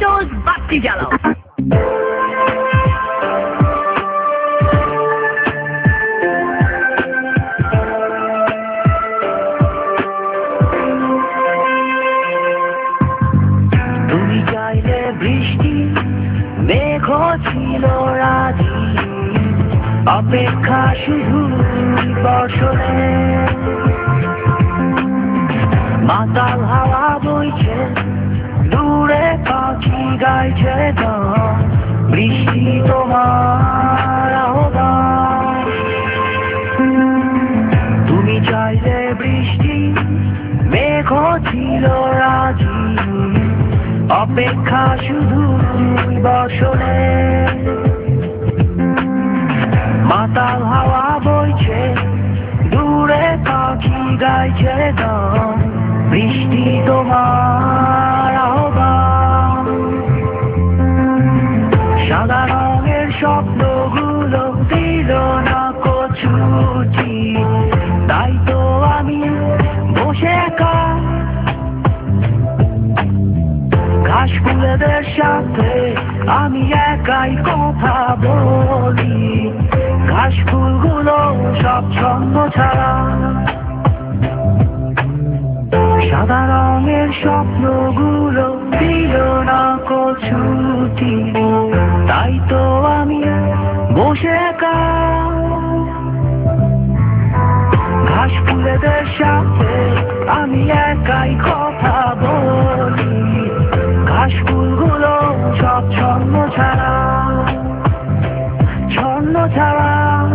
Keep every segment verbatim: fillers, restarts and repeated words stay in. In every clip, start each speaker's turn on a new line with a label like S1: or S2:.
S1: Mentos বাতি জ্বালাও। তুমি চাইলে বৃষ্টি মেঘ ছিল রাজি, অপেক্ষা শুধু বর্ষণে। মাতাল হাওয়া বইছে, দূরে পাখি গাইছে গান, বৃষ্টি তোমার আহ্বান। তুমি চাইলে বৃষ্টি মেঘ ছিল রাজি, অপেক্ষা শুধু বর্ষণে। মাতাল হাওয়া বইছে, দূরে পাখি গাইছে গান, বৃষ্টি তোমার আহ্বান। সাদা রঙের স্বপ্নগুলো দিল না কছুটি, তাই তো আমি বসে একা ঘাস ফুলেদের সাথে আমি একাই কথা বলি। ঘাস ফুলগুলো সব ছন্দ ছাড়া, সাদা রঙের স্বপ্নগুলো দিল না কছুটি, তাই তো আমি বসে একা ঘাস ফুলেদের সাথে আমি একাই কথা বলি। ঘাস ফুলগুলো সব ছন্ন ছাড়া, ছন্ন ছাড়া,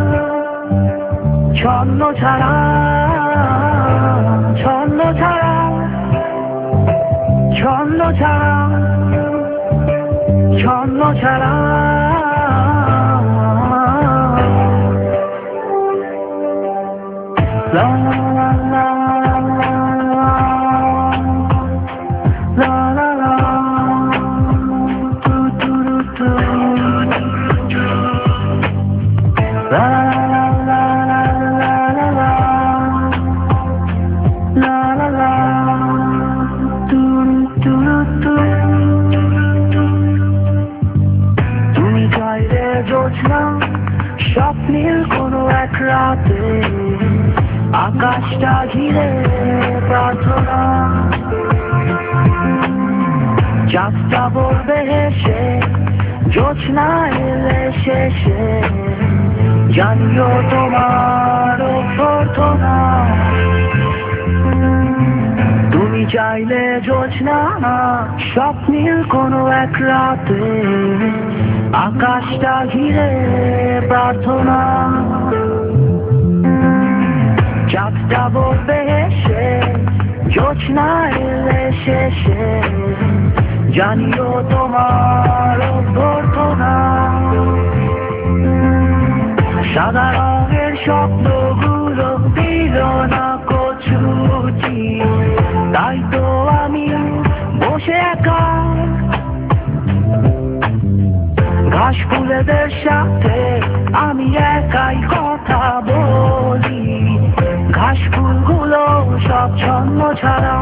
S1: ছন্ন ছাড়া, ছন্ন ছাড়া, ছন্ন ছাড়া, ছন্ন ছাড়া। La la la la la la la, tu tu tu tu, la la la la la la la, la la la, tu tu tu tu. তুমি চাইলে জোছনা স্বপ্নের কোনো এক রাতে, আকাশটা ঘিরে প্রার্থনা, চাঁদটা বলবে হেসে জোছনা এলে শেষে, জানিও তোমার প্রার্থনা। তুমি চাইলে জোছনা স্বপ্নের কোনো এক রাতে, আকাশটা ঘিরে প্রার্থনা, চাঁদটা বলবে হেসে জোছনা এলে শেষে, জানিও তোমার অভ্যর্থনা। সাদা রঙের স্বপ্নগুলো দিল না কছুটি, তাই তো আমি বসে একা ঘাস ফুলেদের সাথে আমি একাই কথা বলি। ঘাস ফুলগুলো সব ছন্ন ছাড়া,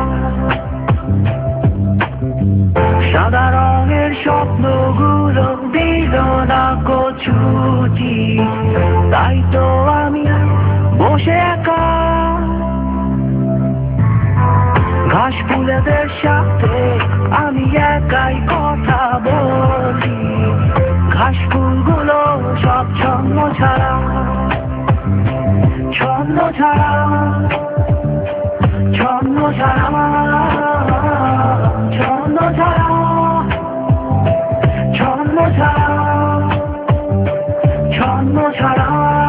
S1: সাদা রঙের স্বপ্নগুলো দিল না কছুটি, তাই তো আমি বসে একা ঘাস ফুলেদের সাথে আমি একাই কথা বলি। ঘাস ফুলগুলো সব ছন্ন ছাড়া, ছন্ন ছাড়া, ছন্ন ছাড়া, ছন্ন ছাড়া, ছন্ন ছাড়া, ছন্ন ছাড়া।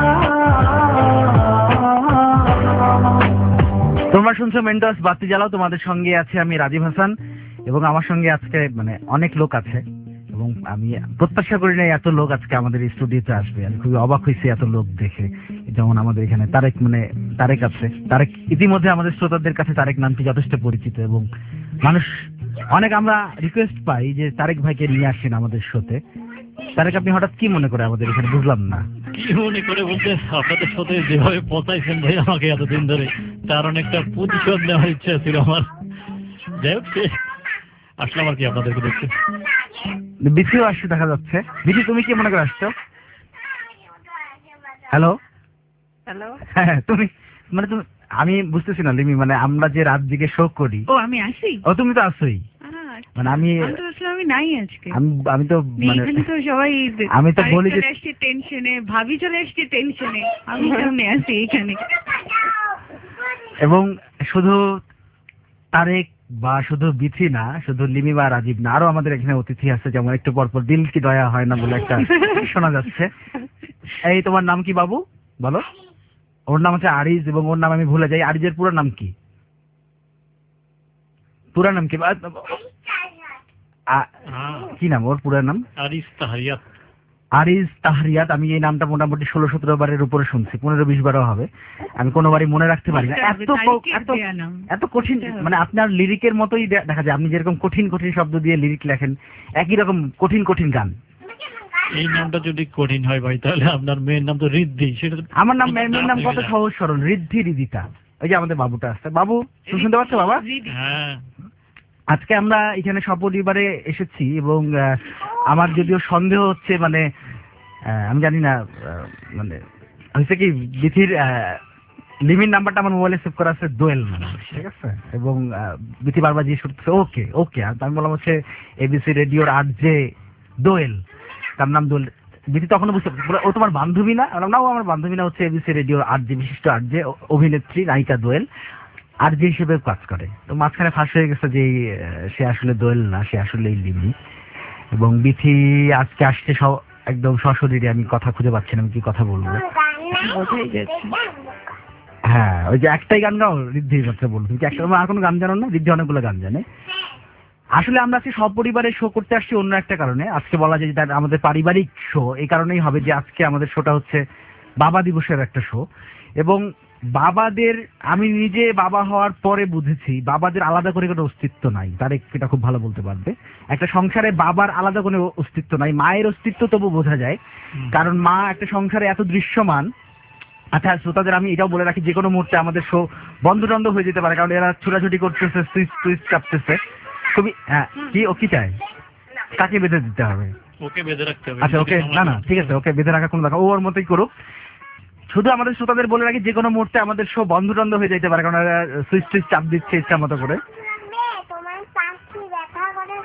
S1: তোমরা শুনছো মেন্টোস বাতি জ্বালাও, তোমাদের সঙ্গে আছে আমি রাজীব হাসান, এবং আমার সঙ্গে আজকে মানে অনেক লোক আছে, এবং আমি প্রত্যাশা করি না এত লোক আজকে আমাদের স্টুডিওতে আসবে। আমি খুবই অবাক হয়েছি এত লোক দেখে। যেমন আমাদের এখানে তারেক, মানে তারেক আছে। তারেক ইতিমধ্যে আমাদের শ্রোতাদের কাছে তারেক নামটি যথেষ্ট পরিচিত, এবং মানুষ অনেক আমরা রিকোয়েস্ট পাই যে তারেক ভাইকে নিয়ে আসেন আমাদের শোতে। তারেক, আপনি হঠাৎ কি মনে করে আমাদের এখানে? বুঝলাম না
S2: কি মনে করে বলতে, আপনাদের সাথে যেভাবে পচাইছেন ভাই আমাকে এতদিন ধরে, তার অনেকটা প্রতিশোধ নেওয়ার ইচ্ছা ছিল আমার। যাই হোক, আসলাম আর কি আপনাদেরকে দেখতে।
S1: বিথিও আসছে দেখা যাচ্ছে। বিথি তুমি কি মনে করে আসছো? Hello
S3: hello.
S1: হ্যাঁ তুমি মানে তুমি আমি বুঝতেছি না লিমি, মানে আমরা যে রাত দিকে শো করি।
S3: ও আমি আসি।
S1: ও তুমি তো আসোই।
S3: আহ,
S1: মানে আমি
S3: আমি তো আসলে আমি নাই আজকে।
S1: আমি আমি তো মানে
S3: এখানে তো সবাই
S1: আমি তো
S3: আরেক
S1: বলি যে
S3: চলে আসছে টেনশনে, ভাবি চলে আসছে টেনশনে, আমি সামনে আছি এখানে।
S1: এবং শুধু তারেক বা শুধু বিথি না, শুধু লিমি বা রাজীব না, আরো আমাদের এখানে অতিথি আছে, যেমন একটু পরপর দিল কি দয়া হয় না বলে একটা শোনা যাচ্ছে। এই তোমার নাম কি বাবু বলো? ওর নাম হচ্ছে আরিজ, এবং ওর নাম আমি ভুলে যাই। আরিজের পুরো নাম কি? পুরো নাম কি? আ-
S2: হ্যাঁ,
S1: কি নাম ওর পুরো নাম?
S2: আরিস তাহারিয়াত।
S1: আরিজ তাহরিয়াত। আমি এই নামটা মোটামুটি ষোলো সতেরো বারের উপরে শুনছি, পনেরো বিশ বারও হবে। আমি কোনোবারই মনে রাখতে পারি না। এত ক- এত এত কঠিন, মানে আপনার লিরিকের মতোই দে- দেখা যায়। আপনি যেরকম কঠিন কঠিন শব্দ দিয়ে লিরিক লেখেন, একই রকম কঠিন কঠিন গান।
S2: এই নামটা যদি কঠিন হয় ভাই, তাহলে আপনার মেয়ের নাম তো ঋদ্ধি। সেটা তো-
S1: আমার নাম মেয়ের নাম কত সহজ সরল, ঋদ্ধি রিদিতা। ওই যে আমাদের বাবুটা আসছে। বাবু তুমি শুনতে পাচ্ছ বাবা?
S2: হ্যাঁ,
S1: আজকে আমরা এখানে সপরিবারে এসেছি, এবং আহ, আমার যদিও সন্দেহ হচ্ছে, মানে আহ, আমি জানি না, আহ, মানে হয়েছে কি বিথির লিমিট নাম্বারটা আমার মোবাইলে সেভ করা আছে দোয়েল নাম, ঠিক আছে? এবং আহ, বিথি বারবার জিজ্ঞেস করতেছে ওকে ওকে, আর আমি বললাম হচ্ছে এবিসি রেডিওর আর যে দোয়েল, তার নাম দোয়েল। বিথি তখনও বুঝতে পারছে, বলে, ও তোমার বান্ধবী না? বললাম না, ও আমার বান্ধবী না, হচ্ছে এবিসি রেডিওর আর যে বিশিষ্ট আর যে অভিনেত্রী নায়িকা দোয়েল, আর যে হিসেবে কাজ করে। তো মাঝখানে ফাঁস হয়ে গেছে যে আহ, সে আসলে দোয়েল না, সে আসলে লিমি। এবং বিথি আজকে আসছে সব একদম সশরীরে। আমি কথা খুঁজে পাচ্ছি না, আমি কি কথা বলবো।
S3: বোঝাই যাচ্ছে।
S1: হ্যাঁ, ওই যে একটাই গান গাও ঋদ্ধির কথা বলবো। তুমি কি একটা আর কোনো গান জানো না? ঋদ্ধি অনেকগুলো গান জানে। আসলে আমরা আজকে সপরিবারে শো করতে আসছি অন্য একটা কারণে। আজকে বলা যায় যে তার আমাদের পারিবারিক শো, এই কারণেই হবে যে আজকে আমাদের শোটা হচ্ছে বাবা দিবসের একটা শো। এবং বাবাদের, আমি নিজে বাবা হওয়ার পরে বুঝেছি বাবাদের আলাদা করে কোনো অস্তিত্ব নাই। তার এটা খুব ভালো বলতে পারবে। একটা সংসারে বাবার আলাদা কোনো অস্তিত্ব নাই। মায়ের অস্তিত্ব তবু বোঝা যায়, কারণ মা একটা সংসারে এত দৃশ্যমান। আচ্ছা শ্রোতাদের আমি এটাও বলে রাখি, যে কোনো মুহূর্তে আমাদের শো বন্ধ টন্ধ হয়ে যেতে পারে, কারণ এরা ছোটাছুটি করতেছে, সুইচ টুইচ চাপতেছে। তুমি হ্যাঁ, কি ও কি চায়? কাকে বেঁধে দিতে হবে?
S2: ওকে বেঁধে রাখতে হবে।
S1: আচ্ছা ওকে, না না ঠিক আছে, ওকে বেঁধে রাখা কোনো দেখা, ও ওর মতোই করুক। শুধু আমাদের শ্রোতাদের বলে রাখি, যে কোনো মুহূর্তে আমাদের শো বন্ধ টন্ধ হয়ে যেতে পারে, কারণ এরা সুইচ টুইচ চাপ দিচ্ছে ইচ্ছা মতো করে।
S4: তোমার পাখি দেখা করে।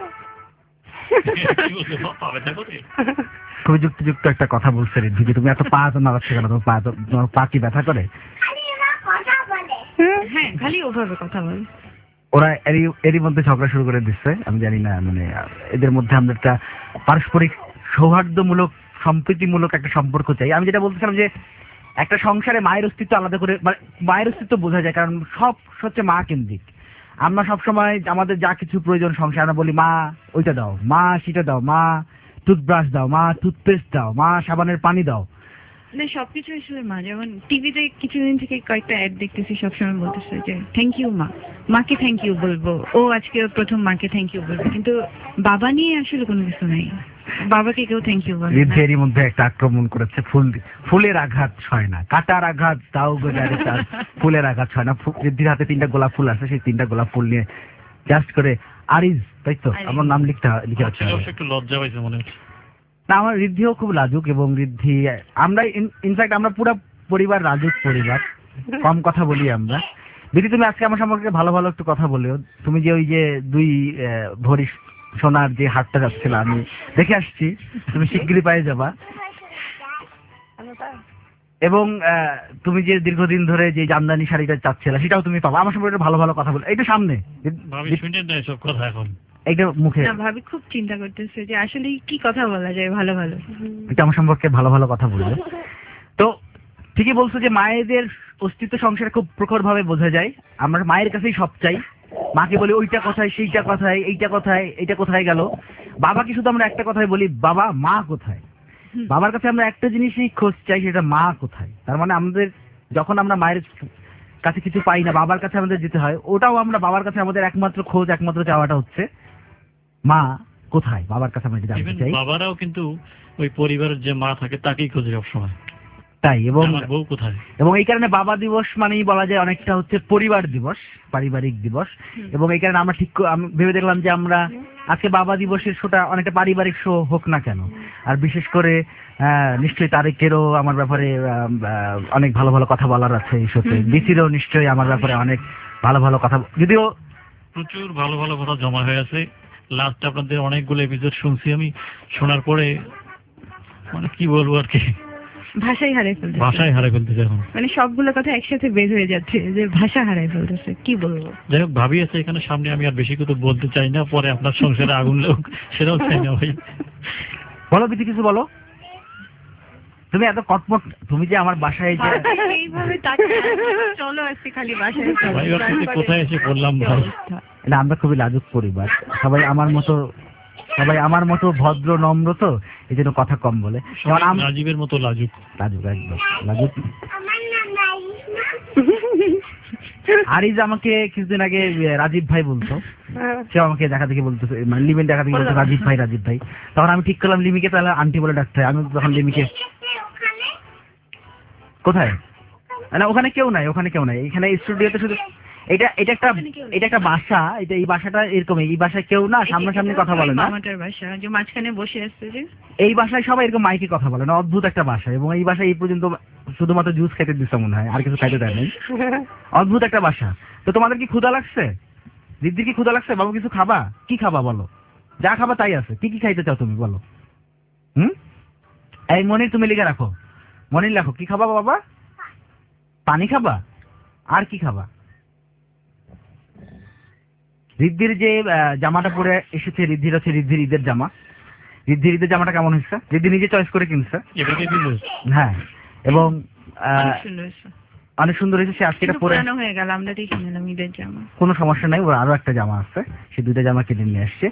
S2: কি বলছো, পাবে না করে?
S1: খুবই যুক্তিযুক্ত একটা কথা বলছে ঋদ্ধি, যে তুমি এত পা তো নাড়াচ্ছে কেন? তোমার পা তো, তোমার পা কি ব্যথা করে?
S4: খালি ওরা কথা বলে।
S3: হ্যাঁ, খালি ওভাবে কথা বল।
S1: ওরা এরই এরই মধ্যে ঝগড়া শুরু করে দিচ্ছে। আমি জানি না, মানে এদের মধ্যে আমরা একটা পারস্পরিক সৌহার্দ্যমূলক সম্প্রীতিমূলক একটা সম্পর্ক চাই। আমি যেটা বলতেছিলাম যে একটা সংসারে মায়ের অস্তিত্ব আলাদা করে, মানে মায়ের অস্তিত্ব বোঝা যায়, কারণ সব হচ্ছে মা কেন্দ্রিক। আমরা সবসময় আমাদের যা কিছু প্রয়োজন সংসারে, আমরা বলি মা ওইটা দাও, মা সেটা দাও, মা টুথব্রাশ দাও, মা টুথপেস্ট দাও, মা সাবানের পানি দাও।
S3: না সবকিছু আসলে মা, যেমন টিভিতে কিছুদিন থেকে কয়েকটা অ্যাড দেখতেছি, সবসময় বলতেছে যে থ্যাংক ইউ মা, মাকে থ্যাংক ইউ বলবো, ও আজকে ওর প্রথম মাকে থ্যাংক ইউ বলবে, কিন্তু বাবা নিয়ে আসলে কোনো কিছু নেই। বাবাকে কেউ থ্যাংক ইউ বলে না।
S1: ঋদ্ধেরই মধ্যে একটা আক্রমণ করেছে, ফুল ফুলের আঘাত ছয় না, কাটার আঘাত তাও গোজারে তার, ফুলের আঘাত ছয় না। ফু- ঋদ্ধির হাতে তিনটা গোলাপ ফুল আছে, সেই তিনটা গোলাপ ফুল নিয়ে জাস্ট করে আরিজ, তাই তো
S3: আরিজ।
S1: আমার নাম লিখতে হয়- লিখে রাখতে
S2: আজকে
S1: হবে।
S2: অবশ্য একটু লজ্জা পাইছে মনে হচ্ছে।
S1: না আমার ঋদ্ধিও খুব লাজুক, এবং ঋদ্ধি আমরা ইনফ্যাক্ট আমরা পুরো পরিবার লাজুক পরিবার, কম কথা বলি আমরা। দিদি তুমি আজকে আমার সম্পর্কে ভালো ভালো একটু কথা বলিও। তুমি যে ওই যে দুই আহ, ভরি সোনার যে হাটটা যাচ্ছিল, আমি দেখে আসছি, তুমি শিগগিরই পেয়ে যাবা। এবং আহ, তুমি যে দীর্ঘদিন ধরে যে জামদানি শাড়িটা চাচ্ছিলে, সেটাও তুমি পাবা। আমার সম্পর্কে একটু ভালো ভালো কথা বলো, এইটা সামনে,
S2: ভাবি শুনে না এসব কথা এখন।
S1: এইটা মুখে,
S3: না ভাবি খুব চিন্তা করতেছে যে আসলে কি কথা বলা যায় ভালো ভালো।
S1: এটা আমার সম্পর্কে ভালো ভালো কথা বলবে। তো ঠিকই বলছো যে মায়েদের অস্তিত্ব সংসারে খুব প্রখর ভাবে বোঝা যায়। আমরা মায়ের কাছেই সব চাই, মাকে বলি ওইটা কোথায়, সেইটা কোথায়, এইটা কোথায়, এইটা কোথায় গেল। বাবাকে শুধু আমরা একটা কথাই বলি, বাবা মা কোথায়। বাবার কাছে আমরা একটা জিনিসই খোঁজ চাই, সেটা মা কোথায়। তার মানে আমাদের যখন আমরা মায়ের কাছে কিছু পাই না, বাবার কাছে আমাদের যেতে হয়। ওটাও আমরা বাবার কাছে আমাদের একমাত্র খোঁজ, একমাত্র চাওয়াটা হচ্ছে মা কোথায়। বাবার কাছে আমরা এটা জানতে
S2: ইভেন
S1: চাই।
S2: বাবারাও কিন্তু ওই পরিবারের যে মা থাকে তাকেই খোঁজে সবসময়।
S1: তাই এবং
S2: আমার বউ কোথায়?
S1: এবং এই কারণে বাবা দিবস মানেই বলা যায় অনেকটা হচ্ছে পরিবার দিবস, পারিবারিক দিবস। এবং এই কারণে আমরা ঠিক ক- আমি ভেবে দেখলাম যে আমরা আজকে বাবা দিবসের শোটা অনেকটা পারিবারিক শো হোক না কেন। আর বিশেষ করে আহ, নিশ্চয়ই তারেকেরও আমার ব্যাপারে আহ, আহ, অনেক ভালো ভালো কথা বলার আছে এই শোতে, বিসিরও নিশ্চয়ই আমার ব্যাপারে অনেক ভালো ভালো কথা, যদিও
S2: প্রচুর ভালো ভালো কথা জমা হয়ে আছে। লাস্ট আপনাদের অনেকগুলো এপিসোড শুনছি আমি, শোনার পরে মানে কি বলবো আর কি,
S3: ভাষাই হারাই ফেলতেছে,
S2: ভাষায় হারিয়ে ফেলতেছে এখন।
S3: মানে সবগুলো কথা একসাথে বের হয়ে যাচ্ছে যে ভাষা হারাই ফেলতেছে, কি বলবো।
S2: যাই হোক, ভাবি আছে এখানে সামনে, আমি আর বেশি কিছু বলতে চাই না, পরে আপনার সংসারে আগুন লোক সেটাও চাই না ভাই।
S1: বলো বিতি, কিছু বলো। তুমি এত কটমট, তুমি যে আমার বাসায় যে
S3: এইভাবে তাকিয়ে আছে, চলো আজকে খালি বাসায় চলো।
S2: ভাই ওর সাথে কোথায় এসে পড়লাম
S3: কি
S2: ভাই।
S3: অবস্থা।
S1: না, আমরা খুবই লাজুক পরিবার, সবাই আমার মতো, সবাই আমার মতো ভদ্র নম্র, তো এই জন্য কথা কম বলে। যেমন
S2: সবাই
S1: আম-
S2: রাজীবের মতো লাজুক।
S1: লাজুক, একদম লাজুক।
S4: আমার নাম রাইস না।
S1: আরিজ আমাকে কিছুদিন আগে রাজীব ভাই বলতো, সে আমাকে দেখা দেখে বলতো, মানে লিমিন দেখা দেখে বলতো রাজীব ভাই রাজীব ভাই। তখন আমি ঠিক করলাম লিমিকে তাহলে আন্টি বলে ডাকতে হয়। আমি তখন লিমিকে
S4: ওখানে
S1: কোথায়, না ওখানে কেউ নাই, ওখানে কেউ নাই, এখানে স্টুডিওতে শুধু এটা এটা একটা এটা একটা বাসা, এটা এই বাসাটা এরকম, এই বাসায় কেউ না সামনাসামনি কথা বলে না।
S3: মামাটার বাসা যে মাঝখানে বসে আসছে যে,
S1: এই বাসায় সবাই এরকম মাইকে কথা বলে না, অদ্ভুত একটা বাসা। এবং এই বাসায় এই পর্যন্ত শুধুমাত্র জুস খাইতে দিচ্ছে মনে হয়, আর কিছু খাইতে দেয় নাই। অদ্ভুত একটা বাসা। তো তোমাদের কি ক্ষুধা লাগছে? দিদির কি ক্ষুধা লাগছে? বাবু কিছু খাবা? কি খাবা বলো, যা খাবা তাই আছে, কি কি খাইতে চাও তুমি বলো। হুম, এই মনির তুমি লিখে রাখো, মনির লেখো, কি খাবা বাবা? পানি খাবা? আর কি খাবা? রিদ্ধির যে আহ, জামাটা পরে এসেছে, রিদ্ধির হচ্ছে রিদ্ধির ঈদের জামা। রিদ্ধির ঈদের জামাটা কেমন হয়েছে? রিদ্ধি নিজে চয়েস করে কিনছে।
S2: এবারে দিল
S1: হ্যাঁ, এবং আহ,
S3: অনেক সুন্দর হয়েছে।
S1: অনেক সুন্দর হয়েছে। সে আজকে এটা
S3: একটু
S1: পরে
S3: পুরানো হয়ে গেল, আমরা দেখে নিলাম ঈদের জামা।
S1: কোনো সমস্যা নাই, ওর আরো একটা জামা আছে, সে দুইটা জামা কিনে নিয়ে আসছে।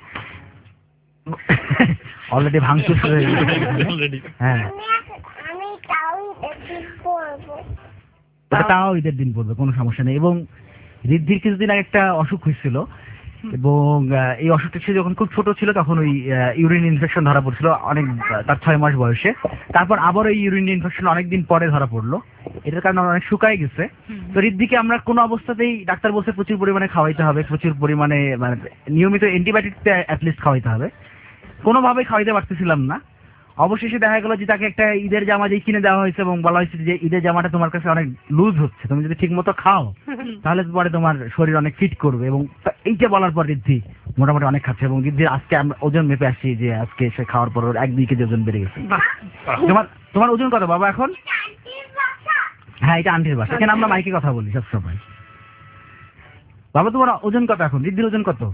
S1: অলরেডি ভাঙচুর শুরু হয়ে গেছে।
S2: অলরেডি।
S1: হ্যাঁ,
S4: আমি এক- আমি তাও একদিন পরবো।
S1: ওটা তাও ঈদের দিন পড়বে, কোনো সমস্যা নেই। এবং রিদ্ধির কিছুদিন আগে একটা অসুখ হয়েছিল, এবং আহ, এই অসুখটা সে যখন খুব ছোট ছিল তখন ওই ইউরিন ইনফেকশন ধরা পড়ছিল, অনেক আহ, তার ছয় মাস বয়সে। তারপর আবার ওই ইউরিন ইনফেকশন অনেকদিন পরে ধরা পড়লো, এটার কারণে অনেক শুকায় গেছে। তো রিদ্ধিকে আমরা কোনো অবস্থাতেই, ডাক্তার বলছে প্রচুর পরিমাণে খাওয়াইতে হবে, প্রচুর পরিমাণে মানে নিয়মিত অ্যান্টিবায়োটিক অ্যাটলিস্ট খাওয়াইতে হবে। কোনোভাবেই খাওয়াইতে পারতেছিলাম না। অবশেষে দেখা গেল যে তাকে একটা ঈদের জামা যে কিনে দেওয়া হয়েছে, এবং বলা হয়েছে যে ঈদের জামাটা তোমার কাছে অনেক লুজ হচ্ছে, তুমি যদি ঠিক মতো খাও তাহলে পরে তোমার শরীর অনেক ফিট করবে। এবং তা- এইটা বলার পর রিদ্ধি মোটামুটি অনেক খাচ্ছে, এবং রিদ্ধির আজকে আমরা ওজন মেপে আসছি যে আজকে সে খাওয়ার পর ওর এক দুই কেজি ওজন বেড়ে গেছে।
S3: বাহ,
S1: তোমার তোমার ওজন কত বাবা এখন?
S4: আন্টির বাসা।
S1: হ্যাঁ, এটা আন্টির বাসা, এখানে আমরা মাইকে কথা বলি সবসময়। বাবা তোমার ওজন কত এখন? রিদ্ধির ওজন কত?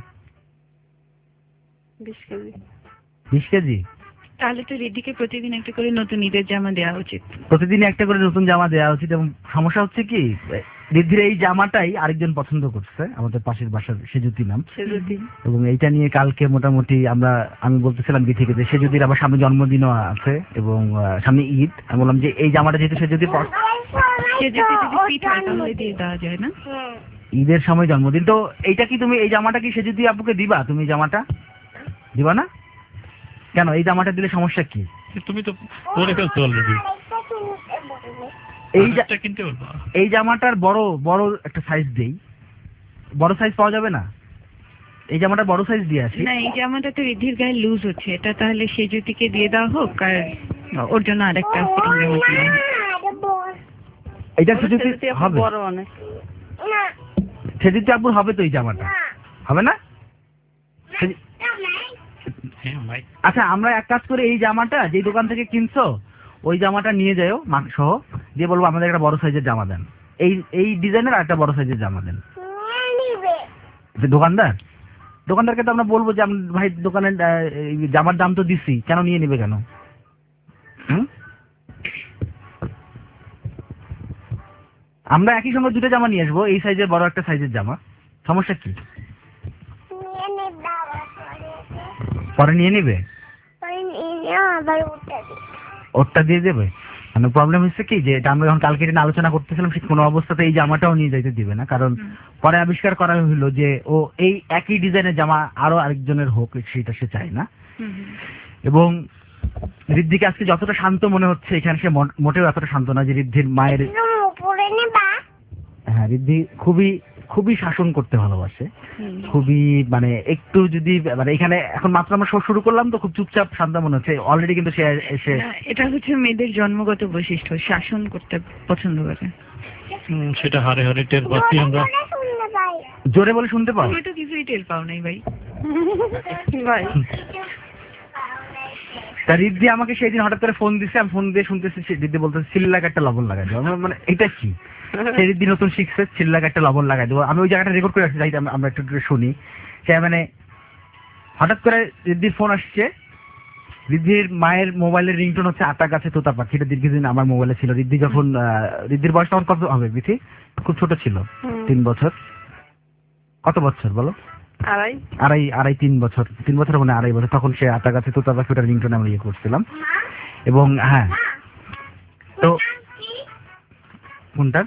S3: বিশ কেজি।
S1: বিশ কেজি।
S3: তাহলে তো রিদ্ধিকে প্রতিদিন একটা করে নতুন ঈদের জামা দেওয়া উচিত।
S1: প্রতিদিন একটা করে নতুন জামা দেওয়া উচিত। এবং সমস্যা হচ্ছে কি, রিদ্ধির এই জামাটাই আরেকজন পছন্দ করছে, আমাদের পাশের বাসার সেজুতি নাম।
S3: সেজুতি।
S1: এবং এইটা নিয়ে কালকে মোটামুটি আমরা, আমি বলতেছিলাম বিথিকে যে সেজুতির আবার সামনে জন্মদিনও আছে এবং আহ, সামনে ঈদ। আমি বললাম যে এই জামাটা যেহেতু সেজুতি পর-
S3: সেজুতি যদি ফিট হয় তাহলে দিয়ে দেওয়া যায় না?
S4: হ্যাঁ।
S1: ঈদের সময় জন্মদিন, তো এইটা কি তুমি এই জামাটা কি সেজুতি আপুকে দিবা? তুমি এই জামাটা দিবা না কেন? এই জামাটা দিলে সমস্যা কি?
S2: তুমি তো পরে ফেলছো অলরেডি।
S4: আরেকটা কিনতে বলবো।
S1: এই জা-
S2: আরেকটা কিনতে পারবা।
S1: এই জামাটার বড় বড় একটা সাইজ দেই, বড় সাইজ পাওয়া যাবে না? এই জামাটা বড় সাইজ দিয়ে আসি।
S3: না, এই জামাটা তো রিদ্ধির গায়ে লুজ হচ্ছে, এটা তাহলে সেজুতিকে দিয়ে দেওয়া হোক, আর ওর জন্য আরেকটা ফিটিং জামা কিনে আনো।
S4: আরে বল।
S1: এটা সেজুতি হবে,
S3: বড় অনেক।
S4: না,
S1: সেজুতি আপুর হবে তো এই জামাটা,
S4: না,
S1: হবে না? সেজু-
S4: না, নাই।
S2: হ্যাঁ ভাই।
S1: আচ্ছা, আমরা এক কাজ করে এই জামাটা যেই দোকান থেকে কিনছো ওই জামাটা নিয়ে যাও মাক সহ, দিয়ে বলবো আমাদের একটা বড় সাইজের জামা দেন, এই এই ডিজাইনের একটা বড় সাইজের জামা দেন।
S4: নিয়ে নিবে।
S1: যে দোকানদার, দোকানদারকে তো আমরা বলবো যে আমি ভাই দোকানের আহ, এই জামার দাম তো দিচ্ছি, কেন নিয়ে নিবে কেন? হুম? আমরা একই সঙ্গে দুটো জামা নিয়ে আসবো, এই সাইজের বড় একটা সাইজের জামা, সমস্যা কি?
S4: নিয়ে নিবে আবার পরে।
S1: পরে নিয়ে নিবে,
S4: পরে নিয়ে আবার উঠে দিবে।
S1: ওরটা দিয়ে দেবে। মানে প্রবলেম হচ্ছে কি যে এটা আমরা যখন কালকে এটা নিয়ে আলোচনা করতেছিলাম, ঠিক কোনো অবস্থাতে এই জামাটাও নিয়ে যাইতে দিবে না, কারণ পরে আবিষ্কার করা হলো যে ও এই একই ডিজাইনের জামা আরো আরেকজনের হোক সেটা সে চায় না। এবং ঋদ্ধিকে আজকে যতটা শান্ত মনে হচ্ছে এখানে সে মো- মোটেও এতটা শান্ত না, যে ঋদ্ধির মায়ের।
S4: একদম উপরে নেবা।
S1: হ্যাঁ, ঋদ্ধি খুবই খুবই শাসন করতে ভালোবাসে,
S3: হুম।
S1: খুবই মানে একটু যদি মানে এখানে এখন মাত্র আমরা শো শুরু করলাম তো খুব চুপচাপ শান্ত মনে হচ্ছে, অলরেডি কিন্তু সে এসে
S3: না, এটা হচ্ছে মেয়েদের জন্মগত বৈশিষ্ট্য, শাসন করতে পছন্দ করে।
S2: হুম, সেটা হারে হারে টের পাচ্ছি আমরা।
S4: জোরে শুনতে পাই।
S1: জোরে বলে শুনতে পাও।
S3: তুমি তো কিছুই টের পাও নাই ভাই।
S5: ভাই
S1: তা ঋদ্ধি আমাকে সেই দিন হঠাৎ করে ফোন দিছে, আমি ফোন দিয়ে শুনতেছি সে ঋদ্ধি বলতেছে চিল্লাক একটা লবণ লাগাই দেবো। আমার মানে এটা কি, সেই ঋদ্ধি নতুন শিখছে চিল্লাক একটা লবণ লাগাই দেবো। আমি ওই জায়গাটা রেকর্ড করে রাখছি, যাই আমরা একটু একটু শুনি। সে মানে হঠাৎ করে ঋদ্ধির ফোন আসছে, ঋদ্ধির মায়ের মোবাইলের রিংটোন হচ্ছে আতা গাছে তোতা পাখি, এটা দীর্ঘদিন আমার মোবাইলে ছিল। ঋদ্ধি যখন আহ, ঋদ্ধির বয়স তখন কত হবে বিথি? খুব ছোট ছিল, তিন বছর। কত বছর বলো?
S5: আড়াই
S1: আড়াই আড়াই তিন বছর, তিন বছর মানে আড়াই বছর। তখন সে আতা গাছে তোতা পাখি ওটা রিংটোন আমরা ইয়ে করছিলাম। এবং হ্যাঁ, তো কোনটার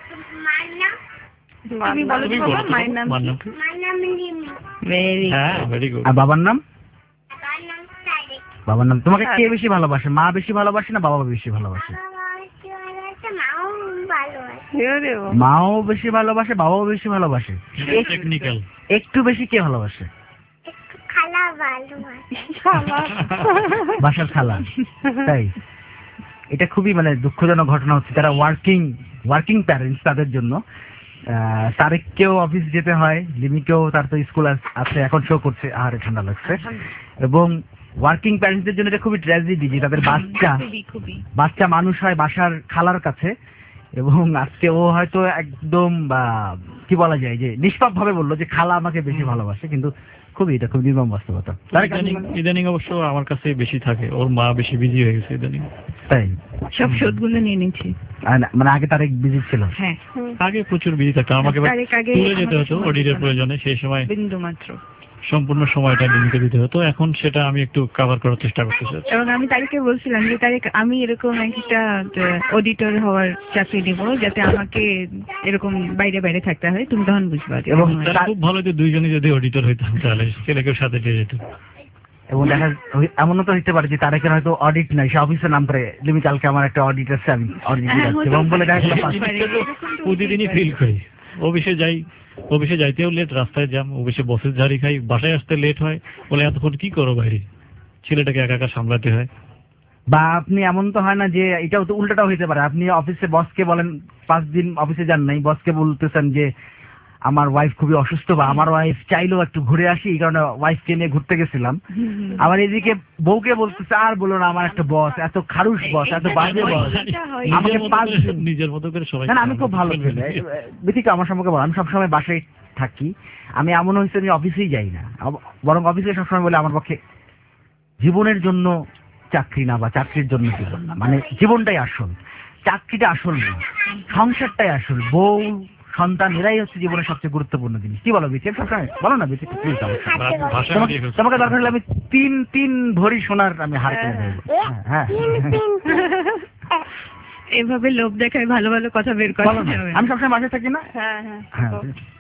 S4: মার নাম?
S3: তুমি বলো
S2: তুমি
S3: তো
S2: বলো
S3: বাবা,
S2: তো,
S3: মায়ের নাম
S2: মার নাম
S3: কি?
S2: কি?
S4: মার নাম লিমি।
S3: ভেরি
S2: হ্যাঁ, ভেরি গুড।
S1: আর বাবার নাম?
S4: বাবার নাম তারেক।
S1: বাবার নাম। তোমাকে কে বেশি ভালোবাসে, মা বেশি ভালোবাসে না বাবা বেশি ভালোবাসে?
S4: বাবা একটু ভালো আছে, মাও ভালো আছে।
S5: রে বাবা।
S1: মাও বেশি ভালোবাসে, বাবাও বেশি ভালোবাসে। এক-
S2: টেকনিক্যাল।
S1: একটু বেশি কে ভালোবাসে?
S4: একটু খালা ভালো আছে।
S5: শালা।
S1: বাসার খালা। তাই এটা খুবই মানে দুঃখজনক ঘটনা হচ্ছে, যারা ওয়ার্কিং ওয়ার্কিং প্যারেন্টস তাদের জন্য। আহ, তারেককেও অফিস যেতে হয়, লিমিকেও তার তো স্কুল আছে, এখন শো করছে, আহারে ঠান্ডা লাগছে। এবং ওয়ার্কিং প্যারেন্টসদের জন্য এটা খুবই ট্র্যাজেডি যে তাদের বাচ্চা
S3: খুবই খুবই
S1: বাচ্চা মানুষ হয় বাসার খালার কাছে। এবং আজকে ও হয়তো একদম বা কি বলা যায় যে নিষ্পাপ ভাবে বললো যে খালা আমাকে বেশি ভালোবাসে, কিন্তু খুবই এটা খুব নির্মম বাস্তবতা। তারেক,
S2: ইদানিং ইদানিং অবশ্য আমার কাছে বেশি থাকে, ওর মা বেশি বিজি হয়ে গেছে ইদানিং।
S1: তাই
S3: সব শোধগুলো নিয়ে নিচ্ছি।
S1: আর না- মানে আগে তারেক বিজি ছিল।
S3: হ্যাঁ,
S2: আগে প্রচুর বিজি থাকতাম, আমাকে এবার
S3: তারেক আগে
S2: তুলে যেতে
S3: আমাকে
S2: হতো
S3: সময়
S2: অডিটের
S3: দিত না।
S2: প্রয়োজনে, সেই সময়
S3: বিন্দু মাত্র।
S2: সম্পূর্ণ সময়টা লিমিটে দিতে হতো। এখন সেটা আমি একটু কভার করার চেষ্টা করতেছি।
S3: এবং আমি তারিখে বলছিলাম যে তারিখ আমি এরকম একটা অডিটর হওয়ার চাকরি দিব, যাতে আমাকে এরকম বাইরে বাইরে থাকতে হয়, তুমি তখন বুঝবা। যে
S1: এবং
S3: আমার-
S2: তারা খুব ভালো যে দুইজনই যদি অডিটর হইতাম তাহলে ছেলেকেও সাথে নিয়ে যেত।
S1: এবং দেখা ওই- এমনও তো হতে পারে যে তারেকের হয়তো অডিট নাই, সে অফিসের নাম করে লিমি কালকে আমার একটা অডিট আছে, আমি অডিট
S3: হ্যাঁ,
S1: দিচ্ছি
S3: হতেও
S1: এবং বলে দেখা গেল
S3: পারে।
S1: পাঁচ-
S2: জিনিসটা তো প্রতিদিনই ফিল করি। অফিসে যাই, অফিসে যাইতেও লেট, রাস্তায় জ্যাম, অফিসে বসের ঝাড়ি খাই, বাসায় আসতে লেট হয়, বলে এতক্ষণ কি করো বাইরে, ছেলেটাকে একা একা সামলাতে হয়।
S1: বা আপনি এমন তো হয় না যে এটাও তো উল্টাটাও হইতে পারে, আপনি অফিসে বসকে বলেন পাঁচ দিন অফিসে যান নাই, বসকে বলতেছেন যে আমার ওয়াইফ খুবই অসুস্থ বা আমার ওয়াইফ চাইলো একটু ঘুরে আসি, এই কারণে ওয়াইফকে নিয়ে ঘুরতে গেছিলাম।
S3: হুম, হুম।
S1: আবার এদিকে বউকে বলতেছে আর বলো না আমার একটা বস এত খারুস বস, এত বাজে বস।
S3: এটা হয়।
S1: আমাকে
S2: নিজের মতো
S1: পাঁচ
S2: করে-
S1: দিন-
S2: নিজের মতো করে সবাই।
S1: না না, আমি খুব ভালো ছেলে। বিথিকা আমার সম্পর্কে বলো, আমি সবসময় বাসায় থাকি, আমি এমন হয়েছে আমি অফিসেই যাই না, আব- বরং অফিসে সবসময় বলে আমার পক্ষে জীবনের জন্য চাকরি না বা চাকরির জন্য জীবন না, মানে জীবনটাই আসল, চাকরিটা আসল না, সংসারটাই আসল, বউ সন্তান এরাই হচ্ছে জীবনের সবচেয়ে গুরুত্বপূর্ণ জিনিস। কি বলো বিথি? সবসময় বলো না বিথি, প্লিজ আমার সাথে।
S2: ভা- ভাষা
S1: তোমাকে
S2: হারিয়ে ফেলছি।
S1: তোমাকে দরকার হলে আমি তিন তিন ভরি সোনার আমি হার কিনে দেবো। হ্যাঁ হ্যাঁ
S4: তিন তিন
S3: এভাবে লোভ দেখায় ভালো ভালো কথা বের করা
S1: বলো না,
S3: যাবে
S1: আমি সবসময় বাসায় থাকি না।
S5: হ্যাঁ হ্যাঁ
S1: হ্যাঁ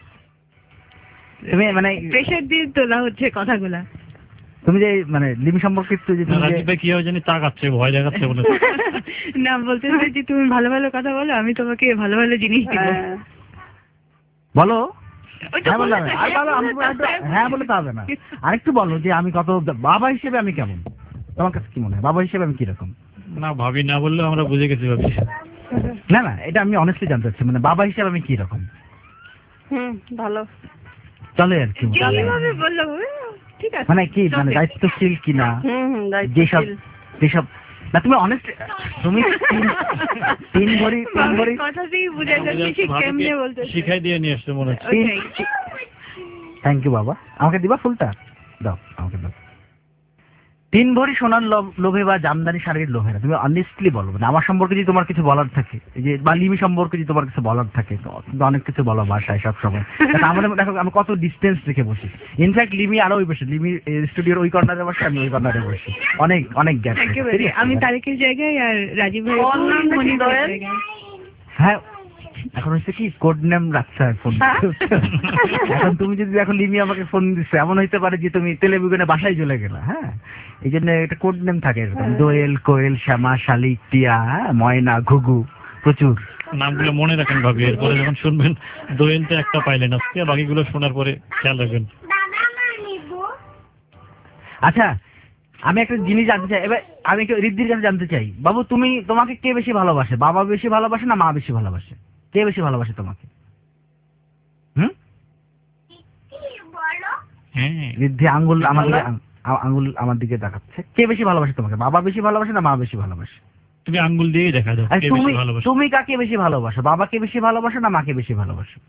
S1: তুমি মানে
S3: প্রেশার দিয়ে তোলা হচ্ছে কথাগুলা।
S1: তুমি যে মানে লিমি সম্পর্কে একটু যে তুমি যে-
S2: রাজীব ভাই কি হয় জানি তাকাচ্ছে, ভয় দেখাচ্ছে বলে।
S3: না, বলতেছে যে তুমি ভালো ভালো কথা বলো, আমি তোমাকে ভালো ভালো জিনিস দিব।
S5: হ্যাঁ।
S1: বলো
S3: ওই তো
S1: হ্যাঁ বলতে
S3: বলতে
S1: হবে। আর বলো, আমি
S3: চাই,
S1: একটু- হ্যাঁ বলে তো হবে না, আরেকটু বলো যে আমি কত বাবা হিসেবে আমি কেমন, তোমার কাছে কি মনে হয় বাবা হিসেবে আমি কিরকম?
S2: না ভাবি না বললেও আমরা বুঝে গেছি ভাবি।
S1: না না, এটা আমি অনেস্টলি জানতে চাচ্ছি, মানে বাবা হিসেবে আমি কি রকম
S5: হুম ভালো।
S1: চলে আর কি মনে হয়।
S3: যেভাবে বললো ঠিক আছে।
S1: মানে কি মানে দায়িত্বশীল কিনা,
S5: হুম হুম
S1: যেসব
S5: দায়িত্বশীল।
S1: যেসব না তুমি অনেস্ট, তুমি তিন- তিন ভরি তিন ভরি
S3: কথাতেই বুঝা যাচ্ছে সে কেমনে বলতে
S2: শিখাই দিয়ে নিয়ে আসছে মনে হচ্ছে।
S1: তিন থ্যাংক ইউ বাবা, আমাকে দিবা ফুলটা দাও, আমাকে দাও। তিন ভরি সোনার লো- লোভে বা জামদানি শাড়ির লোভে না, তুমি অনেস্টলি বলো, মানে আমার সম্পর্কে যদি তোমার কিছু বলার থাকে, এই যে বা লিমি সম্পর্কে যদি তোমার কিছু বলার থাকে, তো কিন্তু অনেক কিছু বলো বাসায় সব সময়। আমাদের দেখো আমি কত ডিস্টেন্স রেখে বসি, ইনফ্যাক্ট লিমি আরো ওই বসে, লিমি স্টুডিওর ওই কর্নারে বসে, আমি ওই কর্নারে বসি, অনেক অনেক গ্যাপ।
S3: একেবারে আমি তারেকের জায়গায় আর রাজীব ভাই
S5: ওর নামটা কি ধরেন?
S1: হ্যাঁ এখন হচ্ছে কি কোড নেম রাখছে ফোন। এখন তুমি যদি এখন লিমি আমাকে ফোন দিচ্ছে, এমন হইতে পারে যে তুমি টেলিভিশনে বাসায় চলে গেলা। হ্যাঁ, এই জন্য একটা কোড নেম থাকে এরকম, দোয়েল, কোয়েল, শ্যামা, শালিক, টিয়া, হ্যাঁ, ময়না, ঘুঘু, প্রচুর
S2: নামগুলো মনে রাখেন ভাবি, এরপরে যখন শুনবেন দোয়েলতে একটা পাইলেন আজকে, বাকিগুলো শোনার পরে খেয়াল রাখবেন।
S4: বাবা মা নিব।
S1: আচ্ছা, আমি একটা জিনিস জানতে চাই এবার, আমি একটু রিদ্ধির কাছে জানতে চাই, বাবু তুমি, তোমাকে কে বেশি ভালোবাসে? বাবা বেশি ভালোবাসে না মা বেশি ভালোবাসে? কে বেশি ভালোবাসে তোমাকে? হুম,
S4: কি বলো?
S2: হ্যাঁ,
S1: রিদ্ধি আঙ্গুল আমার দিকে, আ- আঙ্গুল আমার দিকে দেখাচ্ছে। কে বেশি ভালোবাসে তোমাকে? বাবা বেশি ভালোবাসে না মা বেশি ভালোবাসে?
S2: তুমি আঙ্গুল দিয়েই দেখা দাও
S1: আর
S2: কে
S1: তুমি
S2: বেশি ভালোবাসে।
S1: তুমি কাকে বেশি ভালোবাসো? বাবাকে বেশি ভালোবাসো না মাকে বেশি ভালোবাসো?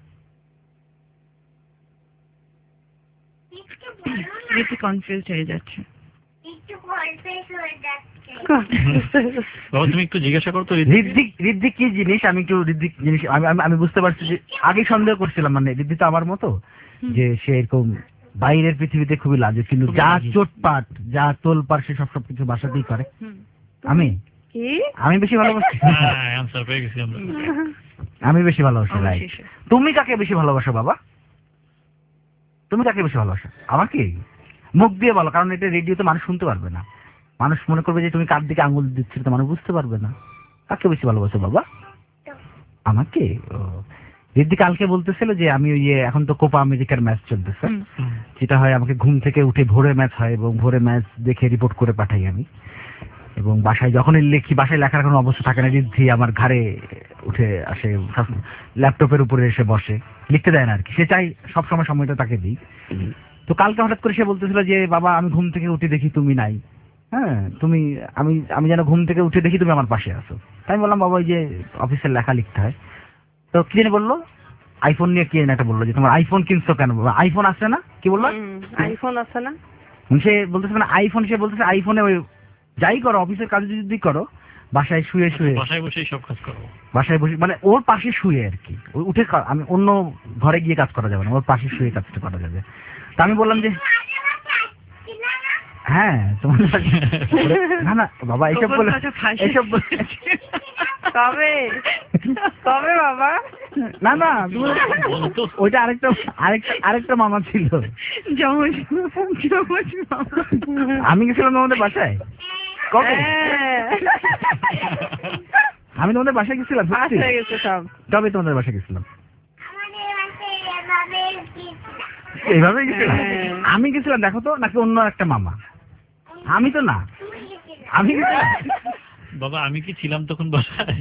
S4: একটু বলো না।
S3: বেশি কনফিউজ হয়ে যাচ্ছে।
S4: একটু কনফিউজ হয়ে যাচ্ছে।
S2: বাবা তুমি একটু জিজ্ঞাসা করতো রিদ্ধি।
S1: রিদ্ধি রিদ্ধি কি জিনিস? আমি একটু রিদ্ধি জিনিস আমি আমি- আমি বুঝতে পারছি যে আগে সন্দেহ করছিলাম, মানে রিদ্ধি তো আমার মতো, যে সে এরকম বাইরের পৃথিবীতে খুবই লাজুক, কিন্তু
S2: খুবই
S1: যা
S2: লাজুক।
S1: চোটপাট, যা তোলপাট সে সব সবকিছু বাসাতেই করে।
S3: হুম।
S1: আমি
S5: কি?
S1: আমি বেশি ভালোবাসি।
S2: হ্যাঁ, অ্যান্সার পেয়ে গেছি আমরা।
S1: আমি বেশি ভালোবাসি ভাই।
S3: অবশেষে।
S1: তুমি কাকে বেশি ভালোবাসো বাবা? তুমি কাকে বেশি ভালোবাসো? আমাকে? মুখ দিয়ে বলো, কারণ এটা রেডিওতে মানুষ শুনতে পারবে না। মানুষ মনে করবে যে তুমি কার দিকে আঙুল দিচ্ছ, তো মানুষ বুঝতে পারবে না। কাকে বেশি ভালোবাসো বাবা? আমাকে? ও, রিদ্ধি কালকে বলতেছিল যে আমি ওই যে এখন তো কোপা আমেরিকার ম্যাচ চলতেছে,
S3: হুম।
S2: হুম।
S1: যেটা হয় আমাকে ঘুম থেকে উঠে ভোরে ম্যাচ হয় এবং ভোরে ম্যাচ দেখে রিপোর্ট করে পাঠাই আমি, এবং বাসায় যখনই লিখি, বাসায় লেখার কোনো অবস্থা থাকে না, রিদ্ধি আমার ঘাড়ে উঠে আসে, ল্যাপটপের উপরে এসে বসে, লিখতে দেয় না আর কি, সে চাই সবসময় সময়টা তাকে দিই। তো কালকে হঠাৎ করে সে বলতেছিল যে বাবা আমি ঘুম থেকে উঠে দেখি তুমি নাই, হ্যাঁ তুমি, আমি আমি যেন ঘুম থেকে উঠে দেখি তুমি আমার পাশে আছো। তাই আমি বললাম বাবা ওই যে অফিসের লেখা লিখতে হয়। তো কি জানি বললো, আইফোন নিয়ে কি জানি একটা বললো, যে তোমার আইফোন কিনছো কেন? আইফোন আছে না, কি বললো?
S5: হুম, আইফোন আছে না?
S1: সে বলতেছে মানে আইফোন, সে বলতেছে আইফোনে ওই যাই করো, অফিসের কাজ যদি করো, বাসায় শুয়ে শুয়ে,
S2: বাসায় বসেই সব কাজ করবো।
S1: বাসায় বসে মানে ওর পাশে শুয়ে আর কি, ওই উঠে কা- আমি অন্য ঘরে গিয়ে কাজ করা যাবে না, ওর পাশে শুয়ে কাজটা করা যাবে। তা আমি বললাম যে হ্যাঁ তোমার না না বাবা এইসব বলে,
S3: কথা ফাঁসি।
S1: এইসব বলে
S5: কবে? কবে বাবা?
S1: না না তুমি-
S2: বলতো।
S1: ওইটা আরেকটা আরেকটা আরেকটা মামা ছিল।
S3: জমজ জমজ বাবা।
S1: আমি গেছিলাম তোমাদের বাসায় কবে?
S5: হ্যাঁ।
S1: আমি তোমাদের বাসায় গেছিলাম
S5: পাস
S1: সত্যি?
S5: হয়ে গেছে সব।
S1: কবে তোমাদের বাসায় গেছিলাম?
S4: আমাদের বাসায় এভাবে গেছিলাম।
S1: এইভাবে গেছিলাম?
S5: হ্যাঁ।
S1: আমি গেছিলাম দেখো তো, নাকি অন্য একটা মামা? আমি তো না,
S4: তুমি গেছিলে।
S1: আমি গেছিলাম।
S2: বাবা আমি কি ছিলাম তখন বাসায়?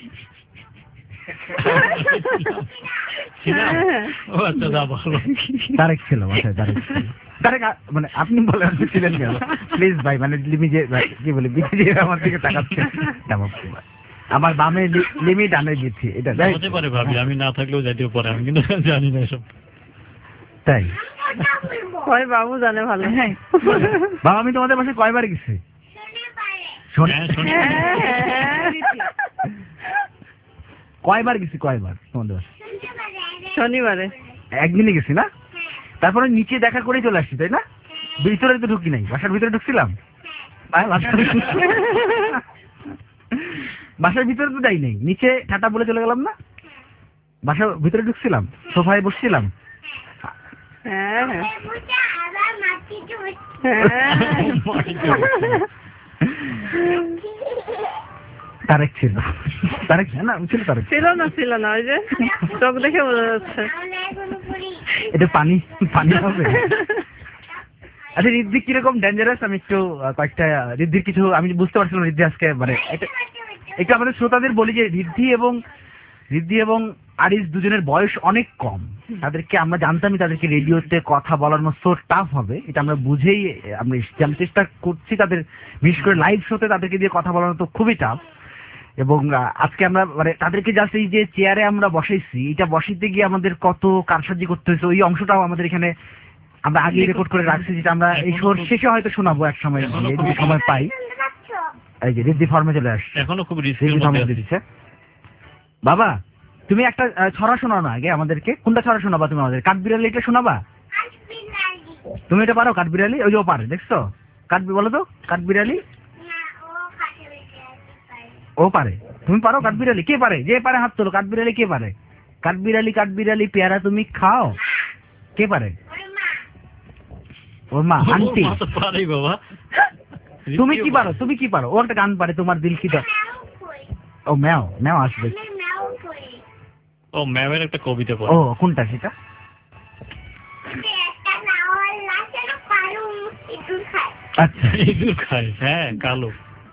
S2: ছিলাম? ও আচ্ছা, যা ভালো।
S1: তারেক ছিল বাসায়, তারেক ছিল। তারেক আ- মানে আপনি বলে আপনি ছিলেন কেন প্লিজ ভাই, মানে লিমি যে কি বলে বিধি যে আমার দিকে তাকাচ্ছে, তেমন ভাই। আমার বামে লি- লিমি ডানে বিধি, এটা তাই?
S2: হতে পারে ভাবি, আমি না থাকলেও যাইতেও পারে, আমি কিন্তু জানি না এসব।
S1: তাই
S4: কথা বলবো।
S5: ওই বাবু জানে ভালো।
S3: হ্যাঁ।
S1: বাবা আমি তোমাদের বাসায় কয়বার গেছি?
S4: শুনে পারে।
S1: শোন-
S2: হ্যাঁ, শুনি।
S5: হ্যাঁ।
S1: কয়বার গেছি, কয়বার তোমাদের বাসায়?
S4: শুনতে পারে।
S5: শনিবারে।
S1: একদিনই গেছি না,
S4: হ্যাঁ,
S1: তারপরে নিচে দেখা করে চলে আসছি তাই না? ভিতরে তো ঢুকি নাই, বাসার ভিতরে ঢুকছিলাম? আয়, বাসার- বাসার ভিতরে তো যাই নাই, নিচে টাটা বলে চলে গেলাম না, বাসার ভিতরে ঢুকছিলাম, সোফায় বসছিলাম।
S5: হ্যাঁ।
S4: বুঝে আবার মাটিতে বসে।
S5: হ্যাঁ।
S1: তারেক ছিল, তারেক না ছিল, তারেক
S5: ছিল না ছিল না, ওই যে চোখ দেখে বোঝা যাচ্ছে।
S4: আমরা এখনো পড়ি।
S1: এটা পানি পানি হবে। আচ্ছা রিদ্ধি কিরকম ডেঞ্জারাস, আমি একটু আহ, কয়েকটা রিদ্ধির কিছু আমি বুঝতে পারছিলাম রিদ্ধি আজকে মানে এটা- একটু আমাদের শ্রোতাদের বলি যে রিদ্ধি এবং রিদ্ধি এবং আরিস দুজনের বয়স অনেক কম, তাদেরকে আমরা জানতামই তাদেরকে রেডিওতে কথা বলানো সো টাফ হবে, এটা আমরা বুঝেই আমরা এসেছি। আমি চেষ্টা করছি তাদের, বিশেষ করে লাইভ শোতে তাদেরকে দিয়ে কথা বলানো তো খুবই টাফ। এবং আহ, আজকে আমরা মানে তাদেরকে জাস্ট এই যে চেয়ারে আমরা বসাইছি, এটা বসাইতে গিয়ে আমাদের কত কারসাজি করতে হয়েছে, ওই অংশটাও আমাদের এখানে আমরা আগেই রেকর্ড করে রাখছি, যেটা আমরা এই শোর শেষে হয়তো শোনাবো এক সময়,
S2: এখনো
S1: যদি সময় পাই।
S4: শুনতে পাচ্ছ?
S1: এই যে রিদ্ধি ফর্মে চলে আসছে,
S2: এখনো খুব
S1: রিদ্ধি
S2: রিস্কের
S1: ফর্মে
S2: মধ্যে আছি।
S1: দিচ্ছে। বাবা তুমি একটা আহ, ছড়া শোনাও না আগে আমাদেরকে, কোনটা ছড়া শোনাবা তুমি আমাদের? কাঠবিড়ালি এটা শোনাবা?
S4: কাঠবিড়ালি।
S1: তুমি এটা পারো কাঠবিড়ালি? ওই যে ও পারে, দেখছো? কাঠবি বলো তো কাঠবিড়ালি।
S4: না, ও কাঠবিড়ালি পারে।
S1: ও পারে, তুমি পারো কাঠবিড়ালি? কে পারে? যে পারে হাত তোলো। কাঠবিড়ালি কে পারে? কাঠবিড়ালি কাঠবিড়ালি পেয়ারা তুমি খাও, কে পারে? ওর মা, আন্টি।
S2: ও মা তো পারেই বাবা।
S1: তুমি কি পারো? তুমি কি পারো? ও একটা গান পারে, তোমার দিল কি দয়া। ও ম্যাও, ম্যাও আসবে।
S2: ও ম্যামের একটা কবিতা পড়ে।
S1: ও কোনটা সেটা? আচ্ছা,
S2: ইঁদুর খায়, হ্যাঁ কালো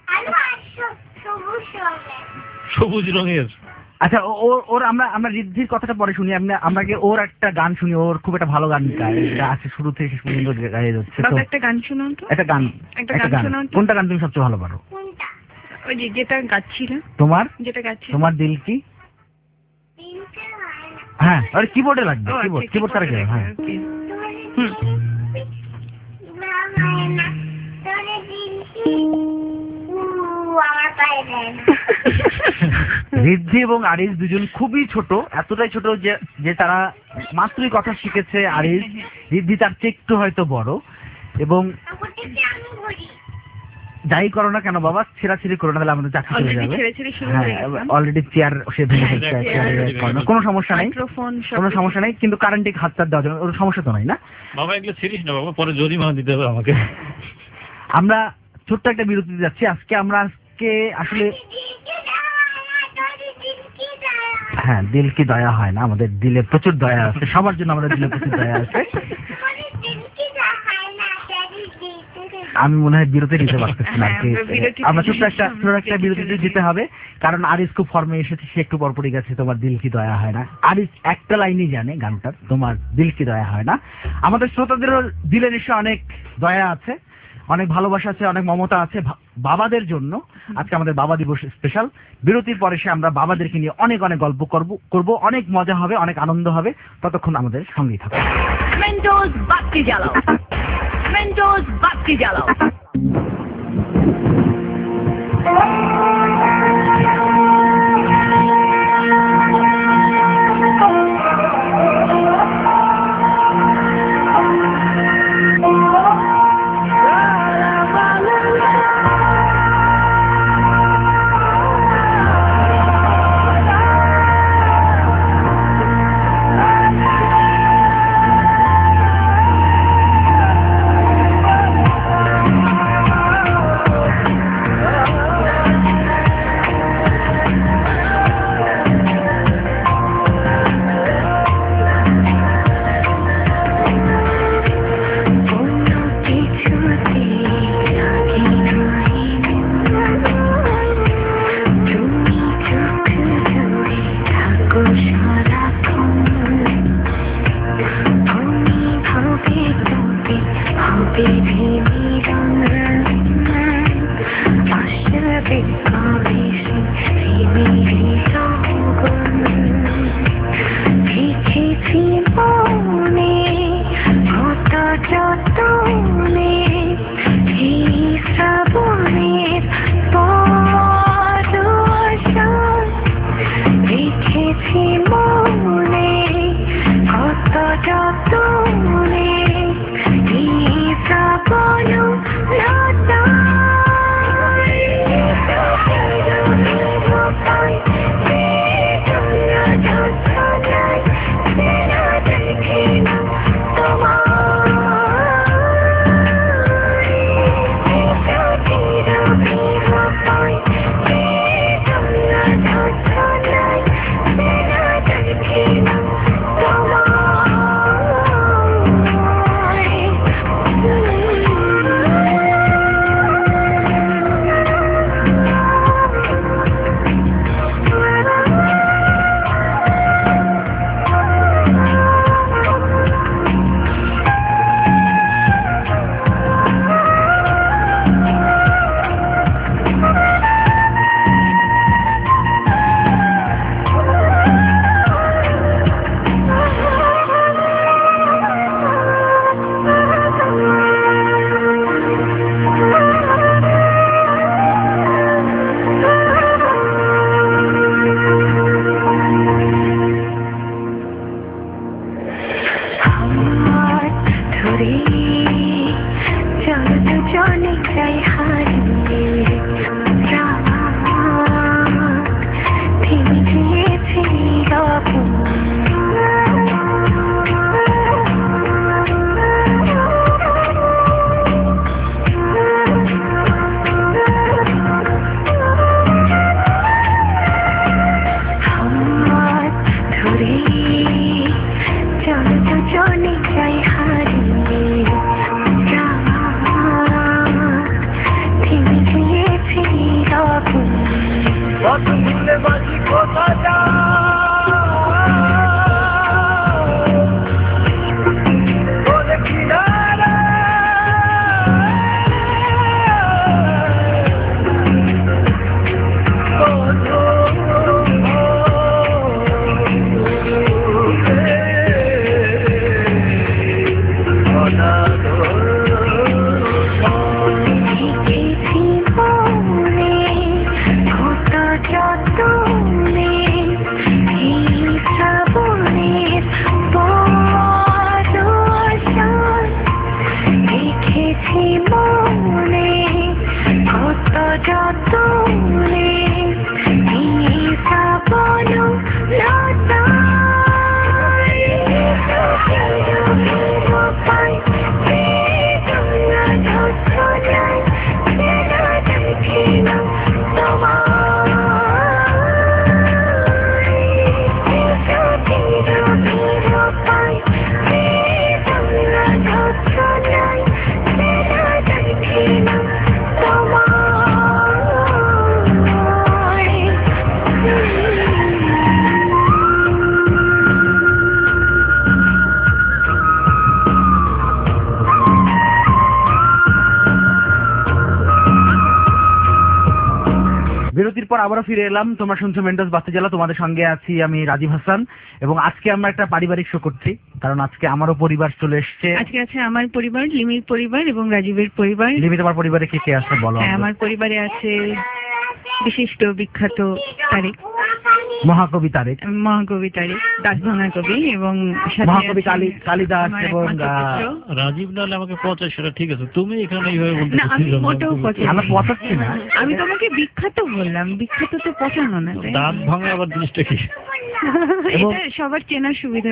S2: সবুজ রঙের।
S1: আচ্ছা ও- ওর ওর আমরা আমরা ঋদ্ধির কথাটা পরে শুনি। আমরা আমাকে ওর একটা গান শুনি, ওর খুব একটা ভালো গান গায়, এটা আছে শুরু থেকে শেষ পর্যন্ত গায়ে যাচ্ছে। তো
S3: বাবা একটা গান শোনাও তো।
S1: একটা গান,
S3: একটা
S1: একটা
S3: গান
S1: গান
S3: শোনাও তো।
S1: কোনটা গান তুমি সবচেয়ে ভালো পারো?
S3: ওই যে যেটা গাচ্ছিল,
S1: তোমার
S3: যেটা গাচ্ছিল।
S1: তোমার দিল কি? হ্যাঁ, আরে কিবোর্ডে লাগবে,
S3: ও,
S1: কিবোর্ড
S3: আচ্ছা,
S1: কিবোর্ড ছাড়া
S3: keyboard
S1: কি হবে?
S3: এ
S1: হ্যাঁ
S3: লাগবে, okay. হুম।
S4: আমার পায়ে দেয় না।
S1: ঋদ্ধি এবং আরিস দুজন খুবই ছোট, এতটাই ছোট যে যে তারা মাত্রই কথা শিখেছে। আরিস, ঋদ্ধি তার চেয়ে একটু হয়তো বড়। এবং
S4: ওটাকে আমি বলি।
S1: যাই করো না কেন বাবা, ছেঁড়াছিড়ি করো না, তাহলে আমাদের চাকরি চলে
S3: Already
S1: যাবে।
S3: ছেড়ে ছেড়ে শুরু
S1: হ্যাঁ,
S3: হয়ে গেছে।
S1: অলরেডি চেয়ার সে ভেঙে ফেলছে,
S2: হ্যাঁ,
S1: চেয়ারে
S2: already
S1: করো না,
S2: ভেঙে
S1: কোনো সমস্যা নেই,
S3: মাইক্রোফোন
S1: কোনো সমস্যা নেই। কিন্তু কারেন্টে হাত চাপ দেওয়া যাবে, ওর সমস্যা তো নাই না?
S2: বাবা এগুলো ছিড়িস না বাবা, পরে জরিমানা দিতে হবে আমাকে।
S1: আমরা ছোট্ট একটা বিরতিতে যাচ্ছি। আজকে আমরা আজকে আসলে হ্যাঁ, দিল কি দয়া হয় না, আমাদের দিলে প্রচুর দয়া আছে, সবার জন্য আমাদের দিলে প্রচুর দয়া আছে। আমি মনে হয় বিরতি নিতে পারতেছি না আর কি।
S3: হ্যাঁ, বিরতি
S1: আমরা
S3: থেকে
S1: ছোট্ট একটা ছোট্ট একটা বিরতিতে যেতে হবে, কারণ আরিস খুব ফর্মে এসেছে, সে একটু পরপরই গেছে। তোমার দিল কি দয়া হয় না, আরিস একটা লাইনই জানে গানটার, তোমার দিল কি দয়া হয় না। আমাদের শ্রোতাদেরও দিলে নিশ্চয় অনেক দয়া আছে, অনেক ভালোবাসা আছে, অনেক মমতা আছে ভা- বাবাদের জন্য। আজকে আমাদের বাবা দিবস স্পেশাল। বিরতির পরে সে আমরা বাবাদেরকে নিয়ে অনেক অনেক গল্প করব করব অনেক মজা হবে, অনেক আনন্দ হবে। ততক্ষণ আমাদের সঙ্গেই থাকুন।
S6: মেন্টোস বাতি জ্বালাও, মেন্টোস বাতি জ্বালাও।
S7: পথ ভুলে বাজি কোথা যা বলে কিনারা বিরতির পর আবারও ফিরে এলাম। তোমরা শুনছো মেন্টস বাতি জ্বালাও, তোমাদের সঙ্গে আছি আমি রাজীব হাসান এবং আজকে আমরা একটা পারিবারিক শো করছি, কারণ আজকে আমারও পরিবার চলে এসছে।
S3: আজকে আছে আমার পরিবার, লিমির পরিবার এবং রাজীবের পরিবার।
S1: লিমি, তোমার পরিবারে কে কে আছে বলো?
S3: হ্যাঁ, আমার পরিবারে আছে বিশিষ্ট বিখ্যাত তারেক,
S1: মহাকবি তারেক,
S3: মহাকবি তারেক, দাসভাঙা কবি এবং সাথে
S1: মহাকবি
S3: আছে
S1: কালী কালিদাস
S3: আমার
S1: এবং
S3: একমাত্র পুত্র।
S2: রাজীব নাহলে আমাকে পচায় সেটা ঠিক আছে, তুমি এখানে এইভাবে বলতে
S3: না, আমি মোটেও পচাই
S1: আমরা পচাচ্ছি না,
S3: আমি তোমাকে বিখ্যাত বললাম, বিখ্যাত তো পচানো না, তাই না?
S2: দাঁত ভাঙা আবার জিনিসটা কি?
S3: এটা সবার চেনার সুবিধা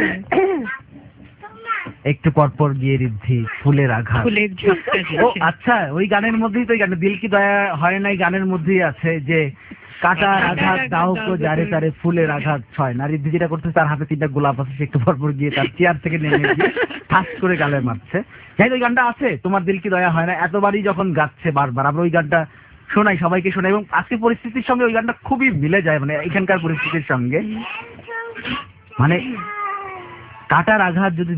S1: একটু পরপর গিয়ে ঋদ্ধি ফুলের আঘাত,
S3: ফুলের ঝাপটা
S1: ও
S3: দিচ্ছে।
S1: আচ্ছা, ওই গানের মধ্যেই তো ওই গানে দিল কি দয়া হয় নাই গানের মধ্যেই আছে যে কাটার আঘাত দাও তো যারে তারে ফুলের আঘাত ছয় না। ঋদ্ধি যেটা করতেছে তার হাতে তিনটা গোলাপ আছে, সে একটু পরপর গিয়ে তার চেয়ার থেকে নেমে গিয়ে ঠাস করে গালে মারছে। যাই ওই গানটা আছে, তোমার দিল কি দয়া হয় না, এতবারই যখন গাচ্ছে বারবার আমরা ওই গানটা শোনাই, সবাইকে শোনাই এবং আজকে পরিস্থিতির সঙ্গে ওই গানটা খুবই মিলে যায়, মানে এখানকার পরিস্থিতির সঙ্গে। মানে কাটার আঘাত যদি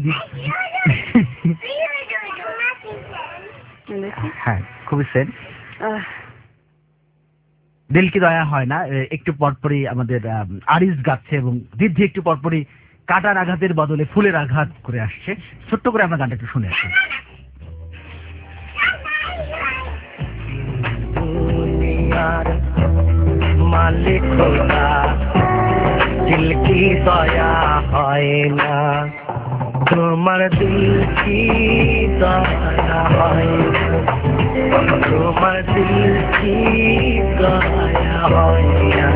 S1: হ্যাঁ খুবই সেন্স। দিল কি দয়া হয় না একটু পরপরই আমাদের আরিস গাচ্ছে এবং দিদি একটু পরপরই কাটার আঘাতের বদলে ফুলের আঘাত করে আসছে। ছোট্ট করে আমরা গানটা একটু শুনে আসি।
S7: দুনিয়ার মালিক খোদা, দিল কি দয়া হয় না, তোমার দিল কি দয়া হয় না, তোমার দিল কি দয়া হয় না।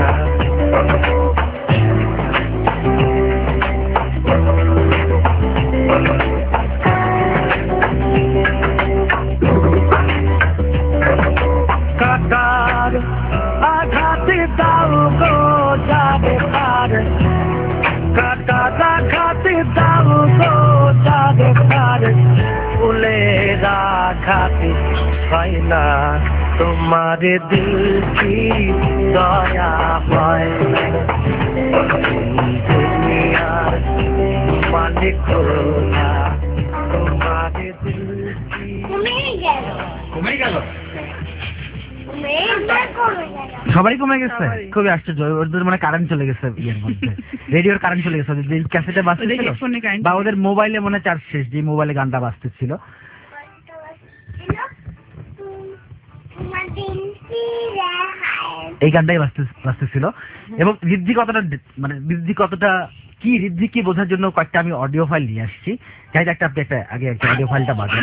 S7: কাটার আঘাতে দাও গো যাবে পার, কাটার আঘাতে দাও গো যাবে পার, ফুলের আঘাতে হয় না, তোমার দিল কি দয়া হয় না, দুনিয়ার মালিক খোদা, তোমার দিল কি
S4: কমে গেল
S1: কমে গেল,
S4: কমে গেল।
S1: সবারই কমে গেছে, খুবই আশ্চর্য। ওদের মানে কারেন্ট চলে গেছে ইয়ের মধ্যে, রেডিওর কারেন্ট চলে গেছে, যে ক্যাসেটে বাজতেছিল
S3: ওদের ফোনে কারেন্ট
S1: বা ওদের মোবাইলে মনে চার্জ শেষ, যে মোবাইলে গানটা বাজতেছিল। এই গানটাই বাজতে বাজতেছিল এবং ঋদ্ধি কতটা মানে ঋদ্ধি কতটা কি ঋদ্ধি কি বোঝার জন্য কয়েকটা আমি অডিও ফাইল নিয়ে আসছি। চাই একটা আপনি একটা আগে একটা অডিও ফাইলটা বাজান।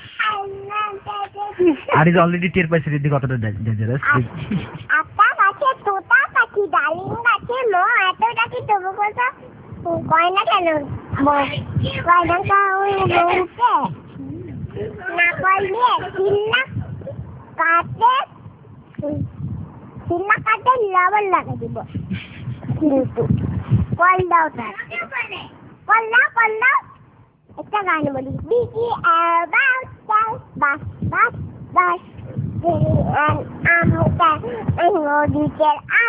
S1: আর ইজ অলরেডি টের পাইছে ঋদ্ধি কতটা ডেঞ্জারাস।
S4: একটা গাছে তোতা পাখি, ডালিম গাছে মো, এতটা কি তবু কথা কয় না কেন, কয় না কাউই বলছে না, কইলে চিল্লা কাটে, চিল্লা কাটে লবণ লাগা দিব, কিন্তু কল দাও তার, কল দাও কল দাও। একটা গান বলি, বিজি অ্যাবাউট বাস বাস বাস, আমটা নদীতের আম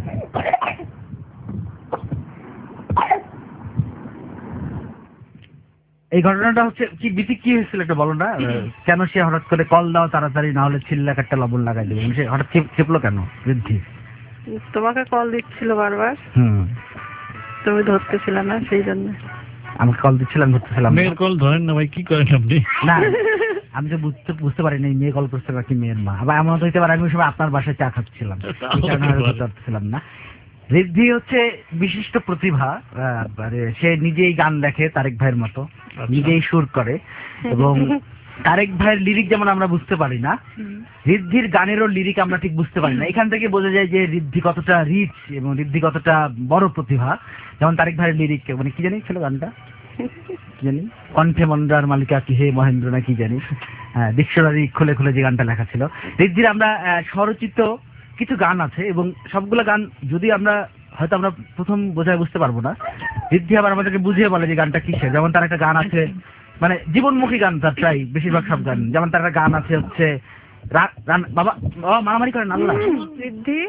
S1: এই ঘটনাটা হচ্ছে কি বিতি কি হয়েছিল একটা বলো না? কেন সে হঠাৎ করে কল দাও তাড়াতাড়ি, না হলে ছিল্লাক একটা লবণ লাগাই দেবে, সে হঠাৎ ক্ষেপ- ক্ষেপলো কেন ঋদ্ধি?
S5: তোমাকে কল দিচ্ছিল বারবার,
S1: হুম,
S5: তুমি ধরতেছিলে না, সেই জন্য।
S1: আমাকে কল দিচ্ছিলাম, ধরতেছিলাম না।
S2: মেয়ের কল ধরেন না ভাই, কি করেন আপনি?
S1: না আমি তো বুঝতে বুঝতে পারিনি মেয়ে কল করছে নাকি মেয়ের মা। আবার এমন হইতে পারে আমি ওই সময় আপনার বাসায় চা খাচ্ছিলাম, এই কারণে হয়তো বুঝতে পারছিলাম না। ঋদ্ধি হচ্ছে বিশিষ্ট প্রতিভা, আহ, মানে সে নিজেই গান লেখে তারেক ভাইয়ের মতো, নিজেই সুর করে, এবং তারেক ভাইয়ের লিরিক যেমন আমরা বুঝতে পারি না, ঋদ্ধির গানেরও লিরিক আমরা ঠিক বুঝতে পারি না। এখান থেকে বোঝা যায় যে ঋদ্ধি কতটা রিচ এবং ঋদ্ধি কতটা বড় প্রতিভা। যেমন তারেক ভাইয়ের লিরিক, মানে কি জানি ছিল গানটা, কি জানি, কণ্ঠে মন্দার মালিকা কি হে মহেন্দ্র না কি জানি, হ্যাঁ, ডিকশনারি খুলে খুলে যে গানটা লেখা ছিল। ঋদ্ধির আমরা আহ, স্বরচিত কিছু গান আছে, এবং সবগুলো গান যদি আমরা হয়তো আমরা প্রথম বোঝায় বুঝতে পারবো না, ঋদ্ধি আবার আমাদেরকে বুঝিয়ে বলে যে গানটা কিসের। যেমন তার একটা গান আছে, মানে জীবনমুখী গান তার প্রায় বেশিরভাগ সব গান। যেমন তার একটা গান আছে হচ্ছে রা- রান- বাবা ও মারামারি করেন আল্লাহ,
S5: বৃদ্ধি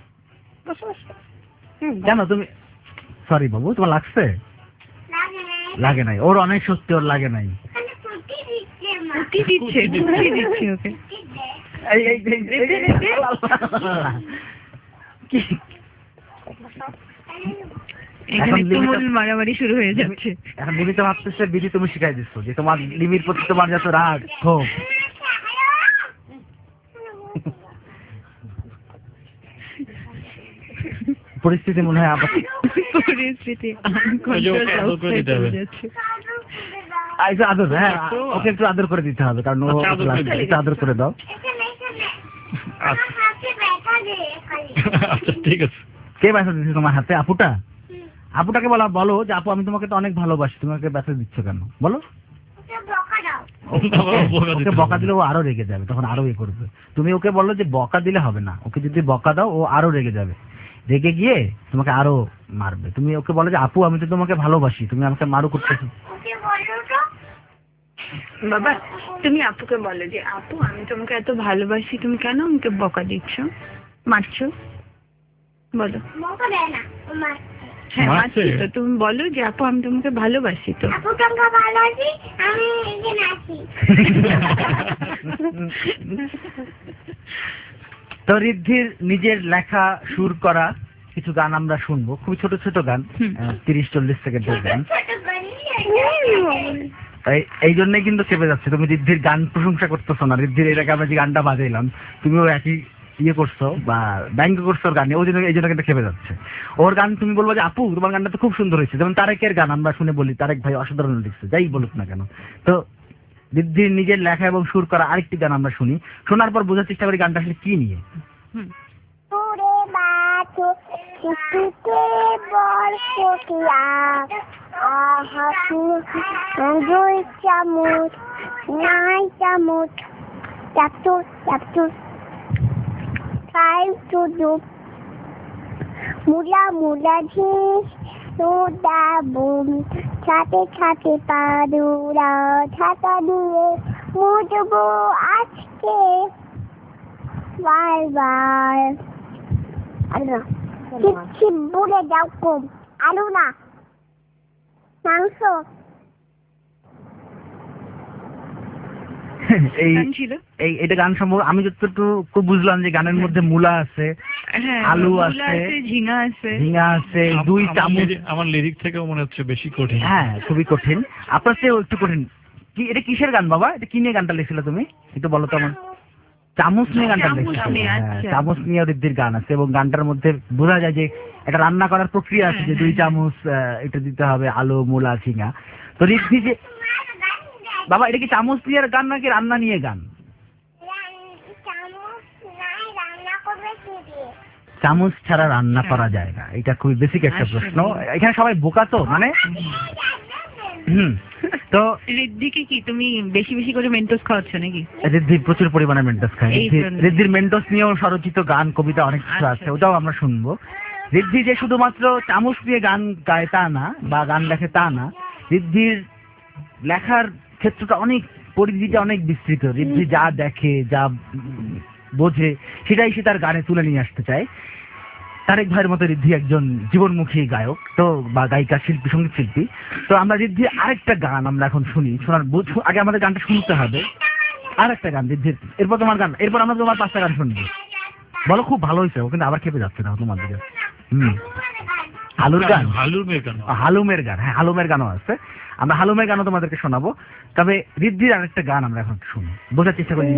S1: জানো তুমি, সরি বাবু তোমার লাগছে?
S4: লাগে নাই
S1: লাগে নাই, ওর অনেক সত্যি, ওর লাগে নাই।
S4: মানে ফুটি দিচ্ছে মা
S3: কি দিচ্ছে কি দিচ্ছে ওকে?
S1: এই এই এই- এই- এই- কি
S3: এখানে
S1: এখন
S3: তুমুল
S1: লিমিট-
S3: মারামারি শুরু হয়ে যাচ্ছে।
S1: এখন বিধি তো ভাবতেছে বিধি তুমি শিখাই দিচ্ছ যে তোমার লিমির প্রতি তোমার যত রাগ ক্ষোভ। পরিস্থিতি মনে হয় আবার
S3: পরিস্থিতি
S2: ওই যে ওকে আদর করে দিতে হবে।
S3: যাচ্ছে।
S1: আহ, একটু আদর, হ্যাঁ ওকে একটু আদর করে দিতে হবে, কারণ ও
S2: আচ্ছা, আদর করে দিই।
S1: একটু আদর করে দাও।
S4: এখানে এখানে
S2: আচ্ছা
S4: হাতে ব্যথা দে খালি
S2: আচ্ছা, ঠিক আছে।
S1: কে ব্যথা দিচ্ছে তোমার হাতে? আপুটা? আপুটাকে বলা বলো যে আপু আমি তোমাকে তো অনেক ভালোবাসি, তুমি আমাকে ব্যথা দিচ্ছ কেন বলো।
S4: ওকে বকা দাও
S2: বকা দিতে
S1: ওকে
S2: হবে।
S1: বকা দিলে ও আরো রেগে যাবে, তখন আরো ইয়ে করবে। তুমি ওকে বললো যে বকা দিলে হবে না, ওকে যদি বকা দাও ও আরো রেগে যাবে, রেগে গিয়ে তোমাকে আরো মারবে। তুমি ওকে বলো যে আপু আমি তো তোমাকে ভালোবাসি, তুমি আমাকে মারো করতেছো।
S4: ওকে বলো তো
S3: বাবা তুমি আপুকে বলো যে আপু আমি তোমাকে এত ভালোবাসি, তুমি কেন আমাকে বকা দিচ্ছ, মারছো? বলো।
S4: বকা দেয় না ও মা
S3: হ্যাঁ
S2: মারছে?
S3: মারছি তো, তুমি বলো যে আপু আমি তোমাকে ভালোবাসি তো।
S4: আপু তোমাকে ভালো আছি আমি এখানে আছি
S1: তো ঋদ্ধির নিজের লেখা সুর করা কিছু গান আমরা শুনবো, খুবই ছোট ছোট গান,
S3: হুম।
S1: তিরিশ চল্লিশ সেকেন্ডের গান।
S4: ছোট বাড়ি
S1: তাই এই জন্যই কিন্তু চেপে যাচ্ছে, তুমি ঋদ্ধির গান প্রশংসা করতেছো না। ঋদ্ধির এর আগে আমরা যে গানটা বাজাইলাম তুমিও একই ইয়ে করছো বা ব্যঙ্গ করছো ওর গানে, ওই জন্য এই জন্য কিন্তু খেপে যাচ্ছে। ওর গান তুমি বলবো যে আপু তোমার গানটা তো খুব সুন্দর হয়েছে। যেমন তারেকের গান আমরা শুনে বলি তারেক ভাই অসাধারণ লিখছে, যাই বলুক না কেন। তো ঋদ্ধির নিজের লেখা এবং সুর করা আরেকটি গান আমরা শুনি, শোনার পর বোঝার চেষ্টা করি গানটা আসলে কি নিয়ে।
S4: পুরে বাছো চিঠিতে বর্ষকিয়া আহা দুই চামচ নাই চামচ চাপচুর চাপচুর ফাইভ টু দু মুলা মুলা ঝিস সুদা বুম ছাতে ছাতে পাদুরা ছাতা দিয়ে মুজবো আজকে বারবার আলু চিপছি বুড়ে যাও কম আলু না মাংস
S1: এই
S3: গান ছিল?
S1: এই এটা গান সম্ভব আমি যতটুকু বুঝলাম যে গানের মধ্যে মূলা আছে,
S3: হ্যাঁ
S1: আলু
S3: মূলা
S1: আছে,
S3: ঝিঙা আছে।
S1: ঝিঙা আছে,
S2: আম-
S1: দুই
S2: আমার
S1: চামচ।
S2: লিরি- আমার লিরিক থেকেও মনে হচ্ছে বেশি কঠিন।
S1: হ্যাঁ খুবই কঠিন, আপনার চেয়েও একটু কঠিন। কি এটা কিসের গান বাবা? এটা কি নিয়ে গানটা লিখছিলে তুমি একটু বলো তো আমার। চামচ নিয়ে গানটা
S3: চামচ
S1: লিখছিলে?
S3: নিয়ে,
S1: হ্যাঁ,
S3: আচ্ছা।
S1: চামচ নিয়ে ঋদ্ধির গান আছে, এবং গানটার মধ্যে বোঝা যায় যে একটা রান্না করার প্রক্রিয়া আছে, যে দুই চামচ আহ, এটা দিতে হবে আলু মূলা ঝিঙা। তো ঋদ্ধি যে বাবা এটা কি চামচ দিয়ে গান নাকি রান্না নিয়ে গান?
S4: চামচ নাই রান্না করবে কি দিয়ে
S1: চামচ ছাড়া রান্না করা যায় না, এটা খুবই বেসিক একটা
S3: আসলে।
S1: প্রশ্ন। এখানে সবাই বোকা তো, মানে হুম। তো
S3: ঋদ্ধিকে কি তুমি বেশি বেশি করে মেন্টোস খাওয়াচ্ছ নাকি?
S1: ঋদ্ধি প্রচুর পরিমাণে মেন্টস খায়।
S3: এই
S1: ঋদ্ধি-
S3: জন্য।
S1: ঋদ্ধির মেন্টস নিয়েও স্বরচিত গান কবিতা অনেক কিছু
S3: আচ্ছা,
S1: আছে, ওটাও আমরা শুনবো। ঋদ্ধি যে শুধুমাত্র চামচ দিয়ে গান গায় তা না, বা গান লেখে তা না, ঋদ্ধির লেখার ক্ষেত্রটা অনেক, পরিধিটা অনেক বিস্তৃত। ঋদ্ধি যা দেখে, যা বোঝে সেটাই সে তার গানে তুলে নিয়ে আসতে চায়। তারেক ভাইয়ের মতো ঋদ্ধি একজন জীবনমুখী গায়ক তো বা গায়িকা শিল্পী সঙ্গীত শিল্পী। তো আমরা ঋদ্ধি আরেকটা গান আমরা এখন শুনি, শোনার বুঝ- আগে আমাদের গানটা শুনতে হবে, আরেকটা গান ঋদ্ধির, এরপর তোমার গান, এরপর আমরা তোমার পাঁচটা গান শুনবো। বলো খুব ভালো হয়েছে, ও কিন্তু আবার খেপে যাচ্ছে না তোমার দিকে। হম হালুর গান,
S2: হালুর মেয়ে কেন?
S1: হালুমের গান, হ্যাঁ হালুমের গানও আছে, আমরা হালুমের গানও তোমাদেরকে শোনাবো। তবে ঋদ্ধির আরেকটা গান আমরা এখন শুনি, বোঝার চেষ্টা করি।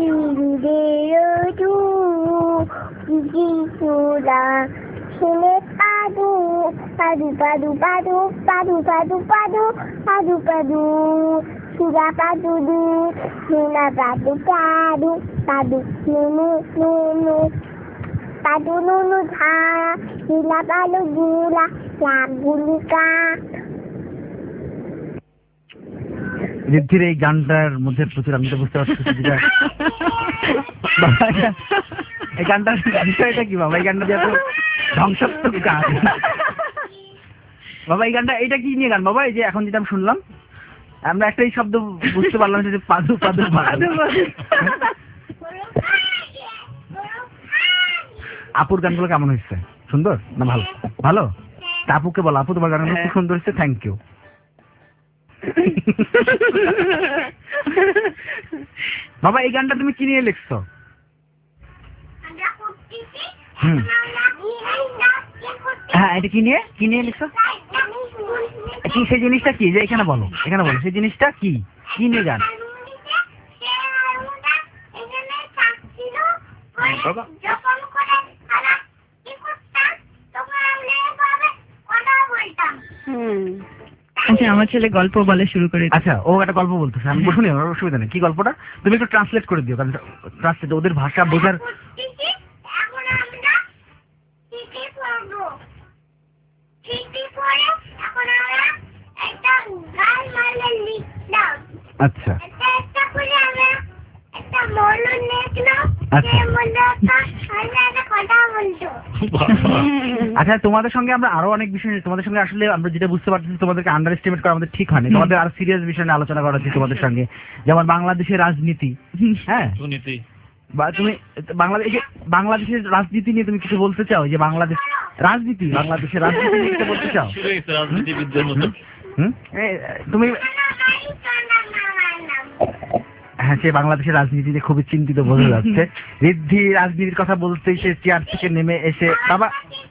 S4: শুনে পাদু পাদু পাদু পাদু পাদু পাদু পাদু পাদু পাদু সুরা পাদু দু সুনা পাদু পাদু পাদু নুনু নুনু পাদু নুনু ঝা নীলা পালু গুলা লাগুলিকা।
S1: ঋদ্ধির এই গানটার মধ্যে প্রচুর, আমি তো বুঝতে পারছি যেটা এই গানটার বিষয়টা কি বাবা, এই গানটা যে এত ধ্বংসাত্মক গান বাবা, এই গানটা এটা কি নিয়ে গান বাবা? এই যে এখন যেটা আমি শুনলাম, আমরা একটাই শব্দ বুঝতে পারলাম যে পাদু পাদু পাদু। আপুর গানগুলো কেমন হয়েছে? সুন্দর না ভালো? ভালো। তা আপুকে বলো, আপু তোমার গানগুলো খুব সুন্দর হয়েছে, থ্যাংক ইউ। বাবা এই গানটা তুমি কি নিয়ে লিখছো? হুম হ্যাঁ, এটা কি নিয়ে কি নিয়ে লিখছো? কি সেই জিনিসটা কি, যে এখানে বলো, এখানে বলো সেই জিনিসটা কি, কি নিয়ে গান? বাবা
S5: হুম
S3: আচ্ছা, আমার ছেলে গল্প বলা শুরু করে দিয়েছে।
S1: আচ্ছা, ও একটা গল্প বলতেছে, আমি শুনি, ওর অসুবিধা নেই। কি গল্পটা তুমি একটু ট্রান্সলেট করে দিও, কারণ ট্রান্সলেট ওদের ভাষা বোঝার।
S4: এখন আমরা চিঠি পড়বো, চিঠি পড়ে এখন আমরা একটা গান মানে লিখলাম।
S1: আচ্ছা
S4: একটা একটা করে আমরা একটা মৌল লিখলাম,
S1: আচ্ছা।
S4: সেই মৌলটা আমরা একটা কথা বলতো।
S1: আচ্ছা, তোমাদের সঙ্গে আমরা আরো অনেক বিষয় নিয়ে- তোমাদের সঙ্গে আসলে আমরা যেটা বুঝতে পারছি, তোমাদেরকে আন্ডার এস্টিমেট করা আমাদের ঠিক হয়নি। তোমাদের আরো সিরিয়াস বিষয় নিয়ে আলোচনা করা উচিত তোমাদের সঙ্গে, যেমন বাংলাদেশের রাজনীতি। হ্যাঁ,
S2: দুর্নীতি।
S1: বা তুমি বাংলাদেশ, এই যে বাংলাদেশের রাজনীতি নিয়ে তুমি কিছু বলতে চাও? যে বাংলাদেশ রাজনীতি, বাংলাদেশের রাজনীতি নিয়ে কিছু বলতে চাও?
S2: শুরু হয়েছে রাজনীতিবিদদের মতো।
S1: হুম এ, তুমি হ্যাঁ, সে বাংলাদেশের রাজনীতিতে খুবই চিন্তিত বোঝা যাচ্ছে। ঋদ্ধি রাজনীতির কথা বলতেই সে চেয়ার থেকে নেমে এসে, বাবা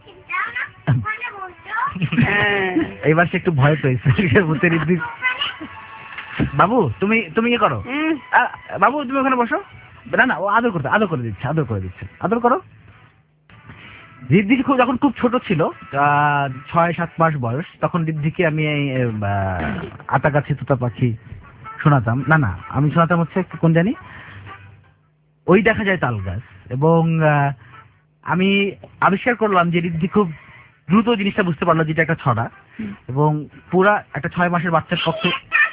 S5: হ্যাঁ
S1: এবার সে একটু ভয় পেয়েছে সে বলতে, ঋদ্ধি বাবু তুমি তুমি ইয়ে করো,
S5: হুম
S1: আ, বাবু তুমি ওখানে বসো। না না, ও আদর করতে আদর করে দিচ্ছে, আদর করে দিচ্ছে, আদর করো। ঋদ্ধি খুব যখন খুব ছোট ছিল, আহ, ছয় সাত মাস বয়স, তখন ঋদ্ধিকে আমি এই আতা গাছে তোতা পাখি শোনাতাম। না না, আমি শোনাতাম হচ্ছে কোন জানি, ওই দেখা যায় তাল গাছ। এবং আহ, আমি আবিষ্কার করলাম যে ঋদ্ধি খুব দ্রুত জিনিসটা বুঝতে পারলো যেটা একটা ছড়া, এবং পুরা একটা ছয় মাসের বাচ্চার পক্ষে।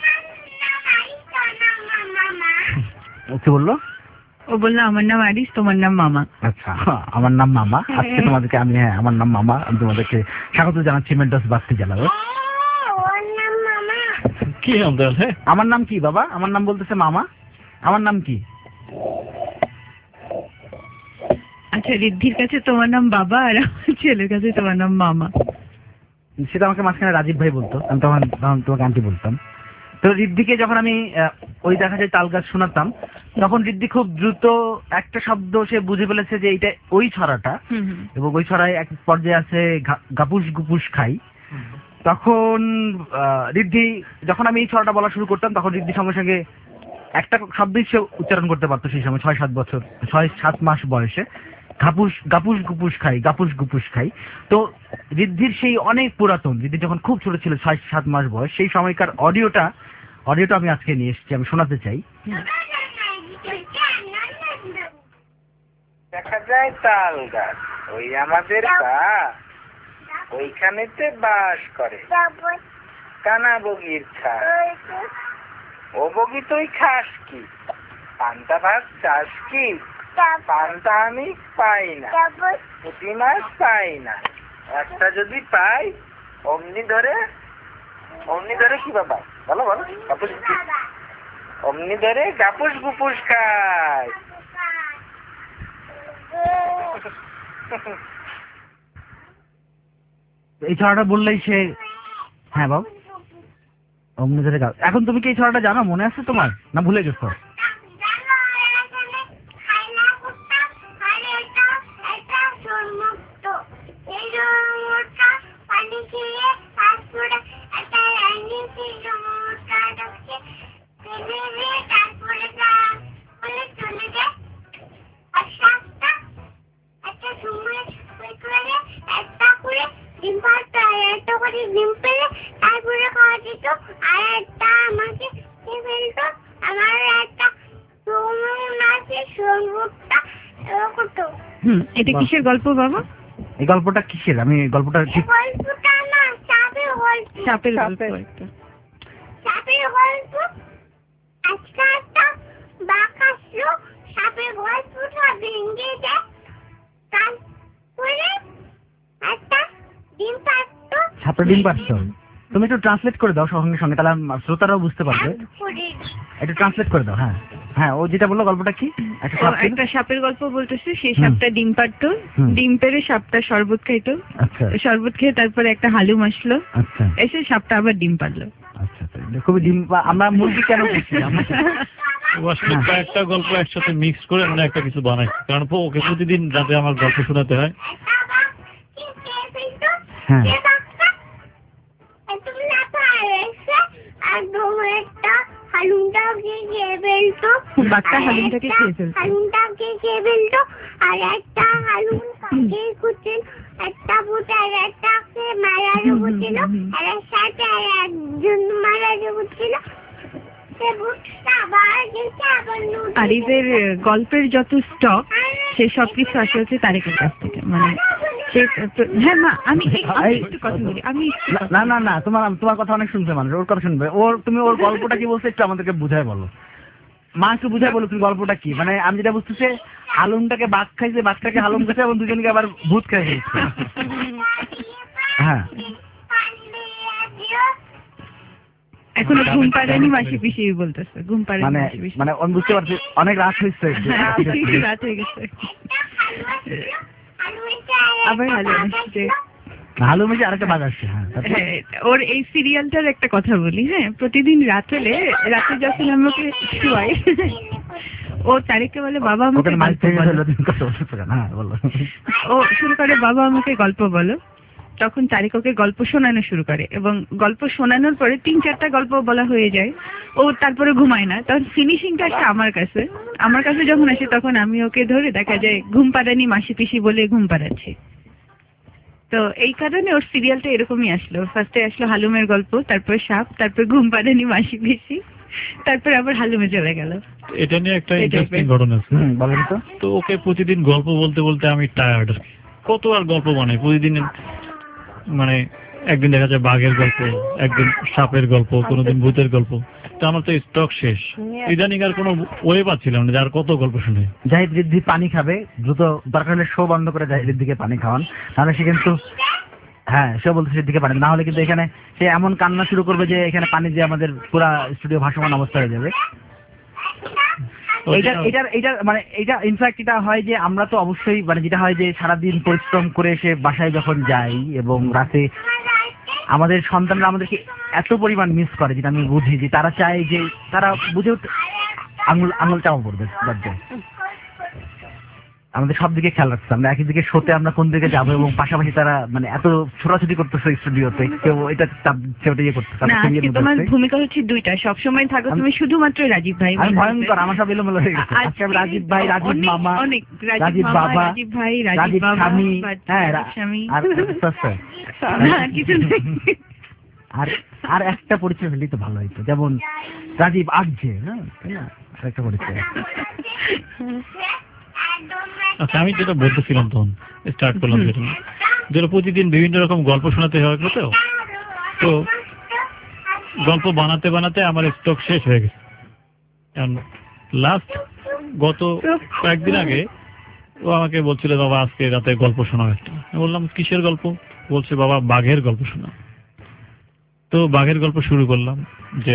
S1: কি বললো?
S3: ও বললো আমার নাম আরিস, তোমার নাম মামা।
S1: আচ্ছা, আমার নাম মামা। আজকে তোমাদেরকে আমি, হ্যাঁ আমার নাম মামা, আমি তোমাদেরকে স্বাগত জানাচ্ছি মেন্টস বাত্তি জ্বালাবে।
S4: ওর নাম মামা।
S2: কি আমাদের? হ্যাঁ,
S1: আমার নাম কি বাবা? আমার নাম বলতেছে মামা। আমার নাম কি?
S3: আচ্ছা, ঋদ্ধির কাছে তোমার নাম বাবা, আর আমার ছেলের কাছে তোমার নাম মামা।
S1: সেটা আমাকে মাঝখানে রাজীব ভাই বলতো, আমি তখন তখন তোমাকে আন্টি বলতাম। তো ঋদ্ধিকে যখন আমি আহ, ওই দেখা যায় তাল গাছ শোনাতাম, তখন ঋদ্ধি খুব দ্রুত একটা শব্দ সে বুঝে ফেলেছে যে এইটা ওই ছড়াটা,
S3: হুম হুম।
S1: এবং ওই ছড়ায় এক পর্যায়ে আছে ঘা- গাপুস গুপুস খাই। তখন আহ, ঋদ্ধি, যখন আমি এই ছড়াটা বলা শুরু করতাম, তখন ঋদ্ধি সঙ্গে সঙ্গে একটা শব্দই সে উচ্চারণ করতে পারতো সেই সময়, ছয় সাত বছর, ছয় সাত মাস বয়সে। ঘাপুস গাপুস গুপুস খাই, গাপুস গুপুস খাই। তো ঋদ্ধির সেই অনেক পুরাতন, ঋদ্ধি যখন খুব ছোট ছিল, ছয় সাত মাস বয়স, সেই সময়কার অডিওটা অডিওটা আমি আজকে নিয়ে এসেছি, আমি শোনাতে চাই।
S8: দেখা যায় তাল গাছ, ওই আমাদের গা, ওইখানেতে বাস করে কানা বগির খাস। ও বগি তুই খাস কি? পান্তা ভাত চাস কি? পান্তা আমি পাই না, পুঁটি মাছ পাই না, একটা যদি পাই অমনি ধরে, অমনি ধরে কি বাবা বলো বলো, গাপুস অমনি ধরে গাপুস গুপুস খায়।
S1: এই ছড়াটা বললেই সে হ্যাঁ বাবু অমনি ধরে গাও। এখন তুমি কি এই ছড়াটা জানো, মনে আছে তোমার, না ভুলে গেছো?
S3: হুম, এটা কিসের গল্প বাবা?
S1: এই গল্পটা কিসের, আমি গল্পটা ঠিক
S4: গল্পটা না সাপের গল্প।
S3: সাপের গল্প
S5: সাপের।
S3: একটা।
S4: সাপের গল্প। আজকে একটা বাঘ আসলো, সাপের গল্পটা ভেঙে দেয়, তারপরে একটা ডিম পারতো।
S1: ছাপড়া ডিম পারতো। তুমি একটু ট্রান্সলেট করে দাও সঙ্গে সঙ্গে, তাহলে আমার শ্রোতারাও বুঝতে পারবে। একটু ট্রান্সলেট করে দাও। হ্যাঁ হ্যাঁ, ও যেটা বললো গল্পটা কি? একটা
S3: ও
S1: সাপ ছিল?
S3: একটা সাপের গল্প বলতেছে, সেই
S1: হুম।
S3: সাপটা ডিম পারতো,
S1: হুম।
S3: ডিম পেরে সাপটা শরবত খাইতো,
S1: আচ্ছা
S3: শরবত খেয়ে তারপরে একটা হালুম আসলো,
S1: আচ্ছা
S3: এসে সাপটা আবার ডিম পারলো।
S1: আচ্ছা আচ্ছা। এটা খুবই ডিম পা- আমরা মুরগি কেন বলছি আমরা?
S2: ও আসলে কয়েকটা গল্প একসাথে মিক্স করে মানে একটা কিছু বানাই, কারণ ও- ওকে প্রতিদিন রাতে আমার গল্প শোনাতে হয়।
S1: হ্যাঁ
S3: বাঘটা হালুমটাকে খেয়ে ফেলতো।
S4: হালুমটাকে খেয়ে ফেলতো, আর একটা হালুম কাকে কুচিল, একটা ভূত আর একটাকে মারা ঢুকছিল, আর এর সাথে আর একজন মারা ঢুকছিল। সে ভূতটা আবার গেছে, আবার নদীতে-
S3: আরিফের গল্পের যত স্টক সে সবকিছু আসে হচ্ছে তারেকের কাছ থেকে, মানে সে হ্যাঁ মা আমি এই- আমি একটু কথা বলি, আমি একটু
S1: না, না না না, তোমার তোমার কথা অনেক শুনছে মানুষ, ওর কথা শুনবে। ওর তুমি ওর গল্পটা কি বলছো একটু আমাদেরকে বুঝায় বলো। মা একটু বুঝায় বলো তুমি গল্পটা কি, মানে আমি যেটা বুঝতেছি হালুমটাকে বাঘ খাইছে, বাঘটাকে হালুম খাইছে এবং দুজনকে আবার ভূত খাই ফেলছে। হ্যাঁ
S3: এখনো ঘুম পাড়েনি মাসি পিসি বলতেছে, ঘুম পাড়েনি
S1: মানে
S3: মাসি পিসি।
S1: মানে আমি বুঝতে পারছি অনেক রাত হয়েছে।
S3: হ্যাঁ, রাত হয়ে গেছে। আবার হালুম আসছে।
S1: হালুম হয়েছে আরেকটা বাঘ আসছে। হ্যাঁ তারপর?
S3: হ্যাঁ, ওর এই সিরিয়ালটার একটা কথা বলি। হ্যাঁ, প্রতিদিন রাত হলে রাতে যখন আমাকে শুয়াই, ও তারেককে বলে বাবা আমাকে
S1: ওখানে মাছ
S3: গল্প
S1: থেকে
S3: বলো।
S1: গেলো, তুমি কথা বলছো কেন? হ্যাঁ বলো।
S3: ও শুরু করে বাবা আমাকে গল্প বলো, তখন তারিক ওকে গল্প শোনানো শুরু করে, এবং গল্প শোনানোর পরে তিন চারটা গল্প বলা হয়ে যায়, ও তারপরে ঘুমায় না, তখন ফিনিশিংটা আসে আমার কাছে। আমার কাছে যখন আসে তখন আমি ওকে ধরে দেখা যায় ঘুম পাড়ানি মাসি পিসি বলে ঘুম পাড়াচ্ছি। তো এই কারণে ওর সিরিয়ালটা এরকমই আসলো, ফার্স্টে আসলো হালুমের গল্প, তারপর সাপ, তারপর ঘুম পাড়ানি মাসি পিসি, তারপর আবার হালুমে চলে গেল।
S2: এটা নিয়ে একটা
S3: এই
S2: ইন্টারেস্টিং
S3: type-এর।
S2: ঘটনা আছে।
S1: হুম বলেন তো।
S2: তো ওকে প্রতিদিন গল্প বলতে বলতে আমি টায়ার্ড। কত আর গল্প বানাই প্রতিদিন, মানে একদিন দেখা যায় বাঘের গল্প, একদিন সাপের গল্প, কোনোদিন ভূতের গল্প। তো আমার তো স্টক শেষ, ইদানিং আর কোনো ওয়ে পাচ্ছিলাম না যে আর কত গল্প শুনে।
S1: জাহিদ রিদ্ধি পানি খাবে দ্রুত, দরকার হলে শো বন্ধ করে জাহিদ রিদ্ধিকে পানি খাওয়ান, নাহলে সে কিন্তু হ্যাঁ সে বলতে সেদিকে পানি, না হলে কিন্তু এখানে সে এমন কান্না শুরু করবে যে এখানে পানি দিয়ে আমাদের পুরা স্টুডিও ভাসমান অবস্থা হয়ে যাবে।
S2: তো
S1: এইটা এটার এইটার মানে এটা ইনফ্যাক্ট এটা হয় যে আমরা তো অবশ্যই মানে যেটা হয় যে সারাদিন পরিশ্রম করে এসে বাসায় যখন যাই এবং রাতে আমাদের সন্তানরা আমাদেরকে এত পরিমাণ মিস করে, যেটা আমি বুঝি যে তারা চায় যে তারা বুঝে উঠতে আঙুল আঙুল চাপা পড়বে লজ্জায়। আমাদের সব দিকে খেয়াল রাখছে, আমরা একই দিকে শোতে আমরা কোন দিকে যাবো, এবং পাশাপাশি তারা মানে এত ছোটাছুটি করতেছে স্টুডিওতে, কেউ এটা চাপ দিচ্ছে, ওটা ইয়ে করতেছে,
S3: না,
S1: তাদের সঙ্গে
S3: আজকে
S1: মধ্যে
S3: তোমার
S1: আছে।
S3: ভূমিকা হচ্ছে দুইটা, সবসময় থাকো তুমি শুধুমাত্র রাজীব ভাই।
S1: আমি ভয়ঙ্কর, আমার সব এলোমেলো হয়ে গেছে। আজকে আমি রাজীব ভাই, রাজীব
S3: অনেক-
S1: মামা,
S3: অনেক
S1: রাজীব
S3: রাজীব মামা,
S1: বাবা,
S3: রাজীব ভাই,
S1: রাজীব
S3: রাজীব বাবা,
S1: স্বামী,
S3: বা-
S1: হ্যাঁ
S3: রাজীব
S1: রা-
S3: স্বামী।
S1: আর আস্তে আস্তে।
S3: না, কিছু নেই।
S1: আর আর একটা পরিচয় হলেই তো ভালো হইতো, যেমন রাজীব আজছে, হ্যাঁ তাই না, আর একটা পরিচয়।
S2: আচ্ছা, আমি যেটা বলতেছিলাম তখন স্টার্ট করলাম যেটা যেটা প্রতিদিন বিভিন্ন রকম গল্প শোনাতে হয় তো, তো গল্প বানাতে বানাতে আমার স্টক শেষ হয়ে গেছে। লাস্ট গত কয়েকদিন আগে ও আমাকে বলছিল বাবা আজকে রাতে গল্প শোনাও একটা। আমি বললাম কিসের গল্প? বলছে বাবা বাঘের গল্প শোনাও। তো বাঘের গল্প শুরু করলাম, যে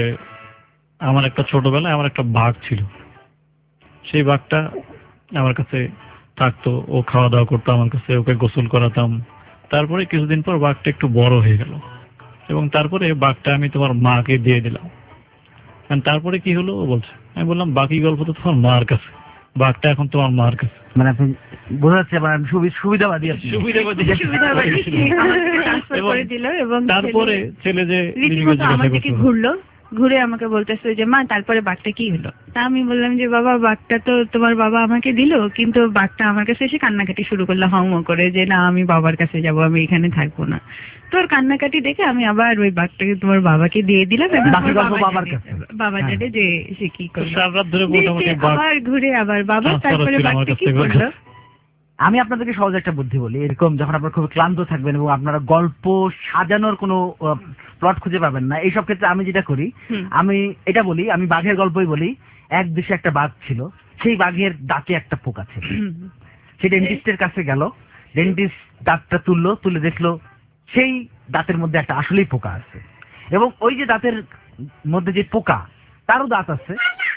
S2: আমার একটা ছোটবেলায় আমার একটা বাঘ ছিল, সেই বাঘটা আমার কাছে থাকতো, ও খাওয়া দাওয়া করতো আমার কাছে, ওকে গোসল করাতাম। তারপরে কিছুদিন পর বাঘটা একটু বড় হয়ে গেল এবং তারপরে বাঘটা আমি তোমার মাকে দিয়ে দিলাম। তারপরে কি হলো ও বলছে, আমি বললাম বাকি গল্প তো তোমার মার কাছে, বাঘটা এখন তোমার মার কাছে।
S1: মানে আপনি বোঝা যাচ্ছে মানে আমি সুবি- সুবিধাবাদী আপনি।
S2: সুবিধাবাদী
S3: সুবিধাবাদী আমাকে ট্রান্সফার
S2: এবং
S3: করে দিল এবং
S2: তারপরে ছেলে যে লিমিকে
S3: রীতিমতো
S2: জিজ্ঞাসা
S3: আমার দিকে
S2: করতো,
S3: ঘুরলো, ঘুরে আমাকে বলতেছে যে মা তারপরে বাঘটা কি হলো। তা আমি বললাম যে বাবা বাঘটা তো তোমার বাবা আমাকে দিল, কিন্তু বাঘটা আমার কাছে এসে কান্নাকাটি শুরু করলো হাউ মাউ করে যে না আমি বাবার কাছে যাব, আমি এখানে থাকবো না। তোর কান্নাকাটি দেখে আমি আবার ওই বাঘটাকে তোমার বাবাকে দিয়ে দিলাম এবং
S1: বাকি
S3: আমার
S1: গল্প
S3: বাবা
S1: বাবার
S3: জানে-
S1: কাছে।
S3: বাবা
S1: হ্যাঁ।
S3: জানে যে সে কি করলো।
S2: সারা রাত ধরে
S3: দিয়ে
S2: মোটামুটি
S3: সে
S2: বাঘ
S3: আবার ঘুরে আবার বাবা
S2: transfer
S3: তারপরে
S2: হচ্ছিল আমার
S3: বাঘটা
S2: কাছ
S3: কি
S2: থেকে ওর
S3: করলো।
S1: আমি আপনাদেরকে সহজ একটা বুদ্ধি বলি, এরকম যখন আপনারা খুব ক্লান্ত থাকবেন এবং আপনারা গল্প সাজানোর কোনো প্লট খুঁজে পাবেন না, এইসব ক্ষেত্রে আমি যেটা করি,
S3: হুম।
S1: আমি এটা বলি, আমি বাঘের গল্পই বলি। এক দেশে একটা বাঘ ছিল, সেই বাঘের দাঁতে একটা পোকা ছিল।
S3: হুম।
S1: সে ডেন্টিস্টের কাছে গেল, ডেন্টিস্ট দাঁতটা তুললো, তুলে দেখলো সেই দাঁতের মধ্যে একটা আসলেই পোকা আছে, এবং ওই যে দাঁতের মধ্যে যে পোকা তারও দাঁত আছে,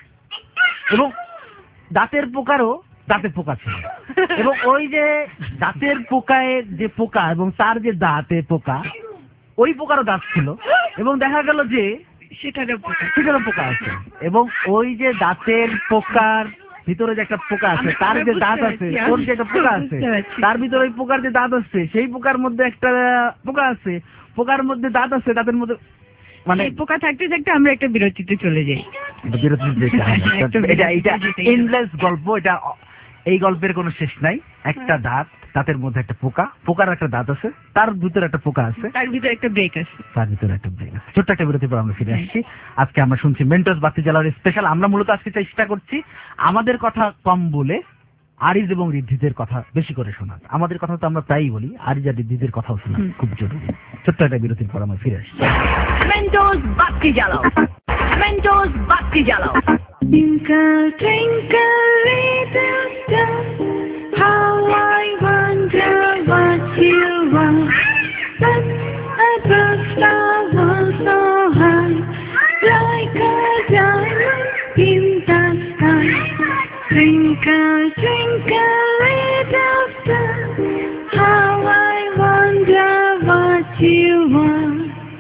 S1: এবং দাঁতের পোকারও দাঁতের পোকা ছিল, এবং ওই যে দাঁতের পোকায় যে পোকা এবং তার যে দাঁতে পোকা, ওই পোকারও দাঁত ছিল, এবং দেখা গেল যে
S3: সেটারও পোকা।
S1: সেটারও পোকা আছে, এবং ওই যে দাঁতের পোকার ভিতরে যে একটা পোকা আছে, তার যে দাঁত আছে, ওর যে একটা পোকা আছে, তার ভিতরে ওই পোকার যে দাঁত আছে, সেই পোকার মধ্যে একটা পোকা আছে, পোকার মধ্যে দাঁত আছে, দাঁতের মধ্যে মানে
S3: এই পোকা থাকতে থাকতে আমরা একটা বিরতিতে চলে যাই।
S1: বিরতির যেতে হয় না। এটা এটা এন্ডলেস গল্প, এটা এই গল্পের কোনো শেষ নাই। একটা দাঁত, দাঁতের মধ্যে একটা পোকা, পোকার একটা দাঁত আছে, তার ভিতরে একটা পোকা আছে,
S3: তার ভিতরে একটা ব্রেক আছে।
S1: তার ভিতরে একটা ব্রেক আছে। ছোট্ট একটা বিরতির পর আমরা ফিরে আসছি। আজকে আমরা শুনছি মেন্টস বাতি জ্বালার স্পেশাল। আমরা মূলত আজকে চেষ্টা করছি আমাদের কথা কম বলে আরিজ এবং ঋদ্ধিদের কথা বেশি করে শোনার। আমাদের কথা তো আমরা প্রায়ই বলি, আরিজ আর ঋদ্ধিদের কথাও শোনা খুব জরুরি। ছোট্ট একটা বিরতির পর আমরা ফিরে আসছি।
S6: মেন্টোস বাতি জ্বালাও, মেন্টোস বাতি জ্বালাও।
S3: Twinkle, twinkle, little star, how I wonder what you are. Such a bright star was so high, like a diamond in the sky. Twinkle, twinkle, little star, how I wonder what you are.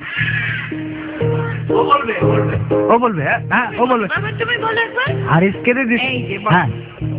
S1: ও বলবে, হ্যাঁ হ্যাঁ, ও বলবে।
S3: বাবা তুমি বলো একবার।
S1: আরিজ কেটে দিচ্ছি।
S3: এই যে বলো।
S1: হ্যাঁ,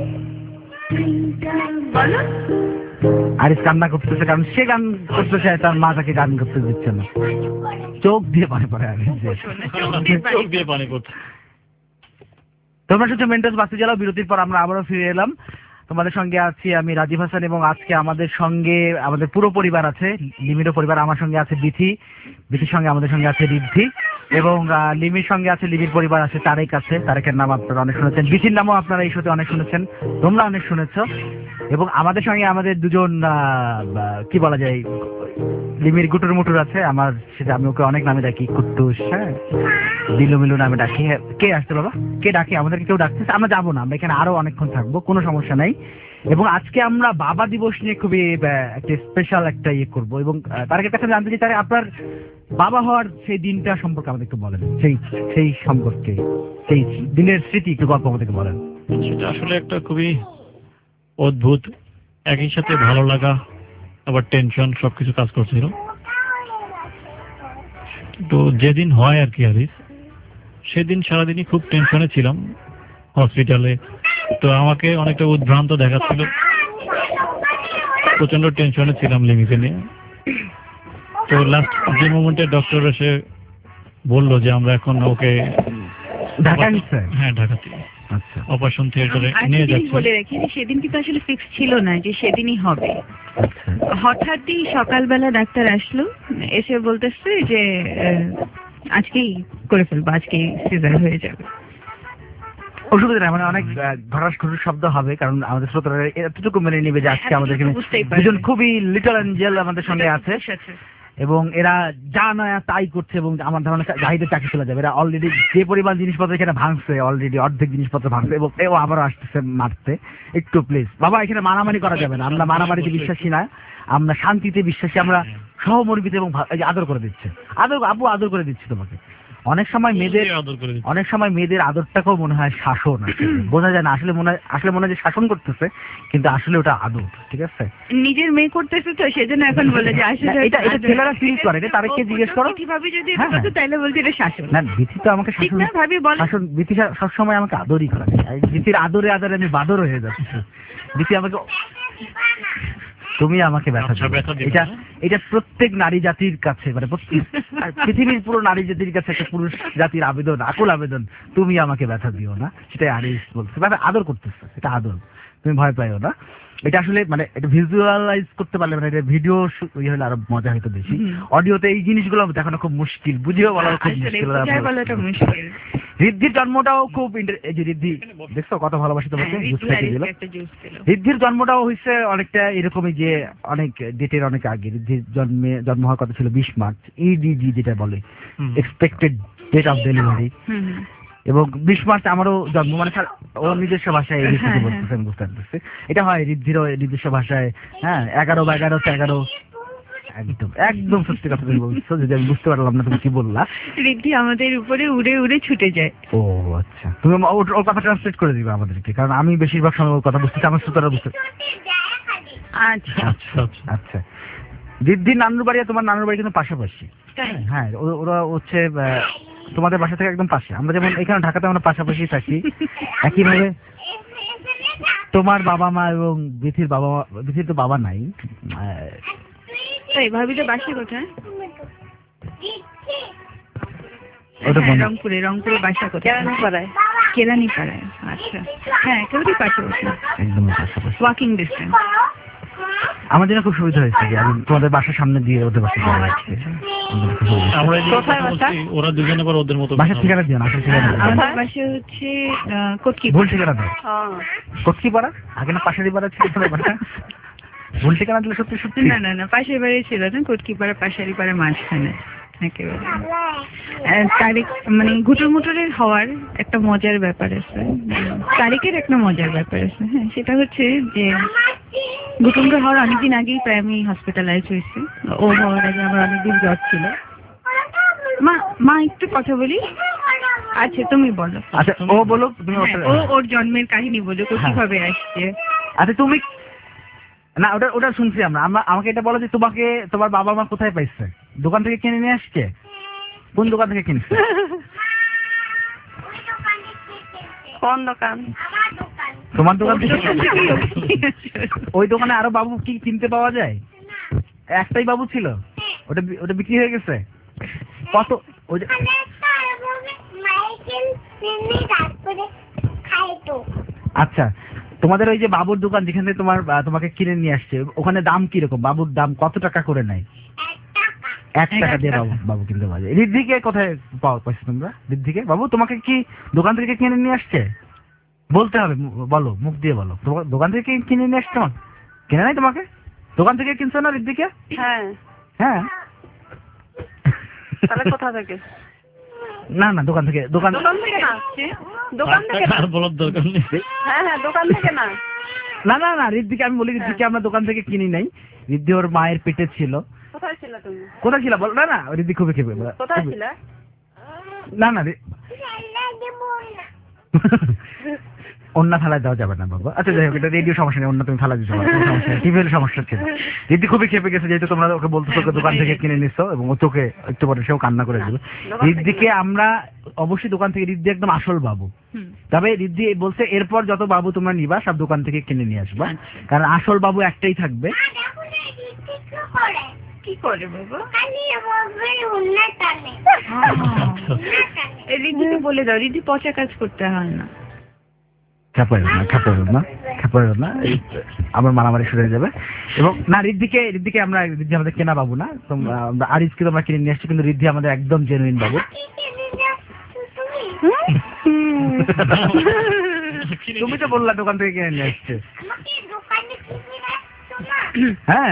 S3: বলো।
S1: আরিজ কান্না করতেছে, কারণ সে গান করতে চায়, তার মা তাকে গান করতে দিচ্ছে না। চোখ দিয়ে পানি পড়ে আরিজ।
S2: চোখ দিয়ে পানি পড়ছে।
S1: তোমরা শুধু মেন্টস বাতি জ্বালাও। বিরতির পর আমরা আবারও ফিরে এলাম। তোমাদের সঙ্গে আছি আমি রাজীব হাসান, এবং আজকে আমাদের সঙ্গে আমাদের পুরো পরিবার আছে। লিমিরও পরিবার, আমার সঙ্গে আছে বিথি, বিথির সঙ্গে আমাদের সঙ্গে আছে ঋদ্ধি, এবং আহ, লিমির সঙ্গে আছে লিমির পরিবার আছে তারেক আছে। তারেকের নাম আপনারা অনেক শুনেছেন, বিথির নামও আপনারা এই শোতে অনেক শুনেছেন, তোমরা অনেক শুনেছো। এবং আমাদের সঙ্গে আমাদের দুজন আহ, বা- কি বলা যায়, লিমির গুটুর মুটুর আছে, আমার সেটা আমি ওকে অনেক নামে ডাকি, কুট্টুস, হ্যাঁ, দিলু মিলু নামে ডাকি। হ্যাঁ, কে আসছে বাবা, কে ডাকে? আমাদেরকে কেউ ডাকতেছে, আমরা যাবো না, আমরা এখানে আরো অনেকক্ষণ থাকবো, কোনো সমস্যা নাই। এবং আজকে আমরা বাবা দিবস নিয়ে খুবই আহ, একটা স্পেশাল একটা ইয়ে করবো, এবং আহ, তার কাছে জানতে চাই, তার আপনার বাবা হওয়ার সেই দিনটা সম্পর্কে আমাদের একটু বলেন, সেই সেই সম্পর্কে সেই দিনের স্মৃতি একটু গল্প আমাদেরকে বলেন।
S2: সেটা আসলে একটা খুবই অদ্ভুত, একই সাথে ভালো লাগা আবার টেনশন সবকিছু কাজ করছিল। তো যেদিন হয় আর কি আরিস, সেদিন সারাদিনই খুব টেনশনে ছিলাম হসপিটালে। তো আমাকে অনেকটা উদ্ভ্রান্ত দেখাচ্ছিল, প্রচন্ড টেনশনে ছিলাম লিমিকে নিয়ে। তো লাস্ট যে মোমেন্টে ডক্টর এসে বললো যে আমরা এখন ওকে
S1: ঢাকা নিচ্ছে?
S2: হ্যাঁ, ঢাকাতে
S1: আচ্ছা
S2: অপারেশন থিয়েটারে
S3: আর
S2: নিয়ে
S3: সেদিন
S2: যাচ্ছে।
S3: বলে রাখি যে সেদিন কিন্তু আসলে ফিক্স ছিল না যে সেদিনই হবে।
S1: আচ্ছা
S3: হঠাৎই সকালবেলা ডাক্তার আসলো, এসে বলতেছে যে আহ, আজকেই করে ফেলবো, আজকেই সিজার হয়ে যাবে।
S1: অসুবিধা নাই, মানে অনেক ঘরাস ঘুরুর শব্দ হবে, কারণ আমাদের শ্রোতারা এতটুকু মেনে নিবে যে আজকে আমাদের এখানে
S3: বুঝতেই পারবে।
S1: দুজন খুবই লিটল অ্যাঞ্জেল আমাদের সঙ্গে আছে, এবং এরা যা নয়া তাই করছে, এবং আমার ধারণা জাহিদের চাকরি চলে যাবে। এরা অলরেডি যে পরিমাণ জিনিসপত্র এখানে ভাঙছে, অলরেডি অর্ধেক জিনিসপত্র ভাঙছে, এবং এও আবারও আসতেছে মারতে। একটু প্লিজ বাবা, এখানে মারামারি করা যাবে না, আমরা মারামারিতে বিশ্বাসী না, আমরা শান্তিতে বিশ্বাসী, আমরা সহমর্মিত এবং ভা- এই যে আদর করে দিচ্ছে, আদর আপু আদর করে দিচ্ছি তোমাকে, অনেক সময় মেয়েদের
S2: আদর করে দিত।
S1: অনেক সময় মেয়েদের আদরটাকেও মনে হয় শাসন আসলে। বোঝা যায় না, আসলে মনে হয় আসলে মনে হয় যে শাসন করতেছে, কিন্তু আসলে ওটা আদর। ঠিক আছে,
S3: নিজের মেয়ে করতেছে তো সেজন্য এখন বলে যে আসলে
S1: না, এটা- এটা ছেলেরা feel করে, এটা তারেককে জিজ্ঞেস করো।
S3: কিভাবে যদি এটা
S1: হ্যাঁ,
S3: করতো
S1: হ্যাঁ।
S3: তাহলে বলছে এটা শাসন।
S1: না বিথি তো আমাকে
S3: ঠিক
S1: শাসন
S3: না ভাবি বল?
S1: শাসন বিথি সা- সবসময় আমাকে আদরই করে। এই বিথির আদরে আদরে আমি বাদর হয়ে যাচ্ছি। বিথি আমাকে, তুমি আমাকে ব্যথা
S2: আচ্ছা,
S1: দিবে।
S2: ব্যথা দিবে
S1: এটা
S2: না?
S1: এটা প্রত্যেক নারী জাতির কাছে, মানে প্রত্যেক পৃথিবীর পুরো নারী জাতির কাছে একটা পুরুষ জাতির আবেদন, আকুল আবেদন, তুমি আমাকে ব্যথা দিও না। সেটাই আরিস বলছে, মানে আদর করতেছে, এটা আদর, তুমি ভয় পাইও না। এটা আসলে মানে এটা ভিজুয়ালাইজ করতে পারলে, মানে এটা ভিডিও ইয়ে হলে আরো মজা হয়তো বেশি।
S3: হুম।
S1: অডিওতে এই জিনিসগুলো দেখানো খুব মুশকিল, বুঝিয়েও বলা খুব
S3: আসলে
S1: মুশকিল।
S3: বোঝায় বলাটা মুশকিল।
S1: রিদ্ধির জন্মটাও খুব ইন্টার- এই যে রিদ্ধি দেখছো কত ভালোবাসি তোমাকে,
S3: হ্যাঁ,
S1: জুস
S3: রিদ্ধি
S1: খাইতে
S3: আরিসকে
S1: দিল।
S3: একটা জুস দিল।
S1: রিদ্ধির জন্মটাও হয়েছে অনেকটা এরকমই, যে অনেক ডেটের অনেক আগে। রিদ্ধির জন্মে জন্ম হওয়ার কথা ছিল বিশ মার্চ, ইডিজি যেটা বলে,
S2: hmm.
S1: Expected date of delivery.
S3: Hmm, hmm.
S1: এবং বিশ মার্চ আমারও জন্ম, মানে স্যার ও নিজস্ব ভাষায় এই
S3: হ্যাঁ,
S1: বলতেছে, আমি বুঝতে পারতেছি। এটা হয় রিদ্ধিরও নিজস্ব ভাষায়, হ্যাঁ, এগারো বা এগারো এগারো একদম একদম সত্যি কথা তুমি বলছো, যদি আমি বুঝতে পারলাম না তুমি কি বললা।
S3: রিদ্ধি আমাদের উপরে উড়ে উড়ে ছুটে যায়।
S1: ও আচ্ছা, তুমি আমা- ওর ওর কথা ট্রান্সলেট করে দিবে আমাদেরকে, কারণ আমি বেশিরভাগ সময় ওর কথা বুঝতেছি, আমার শ্রোতারা বুঝতে।
S3: আচ্ছা
S2: আচ্ছা আচ্ছা।
S1: আচ্ছা, দিদির নানুর বাড়ি আর তোমার নানুর বাড়ি কিন্তু পাশাপাশি।
S3: তাই?
S1: হ্যাঁ, ও- ওরা হচ্ছে আহ, তোমাদের বাসা থেকে একদম পাশে। আমরা যেমন এখানে ঢাকাতে আমরা পাশাপাশি থাকি, একইভাবে তোমার বাবা মা এবং বিথির বাবা মা, বিথির তো বাবা নাই। আহ,
S3: তাই ভাবি তো বাসে কোথায়?
S1: ওটা
S3: হ্যাঁ,
S1: মনে-
S3: রংপুরে রংপুরে বাসা কোথায়?
S5: কেরানি পাড়ায়।
S3: কেরানি পাড়ায়। আচ্ছা, হ্যাঁ একেবারেই পাশে বসে,
S1: একদম পাশাপাশি।
S3: Walking distance.
S1: আমার জন্য খুব সুবিধা হয়েছে যে আমি তোমাদের বাসার সামনে দিয়ে ওদের বাসা
S3: ও, আচ্ছা, আচ্ছা।
S2: আমরা এই যে
S5: কোথায়
S2: কথা
S5: বাসা?
S2: বলছি, ওরা দুজনে পর ওদের মতো
S1: বাসার
S2: কথা
S1: ঠিকানা দিও না, আসল ঠিকানা দিও না।
S3: আমাদের বাসা হচ্ছে আহ, কটকি।
S1: ভুল ঠিকানা দাও।
S5: হ্যাঁ।
S1: কটকি পাড়া, আগে না পাশেরই পাড়া ছিল তোমাদের বাসা। ভুল ঠিকানা দিলে সত্যি সত্যি।
S3: না না না, পাশের বাড়ি ছিল না, কটকি পাড়া পাশারি পাড়া মাঝখানে একেবারে। আহ, তারিখ মানে গুটুর মুটুরের হওয়ার একটা মজার ব্যাপার আছে, তারিখের একটা মজার ব্যাপার আছে। হ্যাঁ, সেটা হচ্ছে যে গুটুমটা হওয়ার অনেকদিন আগেই প্রায় আমি হসপিটালাইজ হয়েছি। ও হওয়ার আগে আমার অনেকদিন জ্বর ছিল। মা মা একটু কথা বলি। আচ্ছা তুমি বলো।
S1: আচ্ছা ও বলো, তুমি
S3: হ্যাঁ,
S1: ওটা-
S3: ও ওর জন্মের কাহিনী বলো, ও
S1: হ্যাঁ।
S3: কিভাবে আসছে।
S1: আচ্ছা তুমি, না ওটা ওটা শুনছি আমরা। আমরা আমাকে এটা বলো যে তোমাকে তোমার বাবা মা কোথায় পাইছে? দোকান থেকে কিনে নিয়ে আসছে? কোন দোকান থেকে কিনছে?
S5: কোন দোকান?
S1: তোমার দোকান থেকে?
S3: থেকেই ও
S1: ওই দোকানে আরো বাবু কি কিনতে পাওয়া যায়? একটাই বাবু ছিল, ওটা বি- ওটা বিক্রি হয়ে গেছে কত? ওই যে- আচ্ছা, তোমাদের ওই যে বাবুর দোকান যেখান থেকে তোমার আহ, তোমাকে কিনে নিয়ে আসছে, ওখানে দাম কিরকম? বাবুর দাম কত টাকা করে নেয়? এক টাকা দিয়ে বাবু বাবু কিনতে পাওয়া যায়। ঋদ্ধিকে কোথায় পাওয়া পাইছো তোমরা? ঋদ্ধিকে বাবু তোমাকে কি দোকান থেকে কিনে নিয়ে আসছে? বলতে হবে, মু- বলো, মুখ দিয়ে বলো। তোমার দোকান থেকে কি কিনে নিয়ে আসছে? কিনে নাই তোমাকে? দোকান থেকে কিনছো না ঋদ্ধিকে?
S5: হ্যাঁ।
S1: হ্যাঁ।
S5: তাহলে কোথা থেকে?
S1: না না, দোকান থেকে। দোকান
S5: দোকান থেকে না। দোকান থেকে না।
S2: আর বলার দরকার নেই।
S5: হ্যাঁ হ্যাঁ, দোকান থেকে না।
S1: না না না, ঋদ্ধিকে আমি বলি, ঋদ্ধিকে আমরা দোকান থেকে কিনি নাই। ঋদ্ধি ওর মায়ের পেটে ছিল।
S5: কোথায় ছিল তুমি?
S1: কোথায় ছিল বল? না না, ঋদ্ধি খুবই খেপে।
S5: কোথায় ছিল?
S1: না না, ঋ- অন্য থালায় দেওয়া যাবে না বাবা। আচ্ছা যাই হোক, এটা রেডিও সমস্যা নেই, অন্য তুমি থালা দিতে পারো, কোনো সমস্যা নেই। টিভির সমস্যা ছিল। ঋদ্ধি খুবই খেপে গেছে, যেহেতু তোমরা ওকে বলতো তোকে দোকান থেকে কিনে নিচ্ছ, এবং ও চোখে একটু পরে সেও কান্না করে দিল। ঋদ্ধিকে আমরা অবশ্যই দোকান থেকে, ঋদ্ধি একদম আসল বাবু।
S3: হুম।
S1: তবে ঋদ্ধি বলছে এরপর যত বাবু তোমরা নিবা সব দোকান থেকে কিনে নিয়ে আসবা,
S3: আচ্ছা।
S1: কারণ আসল বাবু একটাই থাকবে।
S3: কি করে বাবা?
S2: আচ্ছা।
S3: রিদিকে বলে দাও, রিদি পচা কাজ করতে হয় না।
S1: খেপাইও না, খেপাইও না, খেপাইও না, এই আমার মারামারি শুরু হয়ে যাবে। এবং না, ঋদ্ধিকে ঋদ্ধিকে আমরা, ঋদ্ধি আমাদের কেনা বাবু না, তোমরা আমরা আরিজকে তোমরা কিনে নিয়ে আসছি, কিন্তু ঋদ্ধি আমাদের একদম জেনুইন বাবু। তুমি তো বললা দোকান থেকে কিনে নিয়ে আসছে। হ্যাঁ,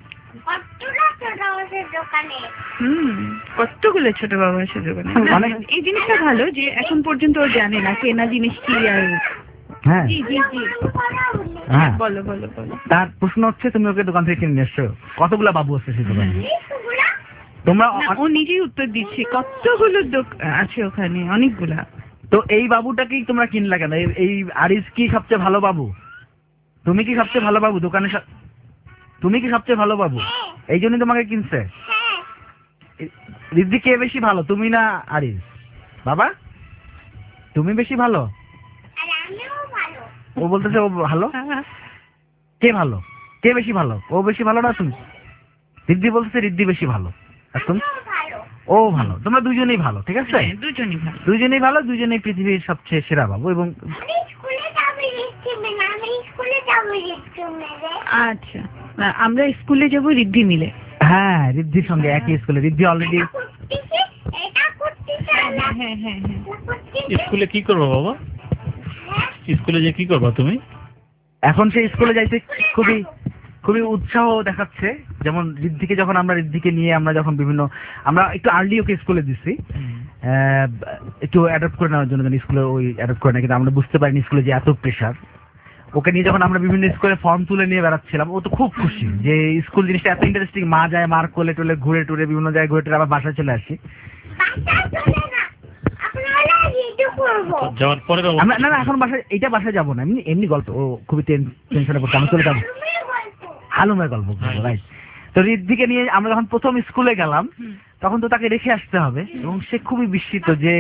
S3: হুম, কতগুলো ছোট বাবা আছে দোকানে।
S1: অনেক।
S3: এই জিনিসটা ভালো যে এখন পর্যন্ত ও জানে না কেনা জিনিস কি। আর
S1: হ্যাঁ
S3: জি জি জি,
S1: হ্যাঁ।
S3: বলো বলো বলো।
S1: তার প্রশ্ন হচ্ছে তুমি ওকে দোকান থেকে কিনে নিয়ে আসছো, কতগুলা বাবু আছে সেই দোকানে? তোমরা
S3: না, ও নিজেই উত্তর দিচ্ছে, কতগুলো দোক- আছে ওখানে, অনেকগুলা।
S1: তো এই বাবুটাকেই তোমরা কিনলা কেন? এই- এই আরিস কি সবচেয়ে ভালো বাবু? তুমি কি সবচেয়ে ভালো বাবু দোকানে? তুমি কি সবচেয়ে ভালো বাবু? এই জন্যই তোমাকে কিনছে?
S4: হ্যাঁ
S1: রিদ্ধি কে বেশি ভালো, তুমি না আরিস? বাবা তুমি বেশি ভালো?
S4: আর আমিও ভালো।
S1: ও বলতেছে ও ভালো। কে ভালো? কে বেশি ভালো? ও বেশি ভালো না তুমি? রিদ্ধি বলতেছে রিদ্ধি বেশি ভালো, আর তুমি?
S4: আমিও ভালো।
S1: ও ভালো। তোমরা দুজনেই ভালো, ঠিক আছে?
S3: হ্যাঁ, দুজনই ভালো।
S1: দুজনেই ভালো, দুজনেই পৃথিবীর সবচেয়ে সেরা বাবু। এবং
S4: আমি স্কুলে যাবো রিস্টুমে না, আমি স্কুলে যাবো রিস্টুমে রে।
S3: আচ্ছা, আ- আমরা স্কুলে যাব রিদ্ধি মিলে।
S1: হ্যাঁ, রিদ্ধির সঙ্গে একই স্কুলে। রিদ্ধি অলরেডি
S4: এটা করতেছে, এটা করতেছে, এটা
S3: হ্যাঁ হ্যাঁ হ্যাঁ।
S4: করতেছে।
S2: স্কুলে কি করবা বাবা? স্কুলে যে কি করবা তুমি?
S1: এখন সে স্কুলে যাইতে খুবই খুবই উৎসাহ দেখাচ্ছে। যেমন রিদ্ধিকে যখন আমরা রিদ্ধিকে নিয়ে আমরা যখন বিভিন্ন আমরা একটু আর্লি ওকে স্কুলে দিচ্ছি আহ, একটু অ্যাডপ্ট করে নেওয়ার জন্য, যেন স্কুলে ওই অ্যাডপ্ট করে না, কিন্তু আমরা বুঝতে পারিনি স্কুলে যে এত প্রেশার। ওকে নিয়ে যখন আমরা বিভিন্ন স্কুলে ফর্ম তুলে নিয়ে বেড়াচ্ছিলাম, ও তো খুব খুশি যে স্কুল জিনিসটা এত ইন্টারেস্টিং। মা যায়, মার কোলে টোলে ঘুরে টুরে বিভিন্ন জায়গায় ঘুরে টুরে আবার বাসায় চলে আসি।
S4: বাচ্চা চলে না, আপনারা রিডু করবো।
S2: যাওয়ার পরে
S1: আমরা না না এখন বাসায়, এইটা বাসায় যাবো না, এমনি এমনি গল্প। ও খুবই টেনশনে পড়ছে, আমি চলে যাবো
S4: তুমি গল্প।
S1: হালুমের গল্প করবো, রাইট। তো রিদ্ধিকে নিয়ে আমরা যখন প্রথম স্কুলে গেলাম, তখন তো তাকে রেখে আসতে হবে, এবং সে খুবই বিস্মিত যে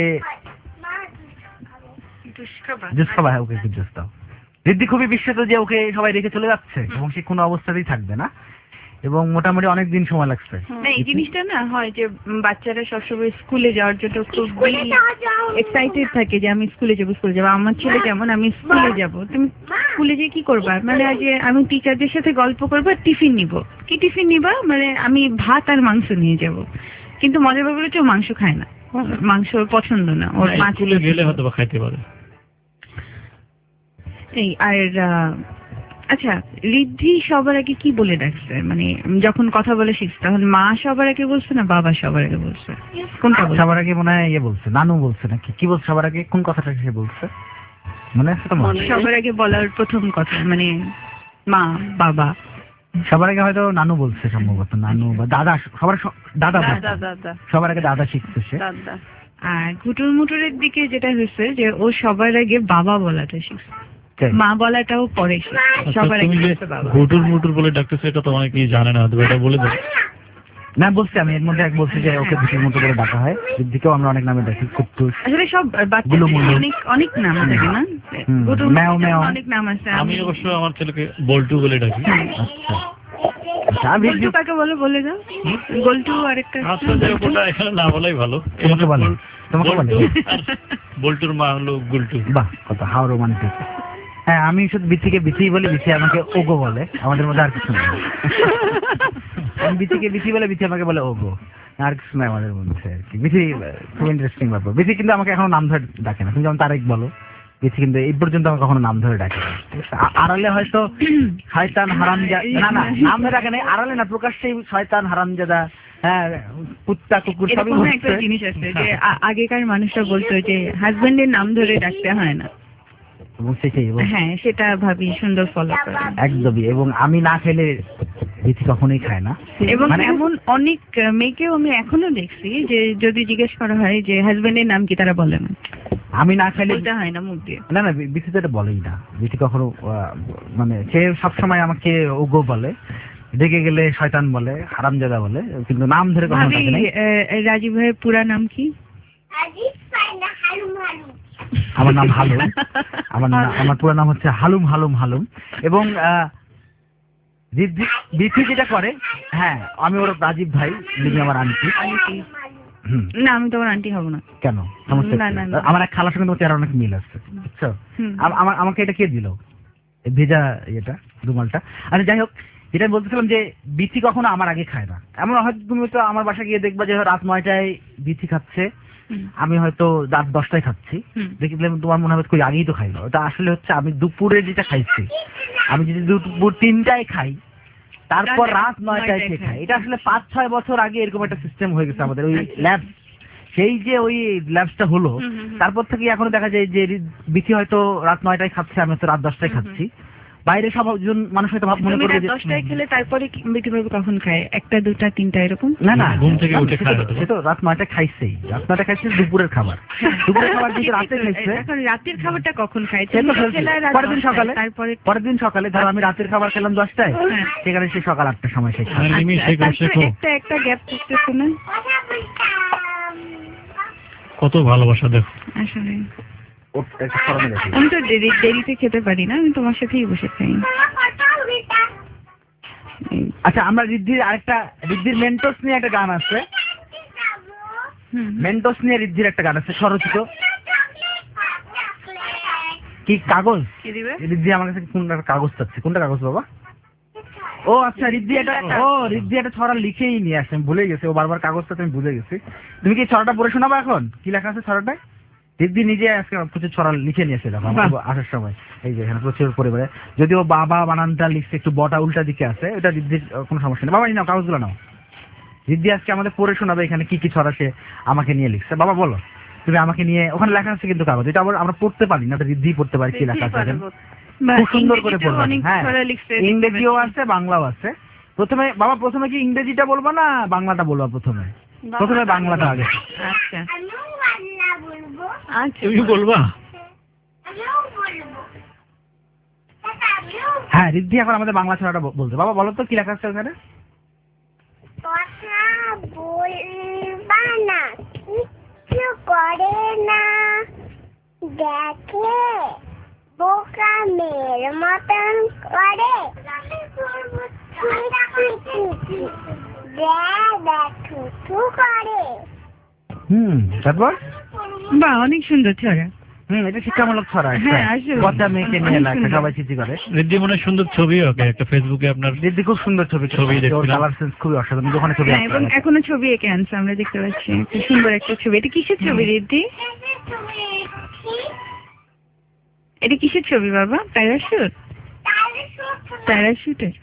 S1: জুস খাবা। হ্যাঁ, ওকে একটু জুস দাও। রিদ্ধি খুবই বিস্মিত যে ওকে সবাই রেখে চলে যাচ্ছে এবং সে কোনো অবস্থাতেই থাকবে না, এবং মোটামুটি অনেক দিন সময় লাগছে।
S3: না, এই জিনিসটা না হয় যে উম, বাচ্চারা সবসময় স্কুলে যাওয়ার জন্য খুব
S4: স্কুলে যাওয়া যাও।
S3: এক্সাইটেড থাকে যে আমি স্কুলে যাবো স্কুলে যাবো। আমার ছেলে যেমন, আমি স্কুলে যাব। তুমি স্কুলে যে কি করবা? মানে আজ আমি টিচারদের সাথে গল্প করবো, টিফিন নিব। কি টিফিন নিবা? মানে আমি ভাত আর মাংস নিয়ে যাব। কিন্তু মজার ব্যাপার হচ্ছে ও মাংস খায় না, মাংস ওর পছন্দ না, ওর মাছ
S2: স্কুলে গেলে হয়তো বা খাইতে পারে।
S3: এই। আর আহ, আচ্ছা, রিদ্ধি সবার আগে কি বলে ডাকছে? মানে যখন কথা বলে শিখছে তখন মা সবার আগে বলছে না বাবা সবার আগে বলছে? কোনটা বলছে?
S1: সবার আগে মনে হয় ইয়ে বলছে, নানু বলছে নাকি কি বলছে? সবার আগে কোন কথাটা সে বলছে মনে আছে তোমার?
S3: সবার আগে বলার প্রথম কথা মানে মা বাবা।
S1: সবার আগে হয়তো নানু বলছে সম্ভবত, নানু বা দাদা। সবার স- দাদা বলছে।
S5: দাদা দাদা
S1: সবার আগে দাদা শিখছে সে।
S5: দাদা।
S3: আর ঘুটুর মুটুরের দিকে যেটা হয়েছে যে ও সবার আগে বাবা বলাটা শিখছে,
S1: তাই?
S3: মা বলাটাও পরে শিখছে।
S2: আচ্ছা,
S3: সবার আগে
S2: তুমি যে
S3: শিখছে বাবা।
S2: ঘুটুর মুটুর বলে ডাকতেছে, এটা তো অনেকেই জানে না, হয়তো এটা বলে দাও।
S1: না বলছি আমি, এর মধ্যে এক বলছি যে ওকে দুটির মতো করে ডাকা হয়। রিদ্ধিকেও আমরা অনেক নামে ডাকি, কুট্টুস।
S3: আসলে সব বাচ্চাদের
S1: গুলুমুলু।
S3: অনেক অনেক নাম থাকে না?
S1: হুম,
S3: ঘুটুর
S1: ম্যাও ম্যাও।
S3: অনেক নাম আছে।
S2: আমি অবশ্য আমার ছেলেকে বল্টু বলে ডাকি।
S1: আচ্ছা আচ্ছা, আমি
S3: গোলটু কাকে বলো বলে দাও। গোলটু আরেকটা
S2: আচ্ছা, যাই হোক, ওটা এখানে না বলাই ভালো।
S1: তোমাকে বলে, তোমাকে বলে।
S2: বল্টু আর বল্টুর মা হলো গুলটু।
S1: বাহ, কত হাও রোমান্টিক। হ্যাঁ, আমি শুধু বিথিকে বিথি বলি, বিথি আমাকে ওগো বলে। আমাদের মধ্যে আর কিছু নেই। আমি বিথিকে বিথি বলে, বিথি আমাকে বলে ওগো। আর কিছু নাই আমাদের মধ্যে আর কি। বিথি আহ, খুব ইন্টারেস্টিং ব্যাপার। বিথি কিন্তু আমাকে এখনো নাম ধরে ডাকে না। তুমি যেমন তারেক বলো, বিথি কিন্তু এই পর্যন্ত আমাকে কখনো নাম ধরে ডাকে না। ঠিক আছে? আ- আড়ালে হয়তো শয়তান হারামজাদা, না না নাম ধরে ডাকে না, আড়ালে না, প্রকাশ্যেই শয়তান হারামজাদা, হ্যাঁ কুত্তা কুকুর সবই
S3: এরকম একটা
S1: বলছে।
S3: জিনিস আছে যে আ- আগেকার মানুষরা বলতো যে হাজবেন্ডের নাম ধরে ডাকতে হয় না।
S1: এবং সেটাই, এবং
S3: হ্যাঁ, সেটা ভাবি সুন্দর ফলো করে।
S1: একদমই। এবং আমি না খেলে বিথি কখনোই খায় না।
S3: এবং
S1: মানে
S3: এমন অনেক আহ, মেয়েকেও আমি এখনো দেখছি যে যদি জিজ্ঞেস করা হয় যে হাজবেন্ডের নাম কি, তারা বলে না,
S1: আমি না খেলে
S3: বলতে হয় না মুখ দিয়ে।
S1: না না, বিথি তো এটা বলেই না। বিথি কখনো আহ, মানে সে সবসময় আমাকে ওগো বলে, ডেকে গেলে শয়তান বলে, হারামজাদা বলে, কিন্তু নাম ধরে কখনো
S3: ভাবি,
S1: ডাকে নাই।
S3: আহ, রাজীব ভাইয়ের পুরা নাম কি?
S4: আজিজ পাইনা হালুম হালুম।
S1: আমার নাম হালুম। আমার না- আমার পুরো নাম হচ্ছে হালুম হালুম হালুম। এবং আহ, রিদ্ধি- বিথি যেটা করে, হ্যাঁ আমি ওর রাজীব ভাই, যিনি আমার আন্টি। হুম,
S3: না, আমি তোমার আন্টি হব না।
S1: কেন সমস্যা
S3: না,
S1: কি?
S3: না, না।
S1: আমার এক খালার সঙ্গে তোমার চেহারা অনেক মিল আছে, বুঝছো?
S3: হুম।
S1: আম- আমার আমাকে এটা কে দিল, এই ভেজা ইয়েটা, রুমালটা? আরে যাই হোক, যেটা আমি বলতেছিলাম যে বিথি কখনো আমার আগে খায় না। এমন হয়তো তুমি তো আমার বাসা গিয়ে দেখবা যে রাত নয়টায় বিথি খাচ্ছে,
S3: হুম।
S1: আমি হয়তো রাত দশটায় খাচ্ছি।
S3: হুম।
S1: দেখলে তোমার মনে হবে কই আগেই তো খাইলো। ওটা আসলে হচ্ছে আমি দুপুরে যেটা খাইছি, আমি যদি দুপুর তিনটায় খাই, তারপর
S3: রাত
S1: রাত নয়টায়
S3: নয়টায়
S1: সে
S3: খাই।
S1: খাই। এটা আসলে পাঁচ ছয় বছর আগে এরকম একটা সিস্টেম হয়ে গেছে আমাদের ওই ল্যাব। সেই যে ওই ল্যাবসটা হলো,
S3: হুম, হুম, হুম।
S1: তারপর থেকে এখনো দেখা যায় যে বিথি হয়তো রাত নয়টায় খাচ্ছে, আমি হয়তো রাত দশটায়
S3: হুম, হুম।
S1: খাচ্ছি। বাইরে সব জন মানুষ হয়তো ভাব মনে
S3: তুমি
S1: করবে
S3: রাত
S1: যে
S3: দশটায় খেলে তারপরে বেটি বাবু কখন খায়? একটা দুটা তিনটা এরকম?
S1: না না
S2: ঘুম থেকে উঠে
S1: সে
S2: খায়
S1: তো-
S2: হয়তো।
S1: সে তো রাত নয়টা খাইছেই, রাত নয়টা খাইছে দুপুরের খাবার, দুপুরের খাবার কিন্তু রাতে খাইছে।
S3: এখন রাতের খাবারটা কখন খায়?
S1: সে তো
S3: তুমি তো
S1: ফেলছে।
S3: খেলে রাত
S1: পরের দিন
S3: দশটায়,
S1: সকালে
S3: তারপরে
S1: পরের দিন সকালে ধরো আমি রাতের খাবার খেলাম দশটায়,
S3: হ্যাঁ।
S1: সেখানে সে সকাল আটটার সময় সে খায়।
S2: মানে তুমি
S3: আচ্ছা,
S2: শেখো
S3: তারপরে
S2: শেখো
S3: একটা একটা গ্যাপ থাকতেছে না
S2: কত ভালোবাসা দেখো।
S3: আসলে।
S1: ওর একটা স্মরণে রেখে দিই।
S3: আমি তো দেরি দেরিতে খেতে পারি না, আমি তোমার সাথেই বসে খাই। এই,
S1: আচ্ছা আমরা রিদ্ধির আরেকটা, রিদ্ধির মেন্টোস নিয়ে একটা গান আছে,
S3: হুম।
S1: মেন্টোস নিয়ে রিদ্ধির একটা গান আছে স্বরচিত। কি কাগজ?
S3: কি দিবে?
S1: রিদ্ধি আমার কাছে কোনটা কাগজ চাচ্ছে, কোনটা কাগজ বাবা? ও আচ্ছা রিদ্ধি এটা, ও রিদ্ধি একটা ছড়া লিখেই নিয়ে আসে, আমি ভুলে গেছি, ও বারবার কাগজটা আমি ভুলে গেছি। তুমি কি ছড়াটা পড়ে শোনাবো এখন? কি লেখা আছে ছড়াটায়? রিদ্ধি নিজে আজকে প্রচুর ছড়া লিখে নিয়েছে দেখো আমার আসার সময়, এই যে এখানে প্রচুর পরিবারে, যদিও বাবা বানানটা লিখছে একটু বটা উল্টা দিকে আছে, এটা রিদ্ধির কোনো সমস্যা নেই। বাবা এই নাও কাগজগুলো নাও, রিদ্ধি আজকে আমাদের পড়ে শোনাবে এখানে কি কি ছড়া সে আমাকে নিয়ে লিখছে। বাবা বলো তুমি আমাকে নিয়ে, ওখানে লেখা আছে কিন্তু কাগজ, এটা আবার আমরা পড়তে পারি না, রিদ্ধি পড়তে পারি কি লেখা আছে এখানে।
S3: বা
S1: খুব সুন্দর করে
S3: ইংরেজিতেও
S1: পড়বে।
S3: অনেক
S1: হ্যাঁ,
S3: ছড়া লিখছে।
S1: ইংরেজিও আছে বাংলাও আছে। প্রথমে বাবা প্রথমে কি ইংরেজিটা বলবো না বাংলাটা বলবো? প্রথমে প্রথমে বাংলাটা আগে।
S3: আচ্ছা
S4: আমিও বাংলা বলবো,
S3: আচ্ছা
S2: তুমি বলবা?
S4: আমিও বলবো, কাকা, আমিও
S1: হ্যাঁ রিদ্ধি এখন আমাদের বাংলা ছড়াটা ব- বলতে। বাবা বলো তো কি লেখা আছে ওখানে?
S4: কথা বলবা না, কিচ্ছু করে না, দেখে বোকা মেয়ের মতন করে, দেখো করে।
S1: হুম তারপর
S3: বাহ, অনেক সুন্দর ছড়া।
S1: হুম এটা শিক্ষামূলক ছড়া একটা।
S3: হ্যাঁ, আসলে।
S1: পচা মেয়েকে নিয়ে
S3: অনেক
S1: লেখা,
S3: সুন্দর।
S1: সবাই চিঠি করে।
S2: রিদ্ধি মনে হয় সুন্দর ছবি ওকে একটা ফেসবুকে আপনার।
S1: রিদ্ধি খুব সুন্দর ছবি
S2: ছবি
S1: ওর
S2: দেখছিলাম।
S1: কালার সেন্স খুবই অসাধারণ, কিন্তু ওখানে ছবি
S3: হ্যাঁ,
S1: আঁকতে
S3: এবং
S1: হয়।
S3: এখনো ছবি এঁকে আনছে, আমরা দেখতে পাচ্ছি খুব সুন্দর একটা ছবি। এটা কিসের ছবি রিদ্ধি? এটা কিসের ছবি বাবা? প্যারাশুট? প্যারাশুটের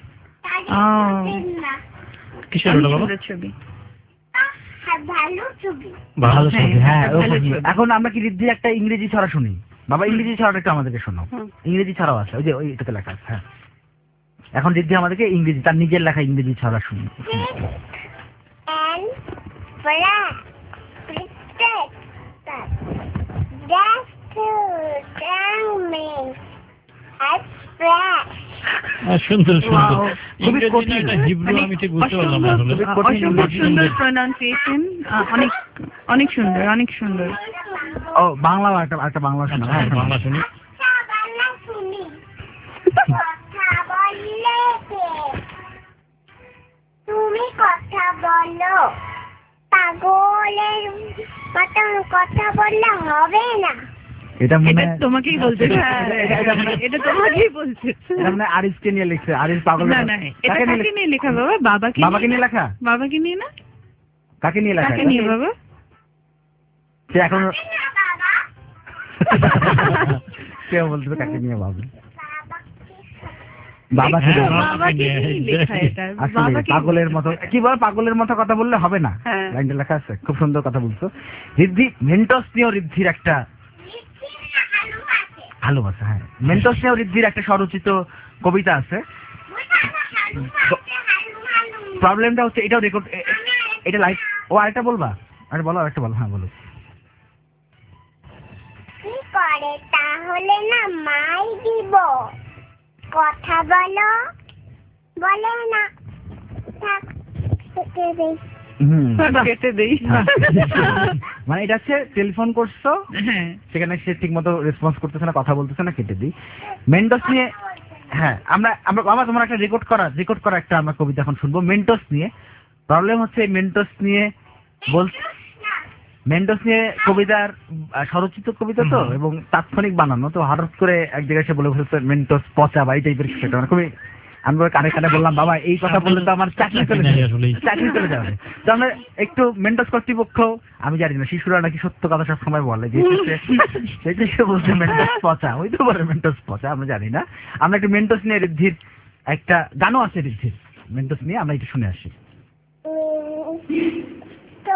S2: কিসের ওটা বাবা?
S3: সুন্দর ছবি।
S4: ভালো ছবি।
S1: ভালো
S3: হ্যাঁ,
S1: ছবি, হ্যাঁ
S3: একটা ভালো
S1: ওরকম।
S3: ছবি।
S1: এখন আমরা কি রিদ্ধি একটা ইংরেজি ছড়া শুনি? বাবা ইংরেজি ছড়াটা একটু আমাদেরকে শোনাও। ইংরেজি ছড়াও আছে ওই যে ওই এটাতে লেখা আছে। হ্যাঁ এখন রিদ্ধি আমাদেরকে ইংরেজি, তার নিজের লেখা ইংরেজি ছড়া শুনি।
S4: And flat, protect, that's to me, express.
S2: আহ, সুন্দর সুন্দর।
S1: Wow, খুবই
S2: ইংরেজি
S1: কঠিন।
S2: না এটা হিব্রু, আমি ঠিক বুঝতে পারলাম না আসলে।
S3: অসম্ভব অসম্ভব সুন্দর প্রনাউন্সিয়েশন, অনেক অনেক সুন্দর, অনেক সুন্দর।
S1: ও বাংলা একটা একটা বাংলা শোনা।
S2: আচ্ছা,
S1: হ্যাঁ
S2: বাংলা শুনি।
S4: কথা বলা শুনি, কথা বললে কে? তুমি কথা বলো, পাগলের মতন কথা বললে হবে না।
S1: এটা মনে
S3: এটা
S1: হয়-
S3: তোমাকেই বলতে,
S1: হ্যাঁ, এটা- এটা মনে হয়-
S3: এটা তোমাকেই বলতে।
S1: এটা মানে আরিফকে নিয়ে লিখছে, আরিফ পাগল।
S3: না না, এটা
S1: কাকে নিয়ে
S3: কাকে
S1: লিখ-
S3: নিয়ে লেখা বাবা? বাবাকে
S1: বাবাকে নিয়ে লেখা?
S3: বাবাকে নিয়ে না?
S1: কাকে নিয়ে লেখা?
S3: কাকে নিয়ে বাবা?
S1: সে এখন
S4: না বাবা,
S1: কেউ বলতে কাকে নিয়ে বাবা?
S4: বাবা
S1: বাবা
S2: হ্যাঁ,
S1: ছিল।
S2: বাবা।
S3: বাবাকে নিয়ে লেখা এটা।
S1: আসলে
S3: বাবাকে
S1: পাগলের মতো কি বল, পাগলের মতো কথা বললে হবে না।
S5: হ্যাঁ।
S1: লাইনটা লেখা আছে, খুব সুন্দর কথা বলছো। রিদ্ধি মেন্টস নিয়েও রিদ্ধির একটা ভালোবাসা, হ্যাঁ মেন্টস নিয়েও রিদ্ধির একটা স্বরচিত কবিতা আছে। প্রবলেমটা হচ্ছে এটাও রেকর্ড, এটা লাইভ। ও আরেকটা বলবা? আরে বলো আরেকটা বলো। হ্যাঁ বলো।
S4: কি করে তাহলে না মাই দিব, কথা বলো বলে না, থাক থেকে দেই।
S1: হুম
S3: কেটে দেই।
S1: হ্যাঁ। মানে এটা হচ্ছে টেলিফোন করছো,
S3: হ্যাঁ
S1: সেখানে সে ঠিক মতো রেসপন্স করতেছে না, কথা বলতেছে না, কেটে দিই। মেন্টস নিয়ে, হ্যাঁ আমরা আমরা বাবা তোমার একটা রেকর্ড করা রেকর্ড করা একটা আমরা কবিতা এখন শুনবো মেন্টস নিয়ে। প্রবলেম হচ্ছে মেন্টস নিয়ে বল, মেন্টস নিয়ে কবিতার আহ, স্বরচিত কবিতা তো, এবং তাৎক্ষণিক বানানো তো, হঠাৎ করে এক জায়গায় সে বলে বসেছে মেন্টস পচা বা এই টাইপের কিছু একটা, মানে খুবই। আমি ওর কানে কানে বললাম বাবা এই কথা বললে তো আমার চাকরি চলে যাবে,
S2: আসলেই।
S1: চাকরি চলে যাবে। তো আমরা একটু মেন্টস কর্তৃপক্ষ, আমি জানি না শিশুরা নাকি সত্য কথা সব সময় বলে, যে সেটা সে বলছে মেন্টস পচা, ওই তো বলে মেন্টস পচা, আমরা জানি না। আমরা একটু মেন্টস নিয়ে রিদ্ধির একটা গানও আছে রিদ্ধির মেন্টস নিয়ে, আমরা একটু শুনে আসি।
S4: তো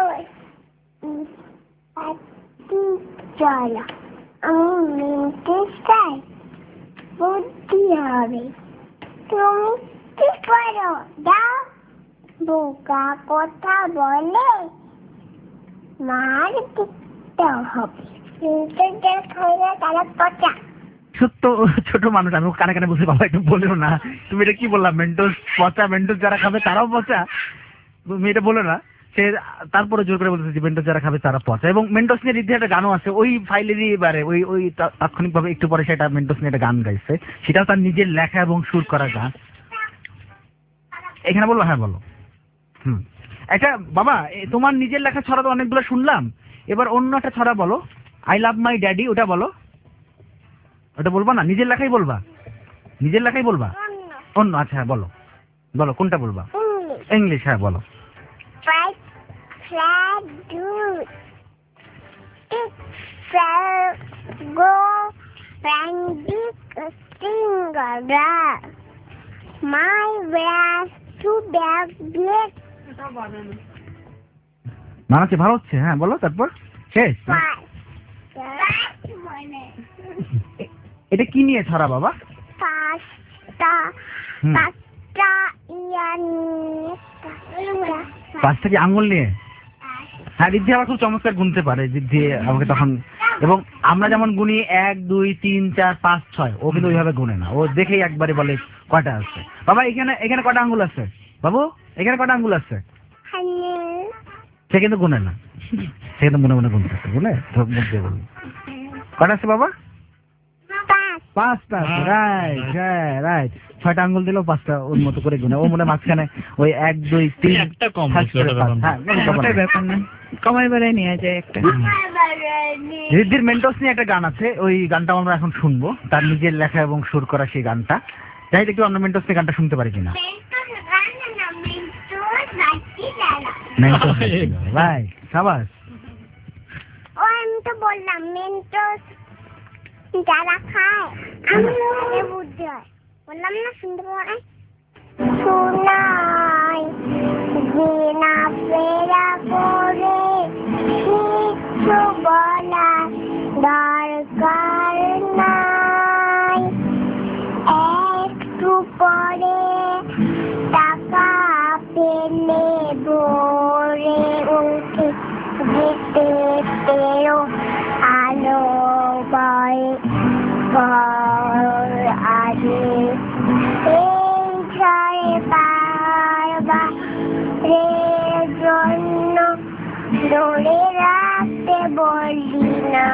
S4: চলো আমি মিনতে চাই, বুদ্ধি হবে। তুমি কি করো? দাও। বোকা কথা বলে মার দিতে হবে। কিন্তু যে খাইলে তারা পচা।
S1: সত্য ছোট মানুষ, আমি কানে কানে বলছি বাবা একটু বলেও না, তুমি এটা কি বললাম? মেন্টোস পচা, মেন্টোস যারা খাবে তারাও পচা, তুমি এটা বলো না। সে তারপরে জোর করে বলতেছে যে মেন্টোস যারা খাবে তারা পচা। এবং মেন্টোস নিয়ে রিদ্ধি একটা গানও আছে ওই ফাইলেরই, এবারে ওই ওই তাৎক্ষণিকভাবে একটু পরে সেটা মেন্টোস নিয়ে একটা গান গাইছে, সেটাও তার নিজের লেখা এবং সুর করা গান। এখানে বলবো? হ্যাঁ বলো। হুম, একটা বাবা এ- তোমার নিজের লেখা ছড়া তো অনেকগুলো শুনলাম, এবার অন্য একটা ছড়া বলো, আই লাভ মাই ড্যাডি, ওটা বলো। ওটা বলবা না? নিজের লেখাই বলবা? নিজের লেখাই বলবা? অন্য? আচ্ছা হ্যাঁ বলো, বলো কোনটা বলবা? ইংলিশ, হ্যাঁ বলো।
S4: Fight, flat, dude. It fell, go, frantic, stinger, rar. My brass, two bag, black,
S1: মানাচ্ছে, ভালো হচ্ছে, হ্যাঁ বলো তারপর শেষ।
S4: five.
S1: এ- এটা কি নিয়ে ছড়া বাবা?
S4: Pasta,
S1: হুম।
S4: pasta, ian,
S1: পাঁচটা কি আঙুল নিয়ে? হ্যাঁ, রিদ্ধি আবার খুব চমৎকার গুনতে পারে। রিদ্ধি আমাকে তখন, এবং আমরা যেমন গুনি এক দুই তিন চার পাঁচ ছয়, ও কিন্তু ওইভাবে গুনে না, ও দেখেই একবারে বলে কয়টা আছে। বাবা এখানে এখানে কয়টা আঙ্গুল আছে? বাবু এখানে কয়টা আঙ্গুল আছে?
S4: honey,
S1: সে কিন্তু গুনে না, সে কিন্তু মনে মনে গুনতেছে, গুনে মুখ দিয়ে বলবে কয়টা আছে বাবা?
S4: pass,
S1: পাঁচটা আছে,
S2: হ্যাঁ,
S1: রাইট,
S2: right.
S1: হ্যাঁ রাইট। ছয়টা আঙ্গুল দিলেও পাঁচটা ওর মতো করে গুনে, ও মনে মাঝখানে ওই এক দুই তিন
S2: একটা কম
S1: ঠাস
S2: হচ্ছে,
S1: করে
S2: ওটা
S1: পাঁচ।
S2: ব্যাপার না।
S1: হ্যাঁ, কোনো ব্যাপার
S3: ওটাই
S1: না।
S3: ব্যাপার না, কমাই বাড়ায় নেওয়া যায় একটা।
S1: রিদ্ধির মেন্টোস নিয়ে একটা গান আছে, ওই গানটা আমরা এখন শুনবো, তার নিজের লেখা এবং সুর করা সেই গানটা। যাই দেখি আমরা মেন্টোস নিয়ে গানটা শুনতে পারি কিনা। মেন্টোস, রাইট, সাবাস।
S4: ও আমি তো বললাম মেন্টোস যারা খায় আমি বুদ্ধি হয়, বললাম না শুনতে পারে শোনাই যে না ফেরা করে কিচ্ছু বলা দরকার নাই, একটু পরে টাকা পেলে ভোরে উঠে যেতে তেরো আলো বয় ঘর আগে এই ঝড়ে বারবার জন্য ধরে রাখতে বলি না।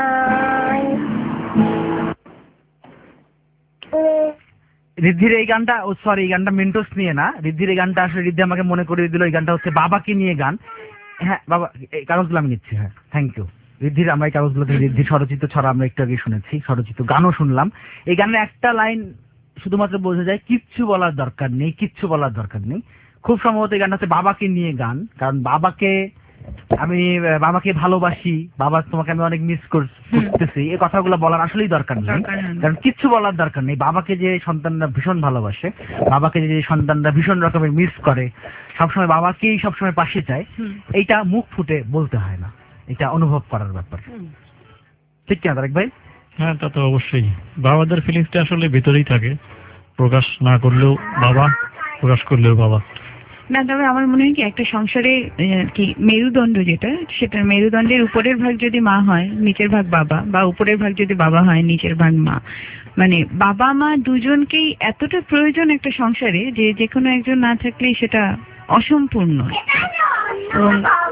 S1: রিদ্ধির এই গানটা, ও সরি, এই গানটা মেন্টোস নিয়ে না, রিদ্ধির এই গানটা আসলে রিদ্ধি আমাকে মনে করিয়ে দিল, এই গানটা হচ্ছে বাবাকে নিয়ে গান। হ্যাঁ বাবা, এই কাগজগুলো আমি নিচ্ছি, হ্যাঁ থ্যাংক ইউ। রিদ্ধির আমরা এই কাগজগুলো থেকে রিদ্ধির স্বরচিত ছড়া আমরা একটু আগে শুনেছি, স্বরচিত গানও শুনলাম। এই গানের একটা লাইন শুধুমাত্র বোঝা যায়, কিচ্ছু বলার দরকার নেই, কিচ্ছু বলার দরকার নেই। খুব সম্ভবত এই গানটা হচ্ছে বাবাকে নিয়ে গান, কারণ বাবাকে আমি আহ, বাবাকে ভালোবাসি, বাবা তোমাকে আমি অনেক মিস করতেছি, এই কথাগুলো বলার আসলেই দরকার নেই,
S3: দরকার নেই।
S1: কারণ কিচ্ছু বলার দরকার নেই। বাবাকে যে সন্তানরা ভীষণ ভালোবাসে, বাবাকে যে সন্তানরা ভীষণ রকমের মিস করে, সবসময় বাবাকেই সবসময় পাশে চায়, এইটা মুখ ফুটে বলতে হয় না, এটা অনুভব করার ব্যাপার। ঠিক কিনা তারেক ভাই?
S2: হ্যাঁ, তা তো অবশ্যই। বাবাদের ফিলিংসটা আসলে ভিতরেই থাকে, প্রকাশ না করলেও বাবা, প্রকাশ করলেও বাবা।
S3: না, তবে আমার মনে হয় কি একটা সংসারে আহ, কি মেরুদণ্ড যেটা, সেটা মেরুদণ্ডের উপরের ভাগ যদি মা হয়, নিচের ভাগ বাবা, বা উপরের ভাগ যদি বাবা হয়, নিচের ভাগ মা, মানে বাবা মা দুজনকেই এতটা প্রয়োজন একটা সংসারে যে যে কোনো একজন না থাকলেই সেটা অসম্পূর্ণ। এবং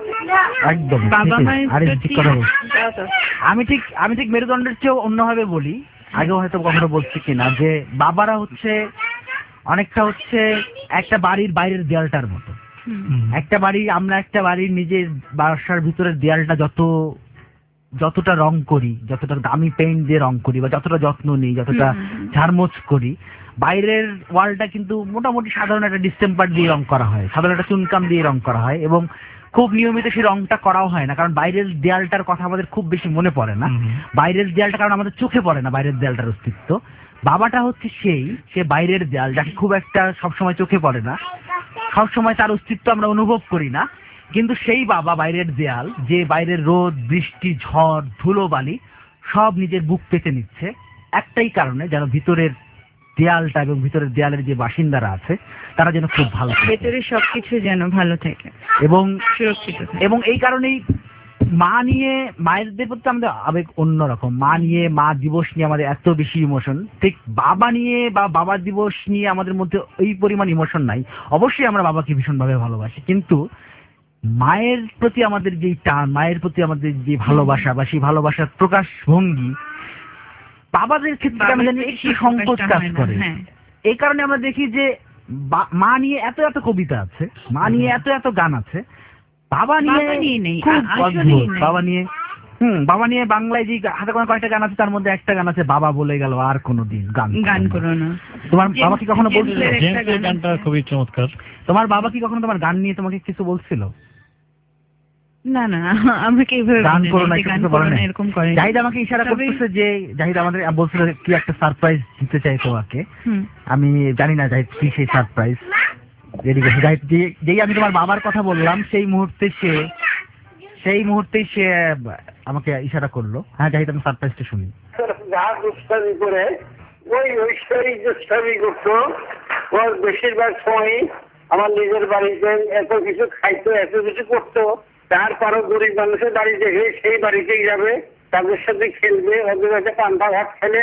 S1: একদম
S3: বাবা
S1: ঠিকই।
S3: মায়ের
S1: আরে
S3: প্রতি-
S1: ঠিক কথা বলছো।
S5: যাও তো।
S1: আমি ঠিক আমি ঠিক মেরুদণ্ডের চেয়েও অন্যভাবে বলি, আগেও হয়তো কখনো বলছি কিনা, যে বাবারা হচ্ছে অনেকটা হচ্ছে একটা বাড়ির বাইরের দেয়ালটার মতো।
S2: হুম।
S1: একটা বাড়ি, আমরা একটা বাড়ির নিজের বাসার ভিতরের দেয়ালটা যত যতটা রং করি, যতটা দামি পেইন্ট দিয়ে রং করি, বা যতটা যত্ন নিই, যতটা
S3: হুম, হুম, হুম।
S1: ঝাড়মোছ করি, বাইরের ওয়ালটা কিন্তু মোটামুটি সাধারণ একটা ডিস্টেম্পার দিয়ে রং করা হয়, সাধারণ একটা চুনকাম দিয়ে রং করা হয়, এবং খুব নিয়মিত সেই রংটা করাও হয় না, কারণ বাইরের দেয়ালটার কথা আমাদের খুব বেশি মনে পড়ে না।
S2: হুম।
S1: বাইরের দেয়ালটা কারণ আমাদের চোখে পড়ে না, বাইরের দেয়ালটার অস্তিত্ব। বাবাটা হচ্ছে সেই সে বাইরের দেয়াল, যাকে খুব একটা সবসময় চোখে পড়ে না, সবসময় তার অস্তিত্ব আমরা অনুভব করি না, কিন্তু সেই বাবা বাইরের দেয়াল, যে বাইরের রোদ বৃষ্টি ঝড় ধুলো বালি সব নিজের বুক পেতে নিচ্ছে, একটাই কারণে, যেন ভিতরের দেয়ালটা এবং ভিতরের দেয়ালের যে বাসিন্দারা আছে তারা যেন খুব ভালো থাকে।
S3: ভেতরে সবকিছু যেন ভালো থাকে
S1: এবং
S3: সুরক্ষিত থাকে।
S1: এবং এই কারণেই মা নিয়ে, মায়েদের প্রতি আমাদের আবেগ অন্যরকম। মা নিয়ে, মা দিবস নিয়ে আমাদের এত বেশি ইমোশন, ঠিক বাবা নিয়ে বা বাবা দিবস নিয়ে আমাদের মধ্যে ওই পরিমাণ ইমোশন নাই। অবশ্যই আমরা বাবাকে ভীষণভাবে ভালোবাসি, কিন্তু মায়ের প্রতি আমাদের যে টান, মায়ের প্রতি আমাদের যে ভালোবাসা বা সেই ভালোবাসার প্রকাশ ভঙ্গি বাবাদের ক্ষেত্রে আমরা জানি একটু সংকোচ কাজ করে।
S3: হ্যাঁ,
S1: এই কারণে আমরা দেখি যে বা- মা নিয়ে এত এত কবিতা আছে, মা নিয়ে এত এত গান আছে, বাবা নিয়ে
S3: বাবা নিয়ে নেই,
S1: খুব
S3: আ- আসলেই
S1: অদ্ভুত।
S3: নেই।
S1: বাবা নিয়ে হুম বাবা নিয়ে বাংলায় যে হাতে কোনো কয়েকটা গান আছে তার মধ্যে একটা গান আছে, বাবা বলে গেল আর কোনোদিন গান
S3: গান
S1: করো না।
S3: করো না।
S1: তোমার বাবা কি কখনো
S3: জেমসের
S1: বলছিল?
S3: একটা
S2: জেমসের
S3: গান
S2: গানটা
S3: আছে।
S2: খুবই চমৎকার।
S1: তোমার বাবা কি কখনো তোমার গান নিয়ে তোমাকে কিছু বলছিল?
S3: না না, আমাকে এইভাবে
S1: গান
S3: বলেনি,
S1: করো না,
S3: যে
S1: কিছু
S3: গান
S1: বলে
S3: করো না
S1: নাই?
S3: এরকম করে।
S1: জাহিদ আমাকে ইশারা
S3: তবে-
S1: করতেছে যে, জাহিদ আমাদের বলছিল যে কি একটা সারপ্রাইজ দিতে চাই তোমাকে।
S3: হুম।
S1: আমি জানি না জাহিদ কি সেই সারপ্রাইজ রেডি করছে। জাহিদ যে- যেই আমি তোমার বাবার কথা বললাম সেই মুহূর্তে সে সেই মুহূর্তে সে আমাকে ইশারা করলো। হ্যাঁ জাহিদ, আমি সারপ্রাইজটা শুনি।
S8: যা দুষ্টামি করে ওই ওই সেই দুষ্টামি করতো, ওর বেশিরভাগ সময় আমার নিজের বাড়িতে এত কিছু খাইতো, এত কিছু করতো, তারপরও গরিব মানুষের বাড়ি দেখে সেই বাড়িতেই যাবে, তাদের সাথে খেলবে, ওদের কাছে পান্তা ভাত খেলে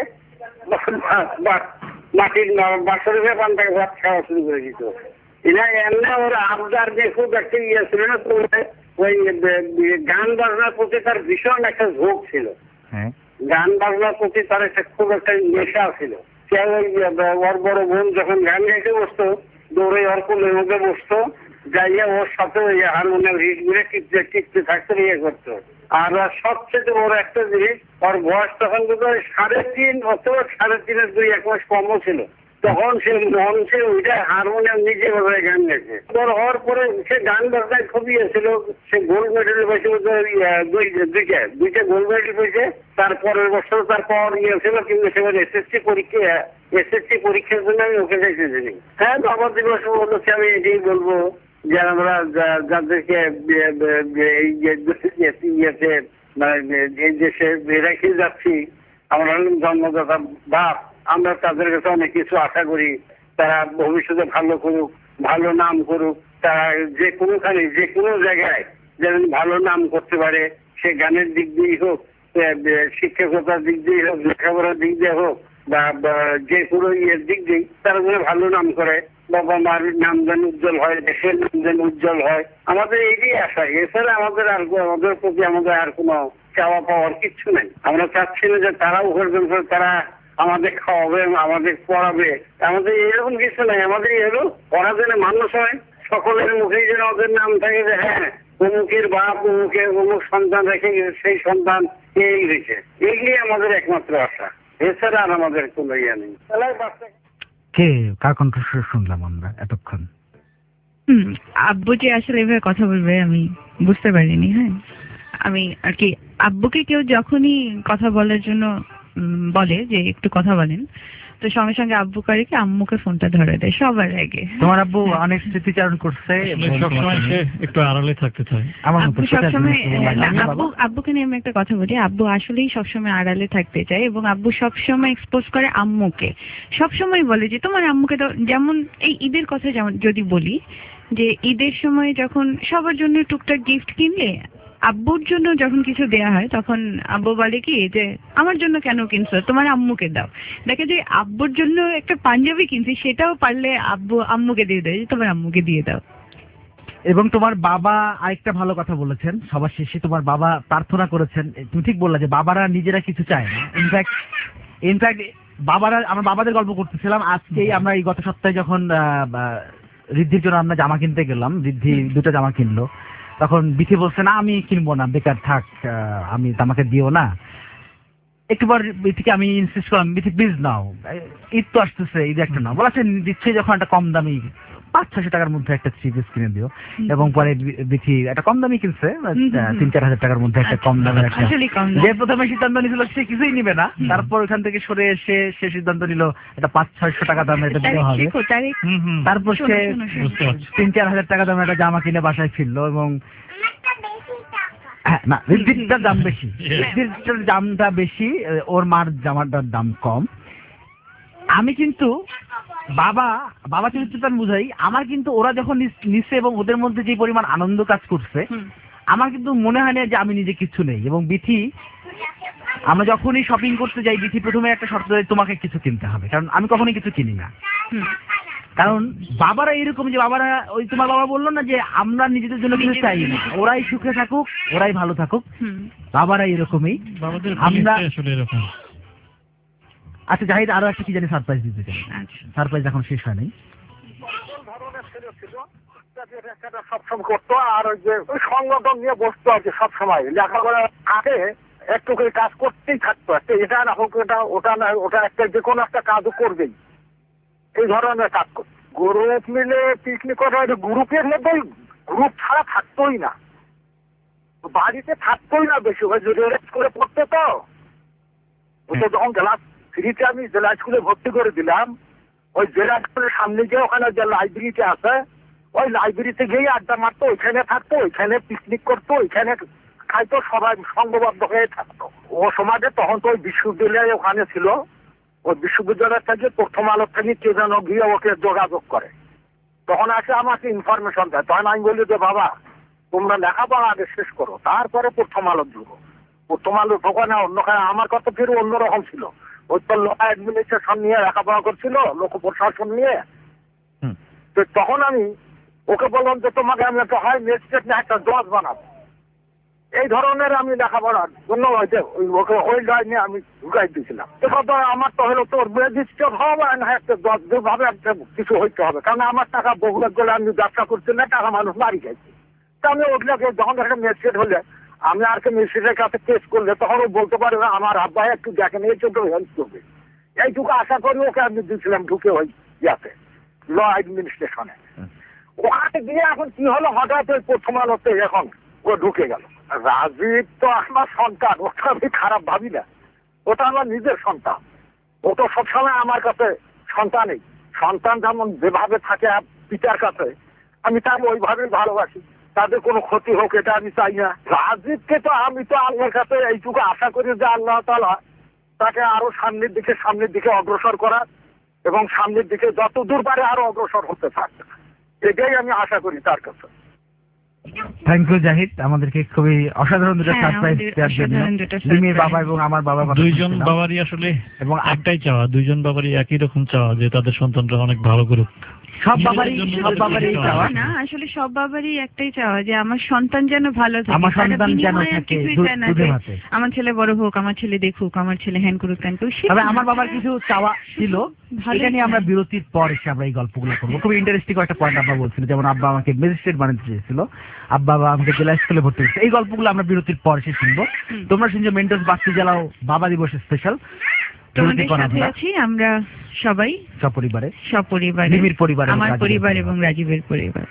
S8: মাটির বাসরে পান্তা ভাত খাওয়া শুরু করে দিত। এরা এমনি ওর আবদার যে খুব একটা ইয়ে ছিল না, তো ওই গান বাজনার প্রতি তার ভীষণ একটা ঝোঁক ছিল।
S1: হ্যাঁ,
S8: গান বাজনার প্রতি তার একটা খুব একটা নেশা ছিল। সে ওই ওর বড় বোন যখন গান গাইতে বসতো, দৌড়ে ওর কোলের মধ্যে বসতো, যাইয়া ওর সাথে ওই হারমোনিয়াম হিট গুলো টিপতে টিপতে থাকতে ইয়ে করতো। আর ওর সবচেয়ে বড় একটা জিনিস, ওর বয়স তখন কিন্তু ওই সাড়ে তিন অথবা সাড়ে তিনের দুই এক মাস কমও ছিল। তখন সে মঞ্চে ওইটা হারমোনিয়াম নিজে ভাবে গান গেছে। তোর হওয়ার পরে সে গান বাজনায় খুবই ছিল। সে গোল্ড মেডেল পেয়েছে, দুইটা দুইটা গোল্ড মেডেল পেয়েছে। তারপরের বছর তার পাওয়ার ইয়ে ছিল, কিন্তু সেবার এসএসসি পরীক্ষা এসএসসি পরীক্ষার জন্য আমি ওকে চাইতেছি। হ্যাঁ, বাবা দিবস বলছি, আমি এটাই বলবো যে আমরা যাদেরকে এই ইয়েতে মানে এই দেশে রেখে যাচ্ছি, আমরা হলাম জন্মদাতা বাপ, আমরা তাদের কাছে অনেক কিছু আশা করি। তারা ভবিষ্যতে ভালো করুক, ভালো নাম করুক, তারা যে কোনোখানে যে কোনো জায়গায় যেন ভালো নাম করতে পারে। সে গানের দিক দিয়েই হোক, শিক্ষকতার দিক দিয়ে হোক, লেখাপড়ার দিক দিয়ে হোক, বা যে কোনো ইয়ের দিক দিয়ে তারা যেন ভালো নাম করে, বাবা মার নাম যেন উজ্জ্বল হয়, দেশের নাম যেন উজ্জ্বল হয়। আমাদের এইটাই আশা। এছাড়া আমাদের আর আমাদের প্রতি আমাদের আর কোনো চাওয়া পাওয়ার কিচ্ছু নাই। আমরা চাচ্ছি না যে তারা উপার্জন করে তারা আমাদের খাওয়াবে, আমাদের পড়াবে, আমাদের এরকম কিছু নাই। আমাদের এলো ওরা যেন মানুষ হয়, সকলের মুখেই যেন ওদের নাম থাকে যে হ্যাঁ অমুকের বাপ অমুকের অমুক সন্তান রেখে গেছে, সেই সন্তান এই গেছে। এগুলি আমাদের একমাত্র আশা। এছাড়া আর আমাদের কোনো ইয়ে নেই।
S1: কে কার কণ্ঠস্বর শুনলাম আমরা এতক্ষণ?
S3: হুম, আব্বু যে আসলে এভাবে কথা বলবে আমি বুঝতে পারিনি। হ্যাঁ, আমি আর কি আব্বুকে কেউ যখনই কথা বলার জন্য উম, বলে যে একটু কথা বলেন, তো সঙ্গে সঙ্গে আব্বু করে কি আম্মুকে ফোনটা ধরে দেয় সবার আগে।
S1: তোমার আব্বু অনেক স্মৃতিচারণ করছে,
S2: আসলে সবসময় সে একটু আড়ালে থাকতে চায়।
S1: আমার মতো
S3: আব্বু
S1: সেটা
S3: সবসময়
S1: জিনিস তোমার লাগে না,
S3: আব্বু
S1: বাবা?
S3: আব্বুকে নিয়ে আমি একটা কথা বলি, আব্বু আসলেই সবসময় আড়ালে থাকতে চায় এবং আব্বু সবসময় এক্সপোজ করে আম্মুকে। সবসময় বলে যে তোমার আম্মুকে তো, যেমন এই ঈদের কথা যেমন যদি বলি, যে ঈদের সময় যখন সবার জন্য টুকটাক গিফট কিনলে আব্বুর জন্য যখন কিছু দেয়া হয় তখন আব্বু বলে কি যে আমার জন্য কেন কিনছো, তোমার আম্মুকে দাও। দেখে যে আব্বুর জন্য একটা পাঞ্জাবি কিনছি, সেটাও পারলে আব্বু আম্মুকে দিয়ে দেয়, তোমার আম্মুকে দিয়ে দাও।
S1: এবং তোমার বাবা আরেকটা ভালো কথা বলেছেন সবার শেষে, তোমার বাবা প্রার্থনা করেছেন। তুমি ঠিক বললা যে বাবারা নিজেরা কিছু চায় না। ইনফ্যাক্ট ইনফ্যাক্ট বাবারা, আমরা বাবাদের গল্প করতেছিলাম আজকেই। আমরা এই গত সপ্তাহে যখন ঋদ্ধির জন্য আমরা জামা কিনতে গেলাম, ঋদ্ধি দুটো জামা কিনলো, তখন বিথি বলছে না আমি কিনবো না, বেকার থাক, আমি আমাকে দিও না। একটু পর বিথিকে আমি ইনসিস্ট করলাম, বিথি প্লিজ নাও, ঈদ তো আসতেছে, ঈদ একটা নাও। বলা দিচ্ছে যখন একটা কম দামি পাঁচ ছশো টাকার মধ্যে একটা থ্রি পিস কিনে দিও। এবং পরে বিথি একটা কম দামি কিনছে, তিন চার হাজার টাকার মধ্যে একটা কম দামের একটা। যে প্রথমে সিদ্ধান্ত নিয়েছিল সে কিছুই নিবে না, তারপর ওখান থেকে সরে এসে সে সিদ্ধান্ত নিল এটা পাঁচ ছয়শো টাকা দামের এটা দিতে হবে। তারপর সে তিন চার হাজার টাকা দামের একটা জামা কিনে বাসায় ফিরলো এবং হ্যাঁ, না ঋদ্ধিরটার দাম বেশি, ঋদ্ধিরটার দামটা বেশি, ওর মার জামাটার দাম কম। আমি কিন্তু বাবা বাবা চরিত্রটা বুঝাই, আমার কিন্তু ওরা যখন নিস- নিচ্ছে এবং ওদের মধ্যে যে পরিমাণ আনন্দ কাজ করছে, আমার কিন্তু মনে হয় না যে আমি নিজে কিছু নেই। এবং বিথি, আমরা যখনই শপিং করতে যাই, বিথি প্রথমে একটা শর্ত দেয়, তোমাকে কিছু কিনতে হবে, কারণ আমি কখনোই কিছু কিনি না। কারণ বাবারা এরকম, যে বাবারা ওই তোমার বাবা বললো না যে আমরা নিজেদের জন্য কিছু চাই না, ওরাই সুখে থাকুক, ওরাই ভালো থাকুক, বাবারা এরকমই।
S2: বাবাদের
S1: আমরা
S2: feelings-টাই আসলে এরকম।
S1: আচ্ছা জাহিদ, আরো একটা কি জানি সারপ্রাইজ দিতে চাই, সারপ্রাইজ এখন শেষ হয় নাই।
S9: সবসময় করতো, আর ওই যে ওই সংগঠন নিয়ে বসতো আর কি, সবসময় লেখাপড়ার আগে একটু করে কাজ করতেই থাকতো, একটা এটা না হোক, এটা ওটা না ওটা একটা যে কোনো একটা কাজও করবেই, এই ধরনের কাজ করতো। গ্রুপ মিলে পিকনিক করা, গ্রুপের মধ্যে গ্রুপ ছাড়া থাকতোই না, বাড়িতে থাকতোই না বেশি, ওই রেস্ট করে পড়তো তো। ও তো যখন ক্লাস থ্রিতে আমি জেলা স্কুলে ভর্তি করে দিলাম, ওই জেলা স্কুলের সামনে গিয়ে ওখানে যে লাইব্রেরিটা আছে, ওই লাইব্রেরিতে গিয়ে আড্ডা মারতো, ওইখানে থাকতো, ওইখানে পিকনিক করতো, ওইখানে খাইতো, সবাই সংঘবদ্ধ হয়ে থাকতো। ও সমাজে তখন তো ওই বিশ্ববিদ্যালয় ওখানে ছিল, ওই বিশ্ববিদ্যালয় থেকে প্রথম আলো থেকে কে যেন গিয়ে ওকে যোগাযোগ করে, তখন আসে আমাকে ইনফরমেশন দেয়। তখন আমি বলি যে বাবা তোমরা লেখাপড়া আগে শেষ করো, তারপরে প্রথম আলো ঢুকো। প্রথম আলো ঢোকা না অন্যখানে, আমার কথা ফের অন্যরকম ছিল। ওই তো লোক অ্যাডমিনিস্ট্রেশন নিয়ে লেখাপড়া করছিল, লোক প্রশাসন নিয়ে। তো তখন আমি ওকে বললাম যে তোমাকে আমি একটা হয় ম্যাজিস্ট্রেট না একটা জজ বানাবো, এই ধরনের আমি লেখাপড়ার জন্য ওই ওকে ওই লাইনে আমি ঢুকাই দিয়েছিলাম। তো আমার তো হলো তোর ম্যাজিস্ট্রেট হওয়া না একটা জজ, যেভাবে একটা কিছু হইতে হবে, কারণ আমার টাকা বহুলের গেলে আমি ব্যবসা করছি না, টাকা মানুষ মারি খাইছি। তো আমি ওগুলোকে যখন একটা ম্যাজিস্ট্রেট হলে, আমি আর ম্যাজিস্ট্রেটের কাছে কেস করলে তখন ও বলতে পারবে আমার আব্বাই একটু দেখেন, এইটুকু হেল্প করবে, এইটুকু আশা করি ওকে আমি দিয়েছিলাম ঢুকে ওই ইয়াতে ল অ্যাডমিনিস্ট্রেশনে। ওখানে গিয়ে এখন কি হলো, হঠাৎ ওই প্রথম আলোতে এখন ও ঢুকে গেল। রাজীব তো আমার সন্তান, ওটা আমি খারাপ ভাবি না, ওটা আমার নিজের সন্তান। ও তো সবসময় আমার কাছে সন্তানই, সন্তান যেমন যেভাবে থাকে পিতার কাছে, আমি তাকে ওইভাবেই ভালোবাসি, তাদের কোনো ক্ষতি হোক এটা আমি চাই না। রাজীবকে তো আমি তো আল্লাহর কাছে এইটুকু আশা করি যে আল্লাহ তাআলা তাকে আরো সামনের দিকে সামনের দিকে অগ্রসর করা, এবং সামনের দিকে যত দূর পারে আরো অগ্রসর হতে থাকবে, এটাই আমি আশা করি তার কাছে।
S1: থ্যাংক ইউ জাহিদ, আমাদেরকে খুবই অসাধারণ দুটো
S3: হ্যাঁ,
S1: সারপ্রাইজ
S3: আমাদের
S1: দেওয়ার জন্য।
S3: অসাধারণ দুটো
S1: লিমির
S3: surprise।
S1: বাবা এবং আমার বাবা কথা
S2: দুইজন
S1: শুনছিলাম।
S2: বাবারই আসলে
S1: এবং
S2: একটাই চাওয়া, দুইজন বাবারই একই রকম চাওয়া যে তাদের সন্তানরা অনেক ভালো করুক।
S1: সব বাবারই সব বাবারই চাওয়া,
S3: না আসলে সব বাবারই একটাই চাওয়া যে আমার সন্তান যেন ভালো থাকে,
S1: আমার
S3: তারা
S1: সন্তান যেন
S3: বিনিময়ে
S1: থাকে
S3: কিছুই
S1: দু-
S3: চায় না
S1: দুধে
S3: যে
S1: ভাতে।
S3: আমার ছেলে বড় হোক, আমার ছেলে দেখুক, আমার ছেলে হ্যান করুক ত্যান করুক, সেটা
S1: তবে
S3: না।
S1: আমার বাবার কিছু চাওয়া ছিল,
S3: ভালোই
S1: এটা নিয়ে আমরা
S3: চায়।
S1: বিরতির পর এসে আমরা এই গল্পগুলো করবো। খুব ইন্টারেস্টিং একটা পয়েন্ট আব্বা বলছিল, যেমন আব্বা আমাকে ম্যাজিস্ট্রেট বানাতে চেয়েছিল, আব্বা বাবা আমাকে জেলা স্কুলে ভর্তি করেছে। এই গল্পগুলো আমরা বিরতির পর এসে শুনবো। তোমরা শুনছো মেন্টস বাতি জ্বালাও বাবা দিবস স্পেশাল।
S3: তোমাদের সাথে আছি আমরা সবাই
S1: সপরিবারে,
S3: সপরিবারে,
S1: লিমির পরিবার এবং
S3: আমার
S1: রাজীবের
S3: পরিবার
S1: পরিবার।
S3: এবং রাজীবের পরিবার।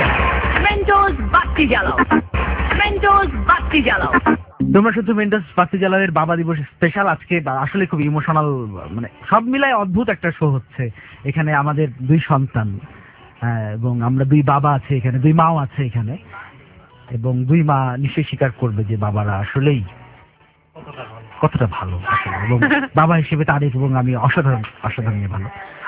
S6: মেন্টোস বাতি জ্বালাও, মেন্টোস বাতি জ্বালাও।
S1: তোমরা শুধু মেন্টস বাতি জ্বালাওয়ের বাবা দিবস স্পেশাল। আজকে বা- আসলে খুব ইমোশনাল, মানে সব মিলায় অদ্ভুত একটা শো হচ্ছে এখানে। আমাদের দুই সন্তান আহ, এবং আমরা দুই বাবা আছে এখানে, দুই মাও আছে এখানে, এবং দুই মা নিশ্চয়ই স্বীকার করবে যে বাবারা আসলেই কতটা ভালো আসলে। এবং বাবা হিসেবে তারিফ এবং আমি অসাধারণ অসাধারণ ভালো।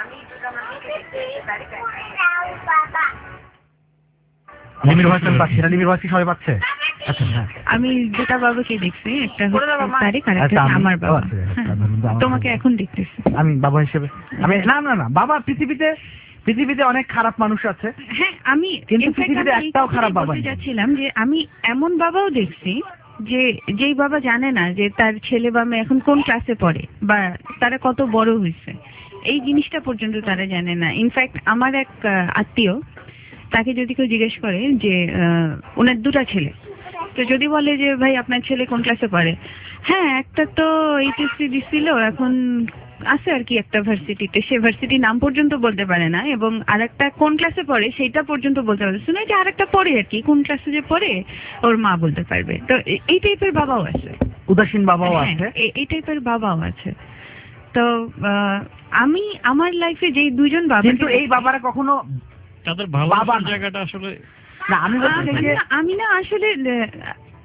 S1: নিমির ভয়েস আমি পাচ্ছি না, নিমির ভয়েস কি সবাই পাচ্ছে? আচ্ছা হ্যাঁ,
S3: আমি দুটা বাবাকে দেখছি, একটা হচ্ছে তারিক আর একটা
S1: আচ্ছা, আমি-
S3: আমার
S1: ও,
S3: বাবা।
S1: আচ্ছা, আচ্ছা,
S3: হ্যাঁ,
S1: ধন্যবাদ, আমার
S3: তোমাকে
S1: বাবা।
S3: এখন দেখতেছি।
S1: আমি বাবা হিসেবে আমি না না না বাবা, পৃথিবীতে পৃথিবীতে অনেক খারাপ মানুষ আছে,
S3: হ্যাঁ আমি
S1: কিন্তু
S3: in fact
S1: পৃথিবীতে
S3: আমি এই
S1: একটাও
S3: কথাই
S1: খারাপ বাবা
S3: বলতে
S1: নেই।
S3: যাচ্ছিলাম যে আমি এমন বাবাও দেখছি যে যেই বাবা জানে না যে তার ছেলে বা মেয়ে এখন কোন ক্লাসে পড়ে বা তারা কত বড় হয়েছে, এই জিনিসটা পর্যন্ত তারা জানে না। ইনফ্যাক্ট আমার এক আহ, আত্মীয়, তাকে যদি কেউ জিজ্ঞেস করে যে আহ, ওনার দুটা ছেলে, তো যদি বলে যে ভাই আপনার ছেলে কোন ক্লাসে পড়ে, হ্যাঁ একটা তো এইচএসসি দিছিল, এখন আছে আর কি একটা ভার্সিটিতে, সে ভার্সিটির নাম পর্যন্ত বলতে পারে না, এবং আরেকটা কোন ক্লাসে পড়ে সেটা পর্যন্ত বলতে পারে, শুনে যে আরেকটা পড়ে আর কি, কোন ক্লাসে যে পড়ে ওর মা বলতে পারবে। তো এ- এই টাইপের বাবাও আছে,
S1: উদাসীন বাবাও
S3: হ্যাঁ,
S1: আছে।
S3: এ- এই টাইপের বাবাও আছে। তো আহ, আমি আমার লাইফে যেই দুজন বাবা,
S1: কিন্তু এই বাবারা কখনো
S2: তাদের
S1: বাবা
S2: ভালোবাসার
S1: না।
S2: জায়গাটা আসলে
S1: না, আমি বলছি যে
S3: আমি না- আমি না আসলে আহ,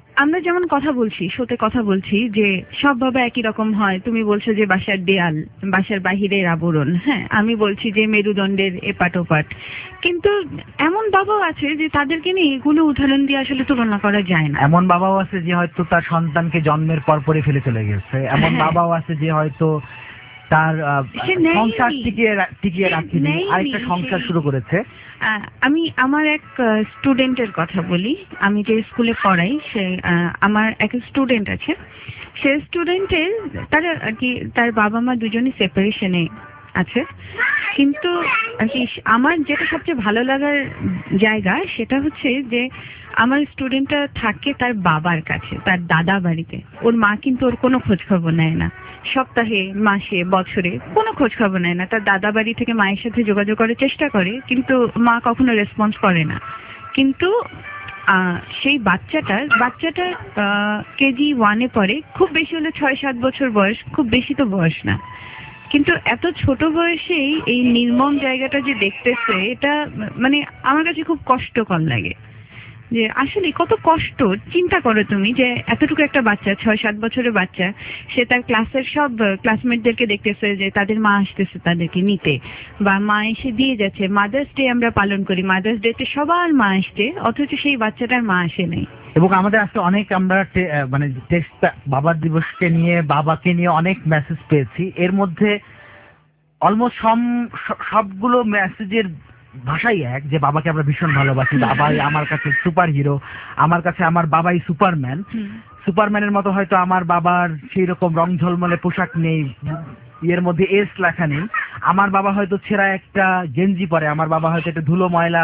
S3: আমরা যেমন কথা বলছি, শোতে কথা বলছি যে সব বাবা একই রকম হয়, তুমি বলছো যে বাসার দেয়াল, বাসার বাহিরের আবরণ, হ্যাঁ আমি বলছি যে মেরুদণ্ডের এপাট ওপাট, কিন্তু এমন বাবাও আছে যে তাদেরকে নিয়ে এগুলো উদাহরণ দিয়ে আসলে তুলনা করা যায় না।
S1: এমন বাবাও আছে যে হয়তো তার সন্তানকে জন্মের পর পরে ফেলে চলে গেছে, এমন
S3: হ্যাঁ।
S1: বাবাও আছে যে হয়তো তার আহ,
S3: সে নেয়নি।
S1: সংসার টিকিয়ে রা- টিকিয়ে
S3: সে
S1: রাখেনি,
S3: নেয়নি,
S1: আরেকটা সংসার
S3: সে-
S1: শুরু করেছে।
S3: আহ, আমি আমার এক স্টুডেন্টের কথা বলি, আমি যে স্কুলে পড়াই সে আহ, আমার এক স্টুডেন্ট আছে, সে স্টুডেন্টের তার আর কি তার বাবা মা দুজনই সেপারেশনে আছে, কিন্তু আর কি আমার যেটা সবচেয়ে ভালো লাগার জায়গা সেটা হচ্ছে যে আমার স্টুডেন্টটা থাকে তার বাবার কাছে, তার দাদা বাড়িতে। ওর মা কিন্তু ওর কোনো খোঁজ খবর নেয় না, সপ্তাহে মাসে বছরে কোনো খোঁজ খবর নেয় না। তার দাদা বাড়ি থেকে মায়ের সাথে যোগাযোগ করার চেষ্টা করে, কিন্তু মা কখনো রেসপন্স করে না। কিন্তু আহ, সেই বাচ্চাটার বাচ্চাটার কেজি ওয়ানে পড়ে, খুব বেশি হলে ছয় সাত বছর বয়স, খুব বেশি তো বয়স না, কিন্তু এত ছোট বয়সেই এই নির্মম জায়গাটা যে দেখতেছে, এটা মানে আমার কাছে খুব কষ্টকর লাগে। যে আসলে কত কষ্ট, চিন্তা করো তুমি যে এতটুকু একটা বাচ্চা, ছয় সাত বছরের বাচ্চা, সে তার ক্লাসের সব ক্লাসমেটদেরকে দেখতেছে যে তাদের মা আসতেছে তাদেরকে নিতে, বা মা এসে দিয়ে যাচ্ছে। মাদার্স ডে আমরা পালন করি, মাদার্স ডেতে সবার মা আসছে, অথচ সেই বাচ্চাটার মা আসে নাই।
S1: এবং আমাদের আজকে অনেক আমরা টে- আহ, মানে টেক্সট বাবার দিবসকে নিয়ে, বাবাকে নিয়ে অনেক মেসেজ পেয়েছি। এর মধ্যে অলমোস্ট সবগুলো মেসেজের ভাষাই এক, যে বাবাকে আমরা ভীষণ ভালোবাসি, বাবাই আমার কাছে সুপার হিরো, আমার কাছে আমার বাবাই সুপারম্যান। সুপারম্যানের মতো হয়তো আমার বাবার সেই রকম রং ঝলমলে পোশাক নেই, এর মধ্যে এস লেখা নেই। আমার বাবা হয়তো ছেঁড়া একটা গেঞ্জি পরে, আমার বাবা হয়তো একটা ধুলো ময়লা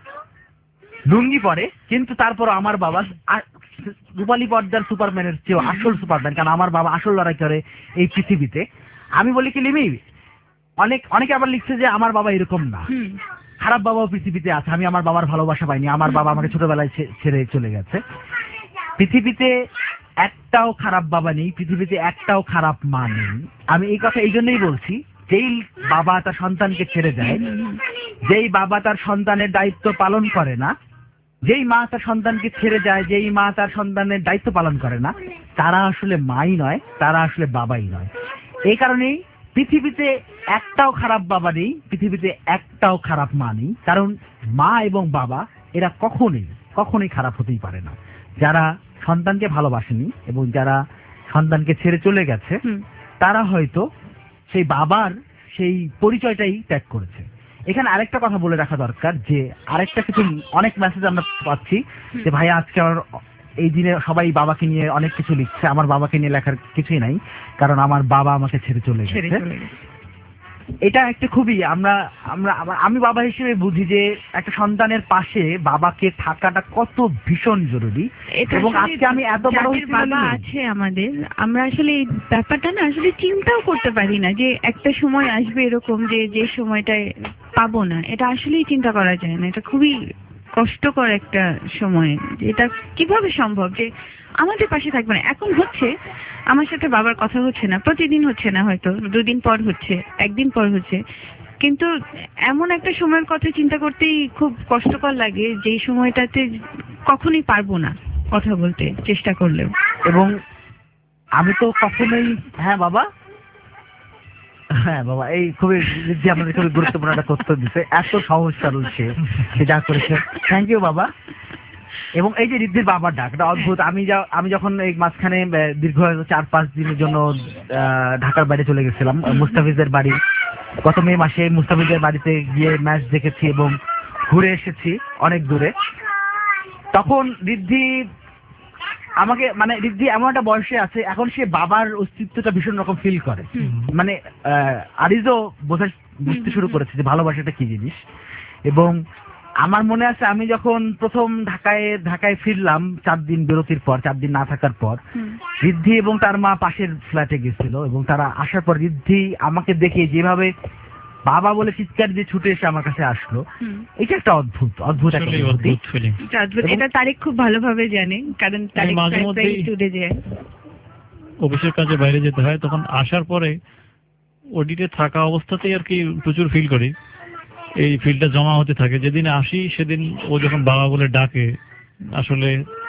S1: লুঙ্গি পরে, কিন্তু তারপর আমার বাবা আ- রূপালী পর্দার সুপারম্যানের চেয়েও আসল সুপারম্যান, কারণ আমার বাবা আসল লড়াই করে এই পৃথিবীতে। আমি বলি কি লিমি, অনেক অনেকে আবার লিখছে যে আমার বাবা এরকম না, খারাপ বাবাও পৃথিবীতে আছে, আমি আমার বাবার ভালোবাসা পাইনি, আমার বাবা আমাকে ছোটবেলায় ছে- ছেড়ে চলে গেছে। পৃথিবীতে একটাও খারাপ বাবা নেই, পৃথিবীতে একটাও খারাপ মা নেই। আমি এই কথা এই জন্যই বলছি, যেই বাবা তার সন্তানকে ছেড়ে যায়, যেই বাবা তার সন্তানের দায়িত্ব পালন করে না, যেই মা তার সন্তানকে ছেড়ে যায়, যেই মা তার সন্তানের দায়িত্ব পালন করে না, তারা আসলে মাই নয়, তারা আসলে বাবাই নয়। এই কারণেই পৃথিবীতে একটাও খারাপ বাবা নেই, পৃথিবীতে একটাও খারাপ মা নেই, কারণ মা এবং বাবা এরা কখনোই কখনোই খারাপ হতেই পারে না। যারা সন্তানকে ভালোবাসেনি এবং যারা সন্তানকে ছেড়ে চলে গেছে, তারা হয়তো সেই বাবার সেই পরিচয়টাই ত্যাগ করেছে। এখানে আরেকটা কথা বলে রাখা দরকার, যে আরেকটা কিছু অনেক মেসেজ আমরা পাচ্ছি যে ভাইয়া আজকে আমার এই দিনে সবাই বাবাকে নিয়ে অনেক কিছু লিখছে, আমার বাবাকে নিয়ে লেখার কিছুই নাই, কারণ আমার বাবা আমাকে ছেড়ে চলে
S3: ছেড়ে
S1: গেছে।
S3: চলে গেছে।
S1: এটা একটা খুবই আমরা আমরা আমরা- আমি বাবা হিসেবে বুঝি যে একটা সন্তানের পাশে বাবাকে থাকাটা কত ভীষণ জরুরি।
S3: এটা
S1: এবং
S3: আসলে
S1: আজকে আমি এত বড়
S3: যাদের
S1: হয়েছি
S3: বাবা
S1: মানে-
S3: আছে আমাদের, আমরা আসলে এই ব্যাপারটা না আসলে চিন্তাও করতে পারি না যে একটা সময় আসবে এরকম যে যে সময়টায় পাবো না, এটা আসলেই চিন্তা করা যায় না। এটা খুবই কষ্টকর একটা সময়, যে এটা কিভাবে সম্ভব যে আমাদের পাশে থাকবে না। এখন হচ্ছে আমার সাথে বাবার কথা হচ্ছে না, প্রতিদিন হচ্ছে না, হয়তো দুদিন পর হচ্ছে, একদিন পর হচ্ছে, কিন্তু এমন একটা সময়ের কথা চিন্তা করতেই খুব কষ্টকর লাগে, যে সময়টাতে কখনোই পারবো না কথা বলতে চেষ্টা করলেও।
S1: এবং আমি তো কখনোই, হ্যাঁ বাবা, হ্যাঁ বাবা, এই খুবই যে আমাদের খুবই গুরুত্বপূর্ণ একটা তথ্য দিচ্ছে, এত সহজ সরল সে সে যা করেছে, থ্যাংক ইউ বাবা। এবং এই যে রিদ্ধির বাবার ডাক, এটা অদ্ভুত। আমি যা আমি যখন এই মাঝখানে আহ, দীর্ঘ চার পাঁচ দিনের জন্য আহ, ঢাকার বাইরে চলে গেছিলাম, মুস্তাফিজের বাড়ি, গত মে মাসে মুস্তাফিজের বাড়িতে গিয়ে ম্যাচ দেখেছি এবং ঘুরে এসেছি অনেক দূরে। তখন রিদ্ধি আমাকে, মানে রিদ্ধি এমন একটা বয়সে আছে, এখন সে বাবার অস্তিত্বটা ভীষণ রকম ফিল করে, মানে আহ, আরিজও বোঝা বুঝতে শুরু করেছে যে ভালোবাসাটা কি জিনিস। এবং আমার মনে আছে আমি যখন প্রথম ঢাকায় ঢাকায় ফিরলাম চার দিন বিরতির পর, চার দিন না থাকার পর, রিদ্ধি এবং তার মা পাশের ফ্ল্যাটে গেছিল, এবং তারা আসার পর রিদ্ধি আমাকে দেখে যেভাবে বাবা বলে চিৎকার দিয়ে ছুটে এসে আমার কাছে আসলো, এটা একটা অদ্ভুত অদ্ভুত একটা
S2: আসলেই
S1: অনুভূতি।
S2: অদ্ভুত ফিলিং।
S3: এটা অদ্ভুত। এটা তারিক খুব ভালোভাবে জানে, কারণ তারিক
S2: মাঝে
S3: প্রায়
S2: মধ্যেই-
S3: প্রায় ট্যুরে যায়।
S2: অফিসের কাজে বাইরে যেতে হয়, তখন আসার পরে ওডিতে থাকা অবস্থাতেই আর কি প্রচুর ফিল করি, এই ফিলটা জমা হতে থাকে। যেদিন আসি সেদিন ও যখন বাবা বলে ডাকে, আসলে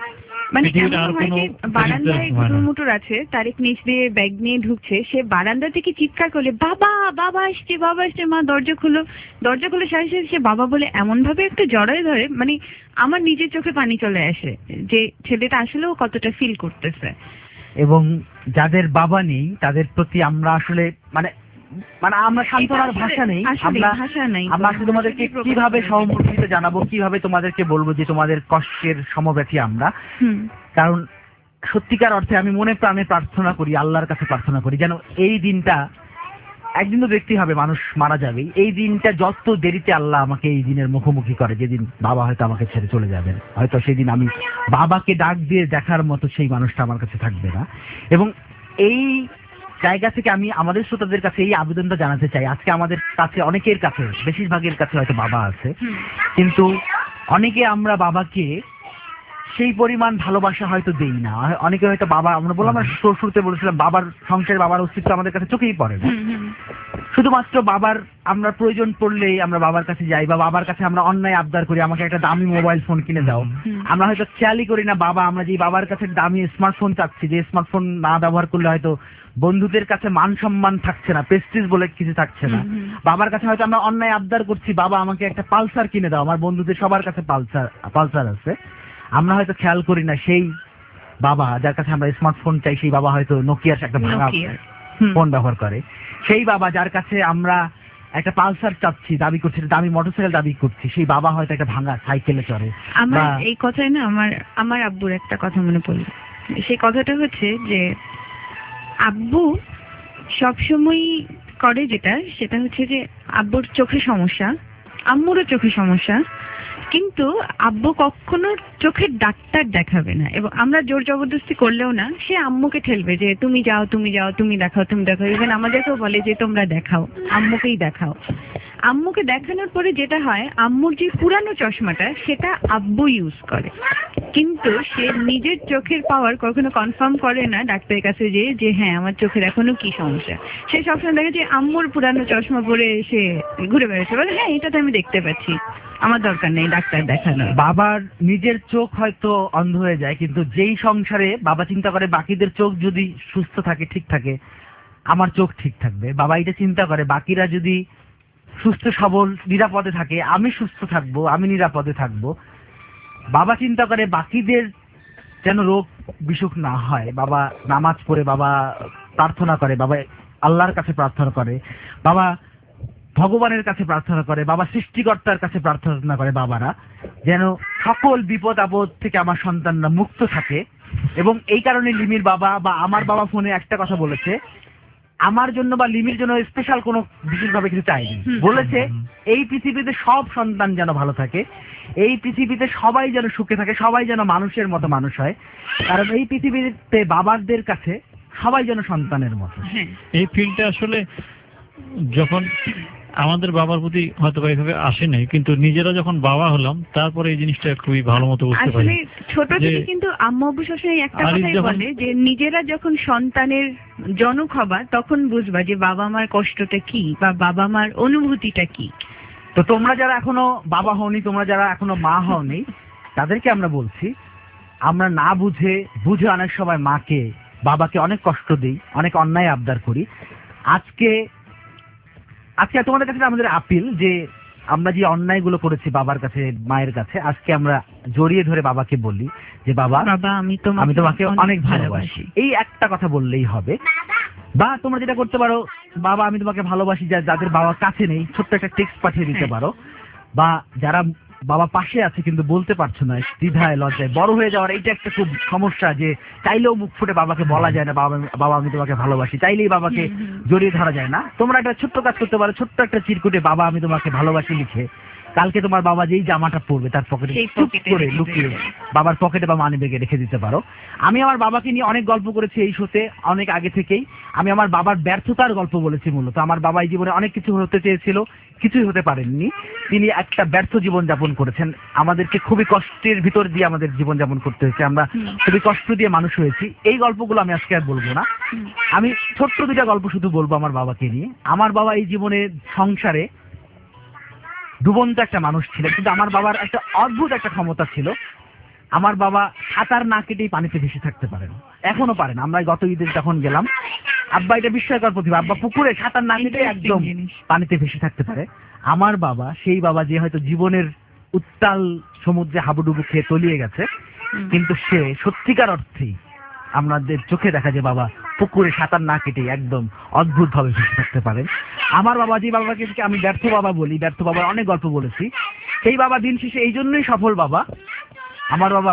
S3: মানে
S2: পৃথিবীতে
S3: এমন
S2: আর
S3: হয়
S2: কোনো
S3: যে বারান্দায়
S2: হয় না।
S3: গুটুর মুটুর আছে, তারেক নিচ দিয়ে ব্যাগ নিয়ে ঢুকছে, সে বারান্দা থেকে চিৎকার করলে বাবা বাবা আসছে বাবা আসছে, মা দরজা খুলো, দরজা খুলে সাথে সাথে সে বাবা বলে এমন ভাবে একটা জড়ায় ধরে, মানে আমার নিজের চোখে পানি চলে আসে যে ছেলেটা আসলেও কতটা ফিল করতেছে।
S1: এবং যাদের বাবা নেই তাদের প্রতি আমরা আসলে মানে মানে আমরা সান্ত্বনার ভাষা নেই,
S3: আসলে
S1: আমরা
S3: ভাষা নাই,
S1: আমরা আসলে তোমাদেরকে কিভাবে সহমর্মিত জানাবো, কিভাবে তোমাদেরকে বলবো যে তোমাদের কষ্টের সমব্যথী আমরা।
S3: হুম
S1: কারণ সত্যিকার অর্থে আমি মনে প্রাণে প্রার্থনা করি, আল্লাহর কাছে প্রার্থনা করি যেন এই দিনটা, একদিন তো দেখতেই হবে মানুষ মারা যাবেই, এই দিনটা যত দেরিতে আল্লাহ আমাকে এই দিনের মুখোমুখি করে, যেদিন বাবা হয়তো আমাকে ছেড়ে চলে যাবেন, হয়তো সেদিন আমি বাবাকে ডাক দিয়ে দেখার মতো সেই মানুষটা আমার কাছে থাকবে না। এবং এই জায়গা থেকে আমি আমাদের শ্রোতাদের কাছে এই আবেদনটা জানাতে চাই, আজকে আমাদের কাছে অনেকের কাছে, বেশিরভাগের কাছে হয়তো বাবা আছে,
S3: হুম
S1: কিন্তু অনেকে আমরা বাবাকে সেই পরিমাণ ভালোবাসা হয়তো দেই না। অনেকে হয়তো বাবা, আমরা বললাম, আমরা শুরু- শুরুতে বলেছিলাম বাবার সংসারে বাবার অস্তিত্ব আমাদের কাছে চোখেই পড়ে না।
S3: হুম হুম
S1: শুধুমাত্র বাবার আমরা প্রয়োজন পড়লেই আমরা বাবার কাছে যাই, বা বাবার কাছে আমরা অন্যায় আবদার করি আমাকে একটা দামি মোবাইল ফোন কিনে দাও।
S3: হুম।
S1: আমরা হয়তো খেয়ালই করি না বাবা, আমরা যে বাবার কাছে দামি স্মার্টফোন চাচ্ছি, যে স্মার্টফোন না ব্যবহার করলে হয়তো বন্ধুদের কাছে মান সম্মান থাকছে না, প্রেস্টিজ বলে কিছু থাকছে না।
S3: হুম, হুম।
S1: বাবার কাছে হয়তো আমরা অন্যায় আবদার করছি, বাবা আমাকে একটা পালসার কিনে দাও, আমার বন্ধুদের সবার কাছে পালসার পালসার আছে। আমরা হয়তো খেয়াল করি না সেই বাবা যার কাছে আমরা স্মার্টফোন চাই, সেই বাবা হয়তো নোকিয়ার একটা ভাঙা
S3: নোকিয়ার। হুম।
S1: ফোন ব্যবহার করে। সেই বাবা যার কাছে আমরা একটা পালসার চাচ্ছি, দাবি করছি, দামি মোটরসাইকেল দাবি করছি, সেই বাবা হয়তো একটা ভাঙা সাইকেলে চড়ে।
S3: আমার
S1: বা-
S3: এই কথায় না আমার আমার আব্বুর একটা কথা মনে পড়ল। সেই কথাটা হচ্ছে যে আব্বু সবসময় করে যেটা, সেটা হচ্ছে যে আব্বুর চোখে সমস্যা, আম্মুরও চোখে সমস্যা, কিন্তু আব্বু কখনো চোখের ডাক্তার দেখাবে না, এবং আমরা জোর জবরদস্তি করলেও না, সে আম্মুকে ঠেলবে যে তুমি যাও তুমি যাও তুমি দেখাও তুমি দেখাও। ইভেন আমাদেরকেও বলে যে তোমরা দেখাও, আম্মুকেই দেখাও। আম্মুকে দেখানোর পরে যেটা হয়, আম্মুর যে পুরানো চশমাটা সেটা আব্বু ইউজ করে, কিন্তু সে নিজের চোখের পাওয়ার কখনো কনফার্ম করে না ডাক্তারের কাছে যে যে হ্যাঁ আমার চোখের এখনো কি সমস্যা। সে সবসময় দেখে যে আম্মুর পুরানো চশমা পরে সে ঘুরে বেড়াচ্ছে, বলে হ্যাঁ এটা তো আমি দেখতে পাচ্ছি, আমার দরকার নেই ডাক্তার দেখানো।
S1: বাবার নিজের চোখ হয়তো অন্ধ হয়ে যায়, কিন্তু যেই সংসারে বাবা চিন্তা করে বাকিদের চোখ যদি সুস্থ থাকে, ঠিক থাকে, আমার চোখ ঠিক থাকবে। বাবা এটা চিন্তা করে বাকিরা যদি সুস্থ সবল নিরাপদে থাকে, আমি সুস্থ থাকবো, আমি নিরাপদে থাকবো। বাবা চিন্তা করে বাকিদের যেন রোগ বিসুখ না হয়। বাবা নামাজ পড়ে, বাবা প্রার্থনা করে, বাবা আল্লাহর কাছে প্রার্থনা করে, বাবা ভগবানের কাছে প্রার্থনা করে, বাবা সৃষ্টিকর্তার কাছে প্রার্থনা করে, বাবারা যেন সকল বিপদ আপদ থেকে আমার সন্তানরা মুক্ত থাকে। এবং এই কারণে লিমির বাবা বা আমার বাবা ফোনে একটা কথা বলেছে, আমার জন্য বা লিমির জন্য স্পেশাল কোনো বিশেষভাবে কিছু চাইনি, বলেছে এই পৃথিবীতে সব সন্তান যেন ভালো থাকে, এই পৃথিবীতে সবাই যেন সুখে থাকে, সবাই যেন মানুষের মতো মানুষ হয়, কারণ এই পৃথিবীতে বাবাদের কাছে সবাই যেন সন্তানের মতো।
S3: হ্যাঁ
S2: এই ফিল্ডটা আসলে যখন আমাদের বাবার প্রতি হয়তো বা এইভাবে আসে নাই, কিন্তু নিজেরা যখন বাবা হলাম তারপরে এই জিনিসটা খুবই ভালো মতো বুঝতে পারি।
S3: আসলে ছোট থেকে
S2: যে-
S3: কিন্তু আম্মু আব্বু সবসময় একটা
S2: আরিফ
S3: কথাই
S2: যখন-
S3: বলে যে নিজেরা যখন সন্তানের জনক হবা তখন বুঝবা যে বাবা মার কষ্টটা কি বা বাবা মার অনুভূতিটা কি।
S1: তো তোমরা যারা এখনো বাবা হওনি, তোমরা যারা এখনো মা হওনি, তাদেরকে আমরা বলছি, আমরা না বুঝে বুঝে অনেক সময় মাকে বাবাকে অনেক কষ্ট দিই, অনেক অন্যায় আবদার করি। আজকে আজকে তোমাদের কাছে আমাদের আপিল যে আমরা যে অন্যায়গুলো করেছি বাবার কাছে, মায়ের কাছে, আজকে আমরা জড়িয়ে ধরে বাবাকে বলি যে বাবা
S3: বাবা আমি তোমাকে
S1: আমি তোমাকে অনেক ভালোবাসি, এই একটা কথা বললেই হবে। বা তোমরা যেটা করতে পারো, বাবা আমি তোমাকে ভালোবাসি, যা যাদের বাবা কাছে নেই ছোট্ট একটা টেক্সট পাঠিয়ে দিতে পারো। বা যারা বাবা পাশে আছে কিন্তু বলতে পারছো না, দ্বিধায় লজ্জায়, বড় হয়ে যাওয়ার এইটা একটা খুব সমস্যা, যে চাইলেও মুখ ফুটে বাবাকে বলা যায় না বাবা বাবা আমি তোমাকে ভালোবাসি, চাইলেই বাবাকে জড়িয়ে ধরা যায় না। তোমরা একটা ছোট্ট কাজ করতে পারো, ছোট্ট একটা চিরকুটে বাবা আমি তোমাকে ভালোবাসি লিখে কালকে তোমার বাবা যেই জামাটা পরবে তার পকেটে
S3: সেই
S1: চুপ
S3: পকেটে
S1: করে
S3: রেখে
S1: লুকিয়ে
S3: দেবে।
S1: বাবার পকেটে বা মানি ব্যাগে রেখে দিতে পারো। আমি আমার বাবাকে নিয়ে অনেক গল্প করেছি এই শোতে, অনেক আগে থেকেই আমি আমার বাবার ব্যর্থতার গল্প বলেছি। মূলত আমার বাবা এই জীবনে অনেক কিছু হতে চেয়েছিল, কিছুই হতে পারেননি। তিনি একটা ব্যর্থ জীবন যাপন করেছেন, আমাদেরকে খুবই কষ্টের ভিতর দিয়ে আমাদের জীবন যাপন করতে হয়েছে, আমরা খুবই কষ্ট দিয়ে মানুষ হয়েছি। এই গল্পগুলো আমি আজকে আর বলবো না, আমি ছোট্ট দুটা গল্প শুধু বলবো আমার বাবাকে নিয়ে। আমার বাবা এই জীবনের সংসারে ডুবন্ত একটা মানুষ ছিলেন, কিন্তু আমার বাবার একটা অদ্ভুত একটা ক্ষমতা ছিল, আমার বাবা সাঁতার না কেটেই পানিতে ভেসে থাকতে পারেন, এখনো পারেন। আমরা গত ঈদে যখন গেলাম, আব্বা এটা বিস্ময়কর প্রতিভা, আব্বা পুকুরে সাঁতার না কেটে একদম পানিতে ভেসে থাকতে পারে। আমার বাবা সেই বাবা যে হয়তো জীবনের উত্তাল সমুদ্রে হাবুডুবু খেয়ে তলিয়ে গেছে, কিন্তু সে সত্যিকার অর্থেই আমাদের চোখে দেখা যায় বাবা পুকুরে সাঁতার না কেটে একদম অদ্ভুত ভাবে ভেসে থাকতে পারেন। আমার বাবা যে বাবাকে আমি ব্যর্থ বাবা বলি, ব্যর্থ বাবার অনেক গল্প বলেছি, সেই বাবা দিন শেষে এই জন্যই সফল বাবা। আমার বাবা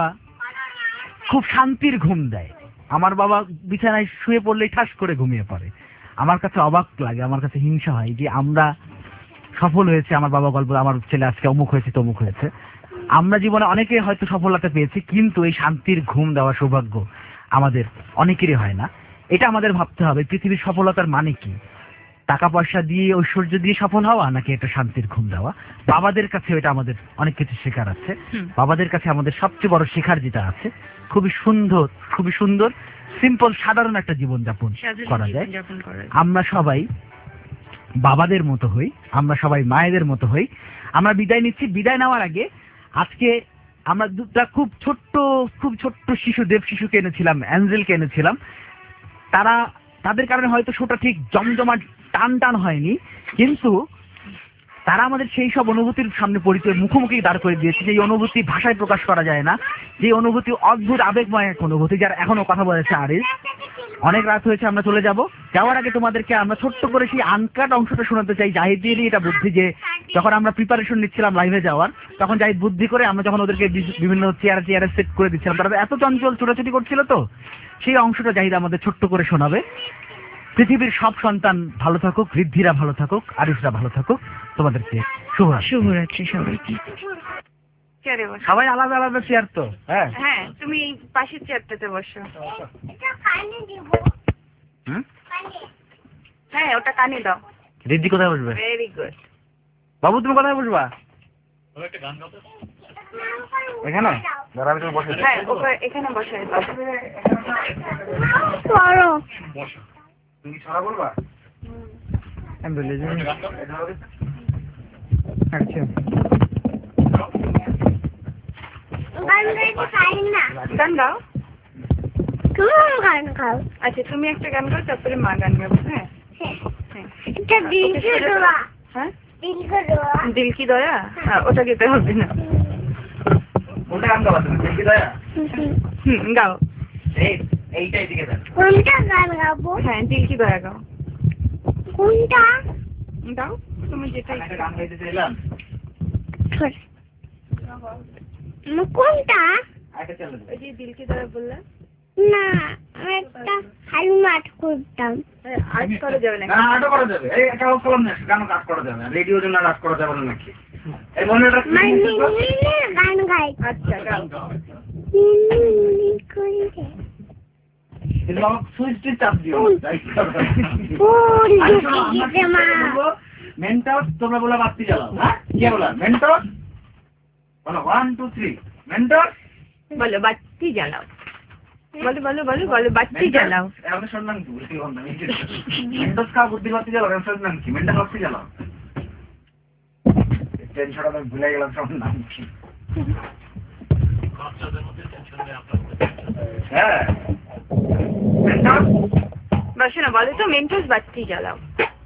S1: খুব শান্তির ঘুম দেয়। আমার বাবা বিছানায় শুয়ে পড়লেই ঠাস করে ঘুমিয়ে পড়ে। আমার কাছে অবাক লাগে, আমার কাছে হিংসা হয় যে আমরা সফল হয়েছে, আমার বাবা গল্প আমার ছেলে আজকে অমুক হয়েছে তমুক হয়েছে। আমরা জীবনে অনেকে হয়তো সফলতা পেয়েছি, কিন্তু এই শান্তির ঘুম দেওয়া সৌভাগ্য আমাদের অনেকেরই হয় না। এটা আমাদের ভাবতে হবে, পৃথিবীর সফলতার মানে কি? টাকা পয়সা দিয়ে ঐশ্বর্য দিয়ে সফল হওয়া, নাকি এটা শান্তির ঘুম দেওয়া? বাবাদের কাছে এটা আমাদের অনেক কিছু শেখার আছে। বাবাদের কাছে আমাদের সবচেয়ে বড় শেখার যেটা আছে, খুবই সুন্দর খুবই সুন্দর সিম্পল সাধারণ একটা জীবন যাপন করা যায়। আমরা সবাই বাবাদের মতো হই, আমরা সবাই মায়েদের মতো হই। আমরা বিদায় নিচ্ছি। বিদায় নেওয়ার আগে আজকে আমরা দুটা খুব ছোট্ট খুব ছোট্ট শিশু, দেব শিশুকে এনেছিলাম, অ্যাঞ্জেলকে এনেছিলাম। তারা তাদের কারণে হয়তো শোটা ঠিক জমজমাট টান টান হয়নি, কিন্তু তারা আমাদের সেই সব অনুভূতির সামনে পরিচয় মুখোমুখি দাঁড় করে দিয়েছে, যে অনুভূতি ভাষায় প্রকাশ করা যায় না, যে অনুভূতি অদ্ভুত আবেগময় এক অনুভূতি, যার এখনো কথা বলেছে আরিস। অনেক রাত হয়েছে, আমরা চলে যাব। যাওয়ার আগে তোমাদেরকে আমরা ছোট্ট করে সেই আনকাট অংশটা শোনাতে চাই। জাহিদেরই এটা বুদ্ধি, যে যখন আমরা প্রিপারেশন নিচ্ছিলাম লাইভে যাওয়ার, তখন জাহিদ বুদ্ধি করে আমরা যখন ওদেরকে বিভিন্ন চেয়ারে চেয়ারে সেট করে দিচ্ছিলাম, তারা এত চঞ্চল ছোটাছুটি করছিল, তো সেই অংশটা জাহিদ আমাদের ছোট্ট করে শোনাবে। পৃথিবীর সব সন্তান ভালো থাকুক, ঋদ্ধিরা ভালো থাকুক, আরিসরা ভালো থাকুক। তোমাদেরকে শুভরাত্রি।
S3: শুভরাত্রি সবাইকে।
S5: চেয়ারে বসো।
S1: সবাই আলাদা আলাদা চেয়ার তো। হ্যাঁ
S5: হ্যাঁ, তুমি এই পাশের চেয়ারটাতে বসো।
S1: হুম,
S5: হ্যাঁ, ওটা কানে দাও।
S1: ঋদ্ধি কোথায় বসবে?
S5: Very good.
S1: বাবু তুমি কোথায় বসবা? এখানে?
S5: হ্যাঁ, ওকে এখানে বসাই দাও।
S4: করো
S1: তুমি ছড়া বলবা? আমি বলি যে আচ্ছা
S4: গান গাইতে পারি না।
S5: গান গাও।
S4: তুমি গান গাও।
S5: আচ্ছা, তুমি একটা গান গাও, তারপরে মা গান গাবো। হ্যাঁ হ্যাঁ।
S4: এটা দিল কি দোয়া?
S5: হ্যাঁ,
S4: দিল কি দোয়া?
S5: দিল কি দয়া? হ্যাঁ, ওটা গেতে হবে না।
S1: কোনটা গান গাবা তুমি? দেখি দয়া।
S5: হুম, গাও।
S1: এই এইটাই দিকে দেন।
S4: কোনটা গান গাবো?
S5: হ্যাঁ, দিল কি দয়া গাও।
S4: কোনটা?
S5: গাও, তুমি যেটা
S1: একটা গান গাইতে চাইলাম।
S4: ছোট কোনটা?
S1: আরেকটা চালু দাও।
S5: ওই যে দিল কি দয়া বললে
S4: না, আমি একটা হালু মাঠ করতাম।
S5: আর্ট করা যাবে না।
S1: না, আটও করা যাবে। এই একটা অফ করলাম না, গানও কাট করা যাবে না। রেডিওর জন্য কাট করা যাবে না নাকি? এই মনেটা কি?
S4: মানে মিলিনের গান গাই।
S5: আচ্ছা, গাও।
S4: মিলি করে দে।
S1: কিন্তু আমার সুইচটি চাপ দিও না।
S4: ফুল দিতে মা।
S1: মেন্টর তোমরা বলা বাতি জ্বালাও। হ্যাঁ, কে বলা? মেন্টর বলো, ওয়ান টু থ্রি। মেন্টর
S5: বলো বাতি জ্বালাও। বলো বলো বলো বলো বাতি জ্বালাও।
S1: আমাদের সম্মান কি? বুঝতে পারলাম না। মেন্টর কা বুদ্ধি বাতি জ্বালাও, এর সম্মান কি? মেন্টর বাতি জ্বালাও। টেনশনটা আমি ভুলে গেলাম সম্মান কি। হ্যাঁ, মেন্টর
S5: বসো না, বলো তো মেন্টস বাতি জ্বালাও।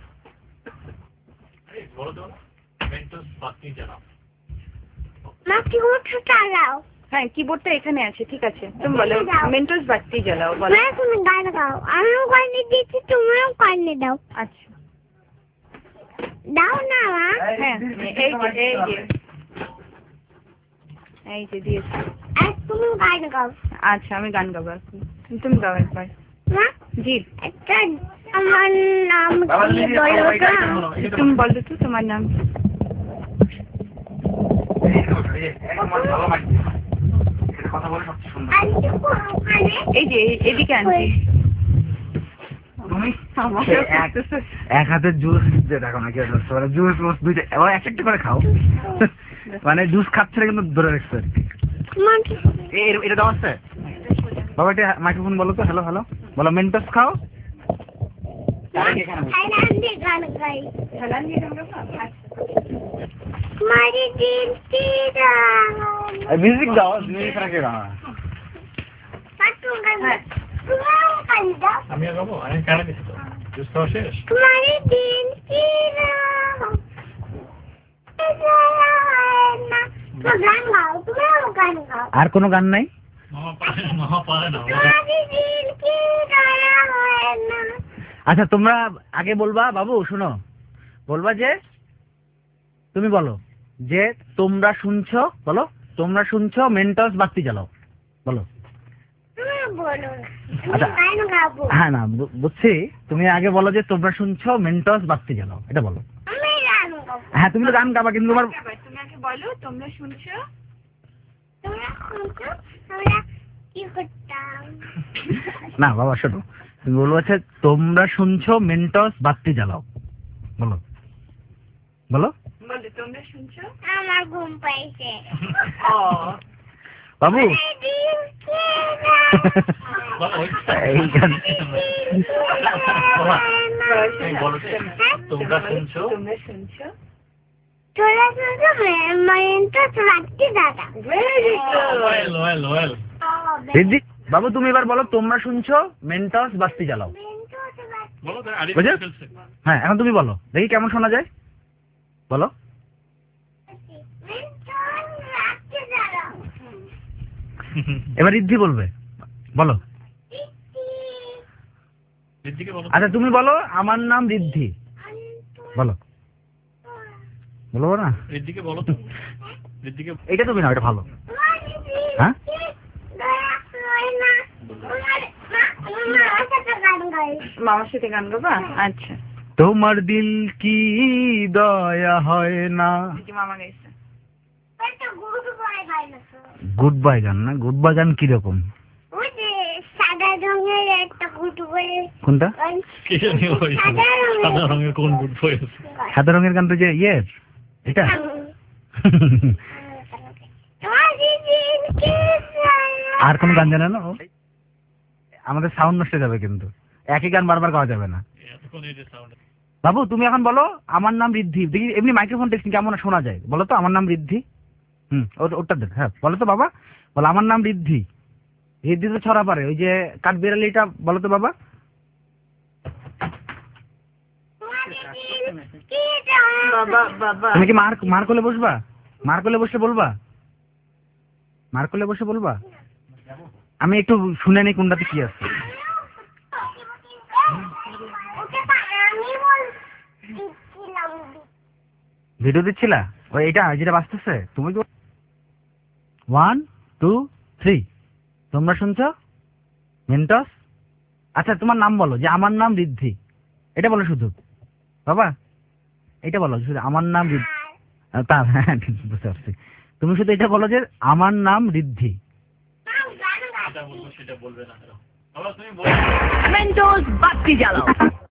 S4: মা কি উঠে চালাও?
S5: হ্যাঁ, কিবোর্ডটা এখানে আছে, ঠিক আছে। তুমি বলো মেন্টস বাতি জ্বালাও। বলো।
S4: মা তুমি গান গাও, আমিও গানে দিচ্ছি, তুমিও গানে দাও।
S5: আচ্ছা,
S4: দাও না মা।
S5: হ্যাঁ, এই যে এই যে এই যে দিয়েছি।
S4: আর তুমি গান গাও।
S5: আচ্ছা, আমি গান গাবো এখন। তুমি গাও একবার।
S4: মা
S5: জি,
S4: একটা আমার নাম কি বলো তো?
S5: তুমি বলো তো তোমার নাম।
S1: কথা বলে সবচেয়ে সুন্দর।
S4: আন্টি ওখানে
S5: এই যে এদিকে আনছি।
S1: তুমি
S5: আমাকে
S1: এক এক হাতে জুস দেখো না কি হচ্ছে, মানে জুস মুস দুইটা এবার এক একটা করে খাও। মানে জুস খাচ্ছে না কিন্তু ধরে রাখছে আর কি।
S4: মা
S1: এই- এটা দাও আছে বাবা, এটা মাইক্রোফোন বলো তো। হ্যালো হ্যালো বলো, মেন্টস খাও।
S4: আনন্দ গান গাই।
S5: খেলা নিয়ে গান গাবো।
S4: মারি দিল কি দাও
S1: মিউজিক দাও, মিউজিক রাখে না।
S2: আমি আর গাবো, আমি কারা দিছি তো জুস খাওয়া শেষ।
S4: तुम्हारे दिल की राह तो गान गाओ, तुम्हारा गान गाओ।
S1: আর কোনো গান নাই?
S2: মামা পারে না, মামা পারে না।
S4: तुम्हारे दिल की राह है ना।
S1: আচ্ছা তোমরা আগে বলবা, বাবু শোনো, বলবা যে তুমি বলো যে তোমরা শুনছো, বলো তোমরা শুনছো মেন্টস বাতি জ্বালাও, বলো।
S4: তুমি বলো,
S1: আচ্ছা।
S4: আমি গান গাবো।
S1: হ্যাঁ না বু- বুঝছি, তুমি আগে বলো যে তোমরা শুনছো মেন্টস বাতি জ্বালাও, এটা বলো।
S4: আমি গান গাবো।
S1: হ্যাঁ তুমি তো গান গাবা, কিন্তু তোমার
S3: তুমি আগে বলো তোমরা শুনছো।
S4: তোমরা শুনছো আমরা কি করতাম?
S1: না বাবা শোনো, তুমি বলবো হচ্ছে তোমরা শুনছো মেন্টস বাতি জ্বালাও, বলো বলো।
S3: বলো তোমরা শুনছো।
S4: আমার ঘুম পাইছে।
S1: বাবু
S4: তোমার দিল কি রাহ
S2: বাবা, ওই
S1: এই গান
S2: বাবা, এই বলো যে, তোমরা শুনছো।
S3: তোমরা শুনছো।
S4: তোরা শুনছো মেন্টস বাতি দাদা।
S2: Well well well.
S1: রিদ্ধি, বাবু তুমি এবার বলো তোমরা শুনছো মেন্টস বাতি জ্বালাও।
S4: মেন্টস বাতি।
S2: বলো তো, আরে
S1: বুঝে?
S2: ফেলছে।
S1: হ্যাঁ এখন তুমি বলো, দেখি কেমন শোনা যায়, বলো।
S4: মেন্টস বাতি জ্বালাও।
S1: এবার রিদ্ধি বলবে, বলো।
S2: ঋদ্ধিকে বলো।
S1: আচ্ছা তুমি বলো আমার নাম রিদ্ধি, বলো বলবো না,
S2: ঋদ্ধিকে বলো তো। ঋদ্ধিকে
S1: এটা তুমি না, এটা ভালো। হ্যাঁ
S3: মামার সাথে গান গাবা? আচ্ছা
S1: তোমার দিল কি দয়া হয় না।
S3: দিদি মামা গাইছে।
S1: গুড বাই গান না, গুড বাই গান কিরকম?
S4: সাদা রঙের একটা গুটু বলে
S1: কোনটা?
S2: কে জানি ওই সাদা রঙের কোন বুট হয়েছে।
S1: সাদা রঙের গান তো যে ইয়ের এটা। আর কোন গান জানে না? আমাদের সাউন্ড নষ্ট হয়ে যাবে, কিন্তু একই গান বারবার গাওয়া যাবে না।
S2: এতক্ষণ এই যে সাউন্ড।
S1: বাবু তুমি এখন বলো আমার নাম ঋদ্ধি, দেখি এমনি মাইক্রোফোন টেস্টিং কেমন শোনা যায়, বলো তো আমার নাম ঋদ্ধি। হুম ওটা ওটা দেখ, হ্যাঁ বলো তো বাবা, বলো আমার নাম ঋদ্ধি। ঋদ্ধি তো ছড়া পারে, ওই যে কাঠবিড়ালিটা, বলো তো বাবা।
S3: বাবা বাবা
S1: তুমি কি মার মার কোলে বসবা? মার কোলে বসে বলবা? মার কোলে বসে বলবা? আমি একটু শুনে নেই কোনটাতে কি আছে। ভিডিও দিচ্ছিলা ওই এটা যেটা বাজতেছে, তুমি তো ওয়ান টু থ্রি তোমরা শুনছো মেন্টস। আচ্ছা তোমার নাম বলো, যে আমার নাম ঋদ্ধি, এটা বলো শুধু বাবা, এটা বলো শুধু আমার নাম ঋদ্ধি। তা হ্যাঁ বুঝতে পারছি, তুমি শুধু এটা বলো যে আমার নাম ঋদ্ধি।
S2: সেটা বলবো, সেটা বলবে না। বাবা তুমি বলো।
S6: মেন্টোস বাতি জ্বালাও।